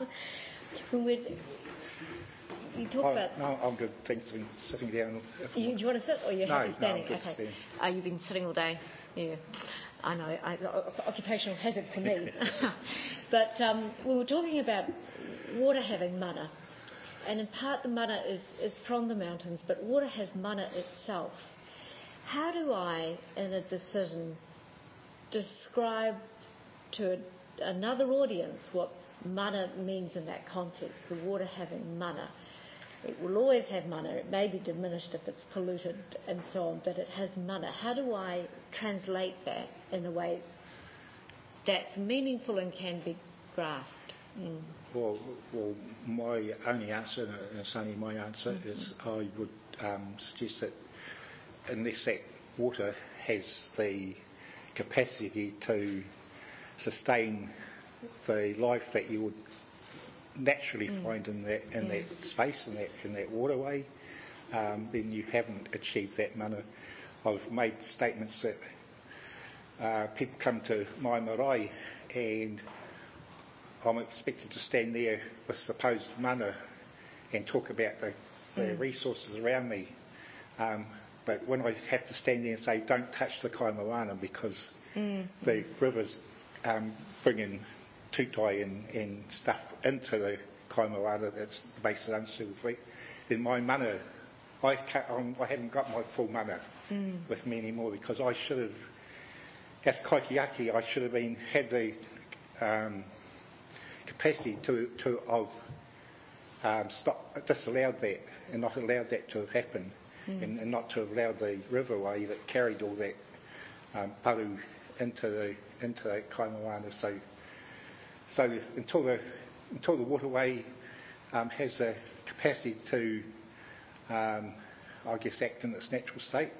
You talk about... No, I'm good, thanks for sitting down. Do you want to sit or you're happy standing? No, I'm good okay. You've been sitting all day? Yeah. I know, occupational hazard for me. But we were talking about water having mana. And in part the mana is from the mountains, but water has mana itself. How do I, in a decision, describe to another audience what mana means in that context, the water having mana? It will always have mana. It may be diminished if it's polluted and so on, but it has mana. How do I translate that in a way that's meaningful and can be grasped? Well, my only answer, and it's only my answer, is I would suggest that unless that water has the capacity to sustain the life that you would naturally find in that space, in that waterway, then you haven't achieved that mana. I've made statements that people come to my marae and I'm expected to stand there with supposed mana and talk about the resources around me. But when I have to stand there and say, don't touch the Kaimoana because the river's bringing tutai and stuff into the Kaimoana that makes it unsuitable for it, then my mana, I haven't got my full mana with me anymore because I should have, as kaitiaki, I should have had the capacity to have disallowed that and not allowed that to have happened and not to have allowed the riverway that carried all that paru into the Kaimoana. So until the waterway has the capacity to, I guess, act in its natural state,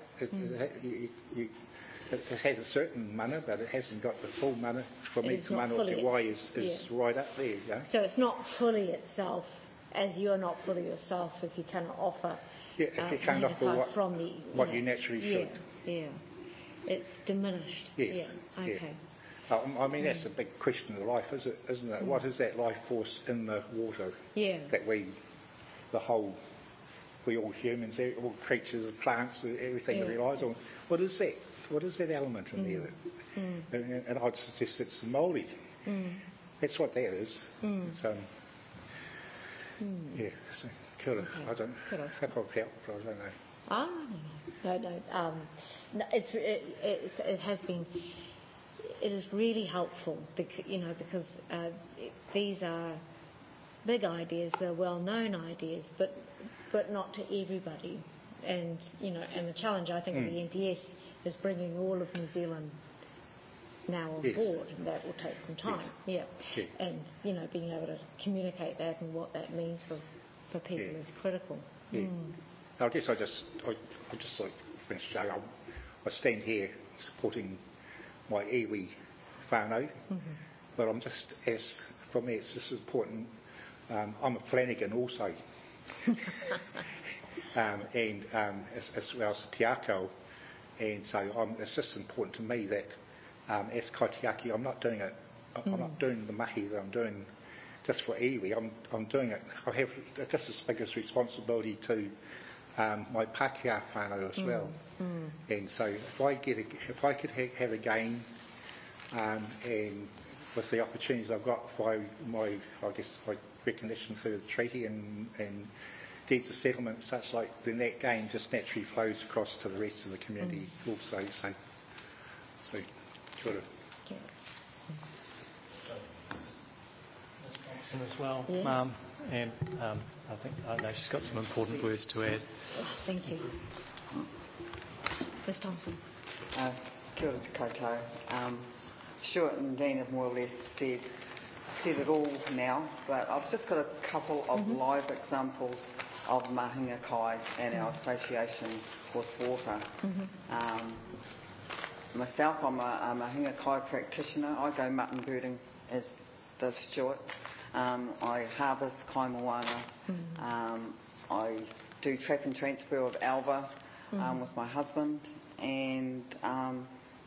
it has a certain mana, but it hasn't got the full mana. For me, the mana of the wai is right up there. Yeah? So it's not fully itself, as you're not fully yourself if you cannot offer. Yeah, if you can't offer what you naturally should. Yeah, it's diminished. Yes. Yeah. Okay. I mean, that's a big question of life, isn't it? What is that life force in the water that we all humans, all creatures, plants, everything relies on? What is that? What is that element in there? And I'd suggest it's the Māori. That's what that is. So, yeah, so, kia ora. I don't hope I've helped, but I don't know. No. It has been... It is really helpful, because these are big ideas, they're well-known ideas, but not to everybody. And and the challenge I think of the NPS is bringing all of New Zealand now on board, and that will take some time. Yes. Yeah, and being able to communicate that and what that means for people is critical. Yeah. I guess I just like finish. I stand here supporting my iwi whānau, but I'm just, for me it's just important, I'm a Flanagan also, and as well as a Te Akau, and so it's just important to me that as kaitiaki I'm not doing it, I'm not doing the mahi that I'm doing just for iwi, I'm doing it, I have just as big a responsibility to my Pākehā whānau as well. And so if I could have a gain, and with the opportunities I've got by my recognition through the treaty and deeds of settlement and such like, then that gain just naturally flows across to the rest of the community also. So kia ora. As well, and I know she's got some important words to add. Thank you. Ms Thompson. Kia ora te koutou. Stuart and Dean have more or less said said it all now, but I've just got a couple of live examples of Mahinga Kai and our association with water. Myself, I'm a Mahinga Kai practitioner. I go mutton birding, as does Stuart. I harvest kai moana. I do trap and transfer of alva with my husband, and I'm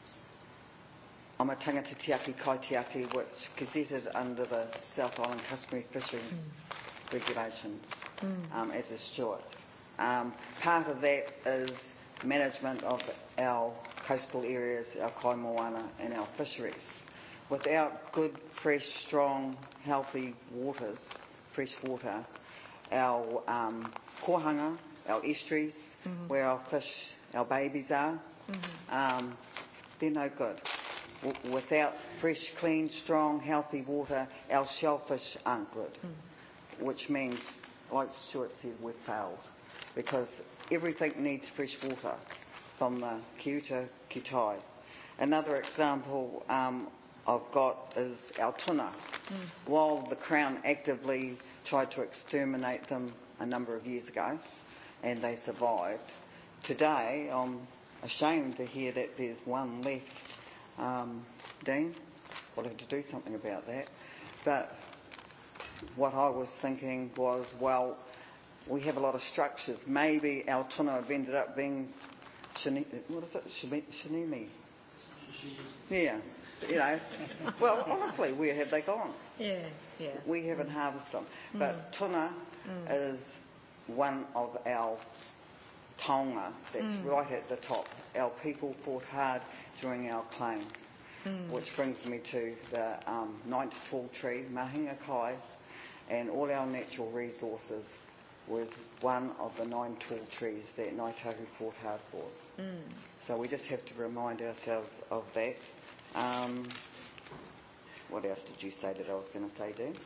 a tangata tiaki kai tiaki, which gazetted under the South Island Customary Fishing Regulations, as is Stuart. Part of that is management of our coastal areas, our kai moana and our fisheries. Without good, fresh, strong, healthy waters, fresh water, our kohanga, our estuaries, where our fish, our babies are, they're no good. Without fresh, clean, strong, healthy water, our shellfish aren't good. Which means, like Stuart said, we've failed. Because everything needs fresh water, from the Kiuta Kitai. Another example I've got is our tuna. While the Crown actively tried to exterminate them a number of years ago, and they survived, today I'm ashamed to hear that there's one left. Dean, we'll have to do something about that. But what I was thinking was, well, we have a lot of structures. Maybe our tuna have ended up being shinimi. Yeah, you know. Well, honestly, where have they gone? Yeah. We haven't harvested them. But tuna is one of our taonga that's right at the top. Our people fought hard during our claim, which brings me to the 9th tall tree, Mahinga Kai, and all our natural resources was one of the 9 tall trees that Ngāi Tahu fought hard for. So we just have to remind ourselves of that. What else did you say that I was going to say, Dean?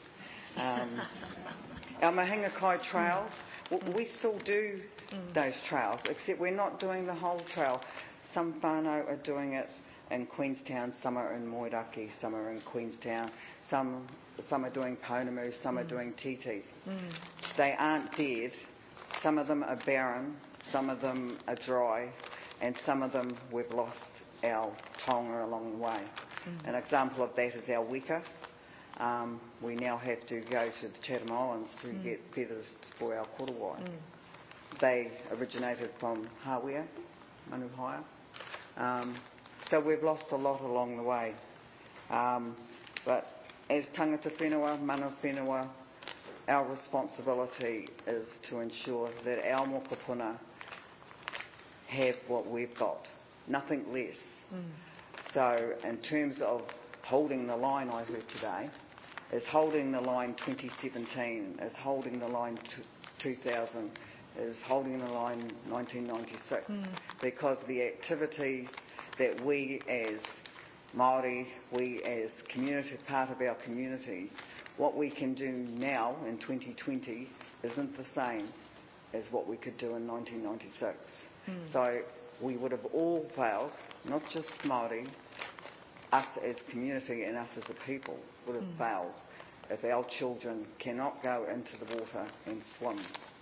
Our Mahinga Kai trails, we still do those trails, except we're not doing the whole trail. Some whānau are doing it in Queenstown, some are in Moeraki, some are in Queenstown, some are doing Pounamu, some are doing Titi. They aren't dead. Some of them are barren, some of them are dry, and some of them we've lost our taonga along the way. An example of that is our weka. We now have to go to the Chatham Islands to get feathers for our korowai. They originated from Hawea, Manuhia. So we've lost a lot along the way. But as tangata whenua, mana whenua, our responsibility is to ensure that our mokopuna have what we've got, nothing less. So in terms of holding the line, I heard today, is holding the line 2017, is holding the line 2000, is holding the line 1996, because the activities that we as Māori, we as community, part of our communities, what we can do now in 2020 isn't the same as what we could do in 1996. So we would have all failed, not just Māori, us as community and us as a people would have failed if our children cannot go into the water and swim.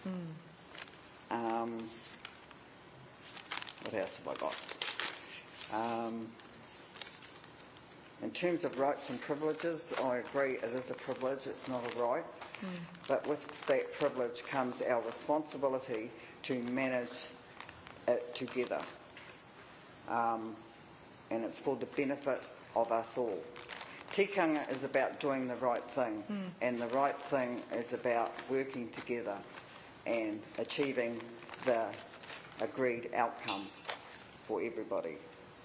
What else have I got? In terms of rights and privileges, I agree it is a privilege, it's not a right. But with that privilege comes our responsibility to manage it together. And it's for the benefit of us all. Tikanga is about doing the right thing, and the right thing is about working together and achieving the agreed outcome for everybody.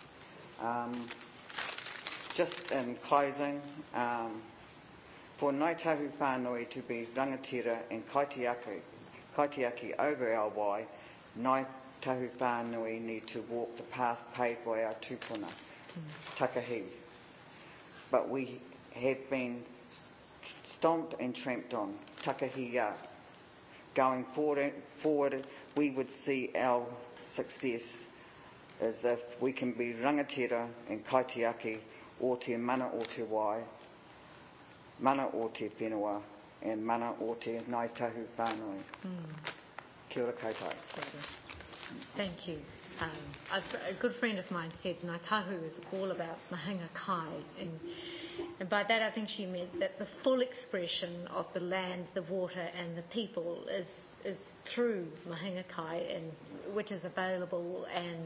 Just in closing, for Ngāi Tahu Whānui to be rangatira and kaitiaki over our wai, Ngāi Tahu Whānui need to walk the path paved by our tūpuna, Takahi. But we have been stomped and tramped on, Takahiya. Going forward, we would see our success as if we can be rangatira and kaitiaki o te mana o te wai, mana o te whenua and mana o te ngai tahu whānui. Kia ora koutou. Thank you. A good friend of mine said Ngāi Tahu is all about mahinga kai, and by that I think she meant that the full expression of the land, the water and the people is through mahinga kai, and which is available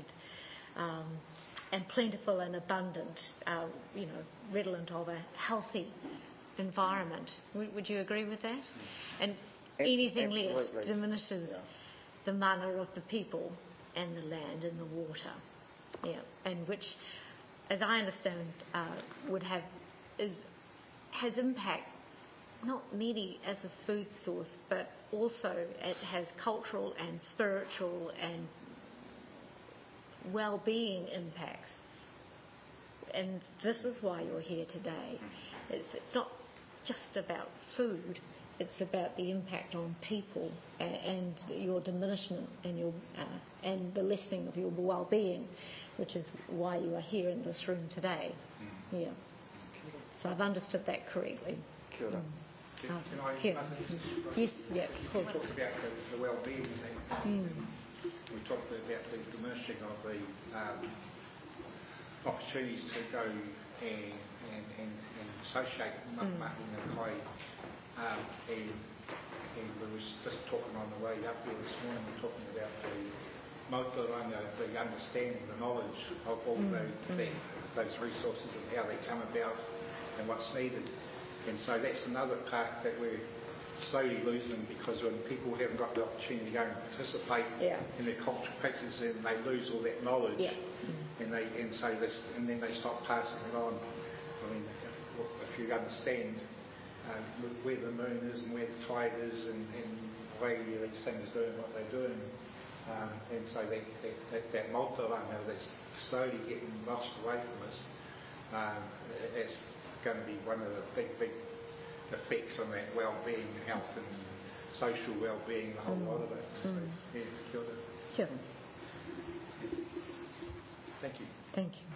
and plentiful and abundant, redolent of a healthy environment. Would you agree with that? And anything less diminishes the mana of the people and the land and the water, and which, as I understand, has impact not merely as a food source, but also it has cultural and spiritual and well-being impacts. And this is why you're here today. It's not just about food. It's about the impact on people and your diminishment and the lessening of your well-being, which is why you are here in this room today. Yeah. So I've understood that correctly. Kia ora. Can I Yes, yeah, cool. We talked about the well-being thing. We talked about the diminishing of the opportunities to go and associate mahinga kai. And we was just talking on the way up here this morning, we were talking about the mautaranga, the understanding, the knowledge of all those resources and how they come about and what's needed. And so that's another part that we're slowly losing, because when people haven't got the opportunity to go and participate in their cultural practices, then they lose all that knowledge, and then they stop passing it on. I mean, if you understand where the moon is and where the tide is and why these things are doing what they're doing, and so that mautaranga that's slowly getting lost away from us, it's going to be one of the big effects on that well-being, health and social well-being, the whole lot of it. So, yeah, kia ora. Kia ora. Thank you. Thank you.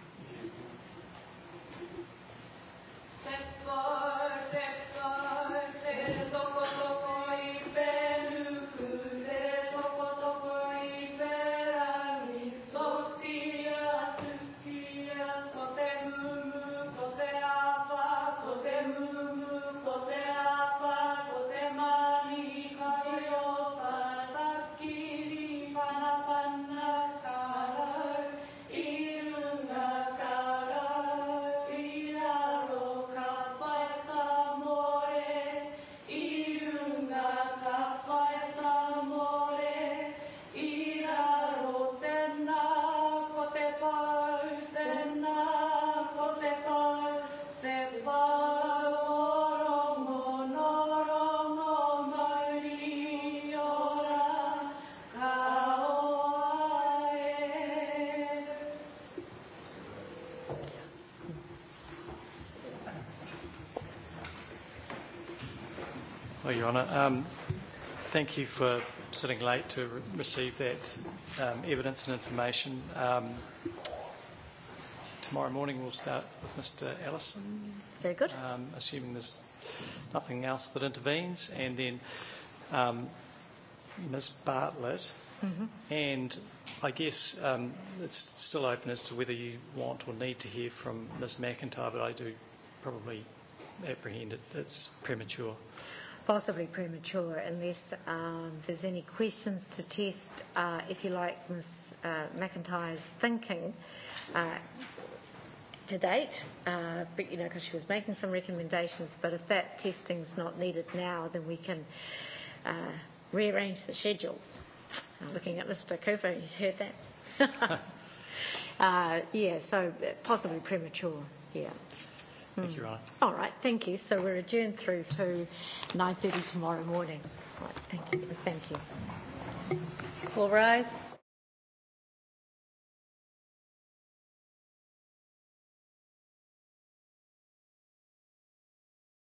Well, Your Honour, thank you for sitting late to receive that evidence and information. Tomorrow morning we'll start with Mr. Ellison. Very good. Assuming there's nothing else that intervenes, and then Ms. Bartlett. And I guess it's still open as to whether you want or need to hear from Ms. McIntyre, but I do probably apprehend it's premature. Possibly premature, unless there's any questions to test, if you like, Ms. McIntyre's thinking to date, but because she was making some recommendations. But if that testing's not needed now, then we can rearrange the schedule. I'm looking at Mr. Cooper, he's heard that. So possibly premature, Thank you, Your Honour. All right, thank you. So we're adjourned through to 9:30 tomorrow morning. All right, thank you. Thank you. All rise.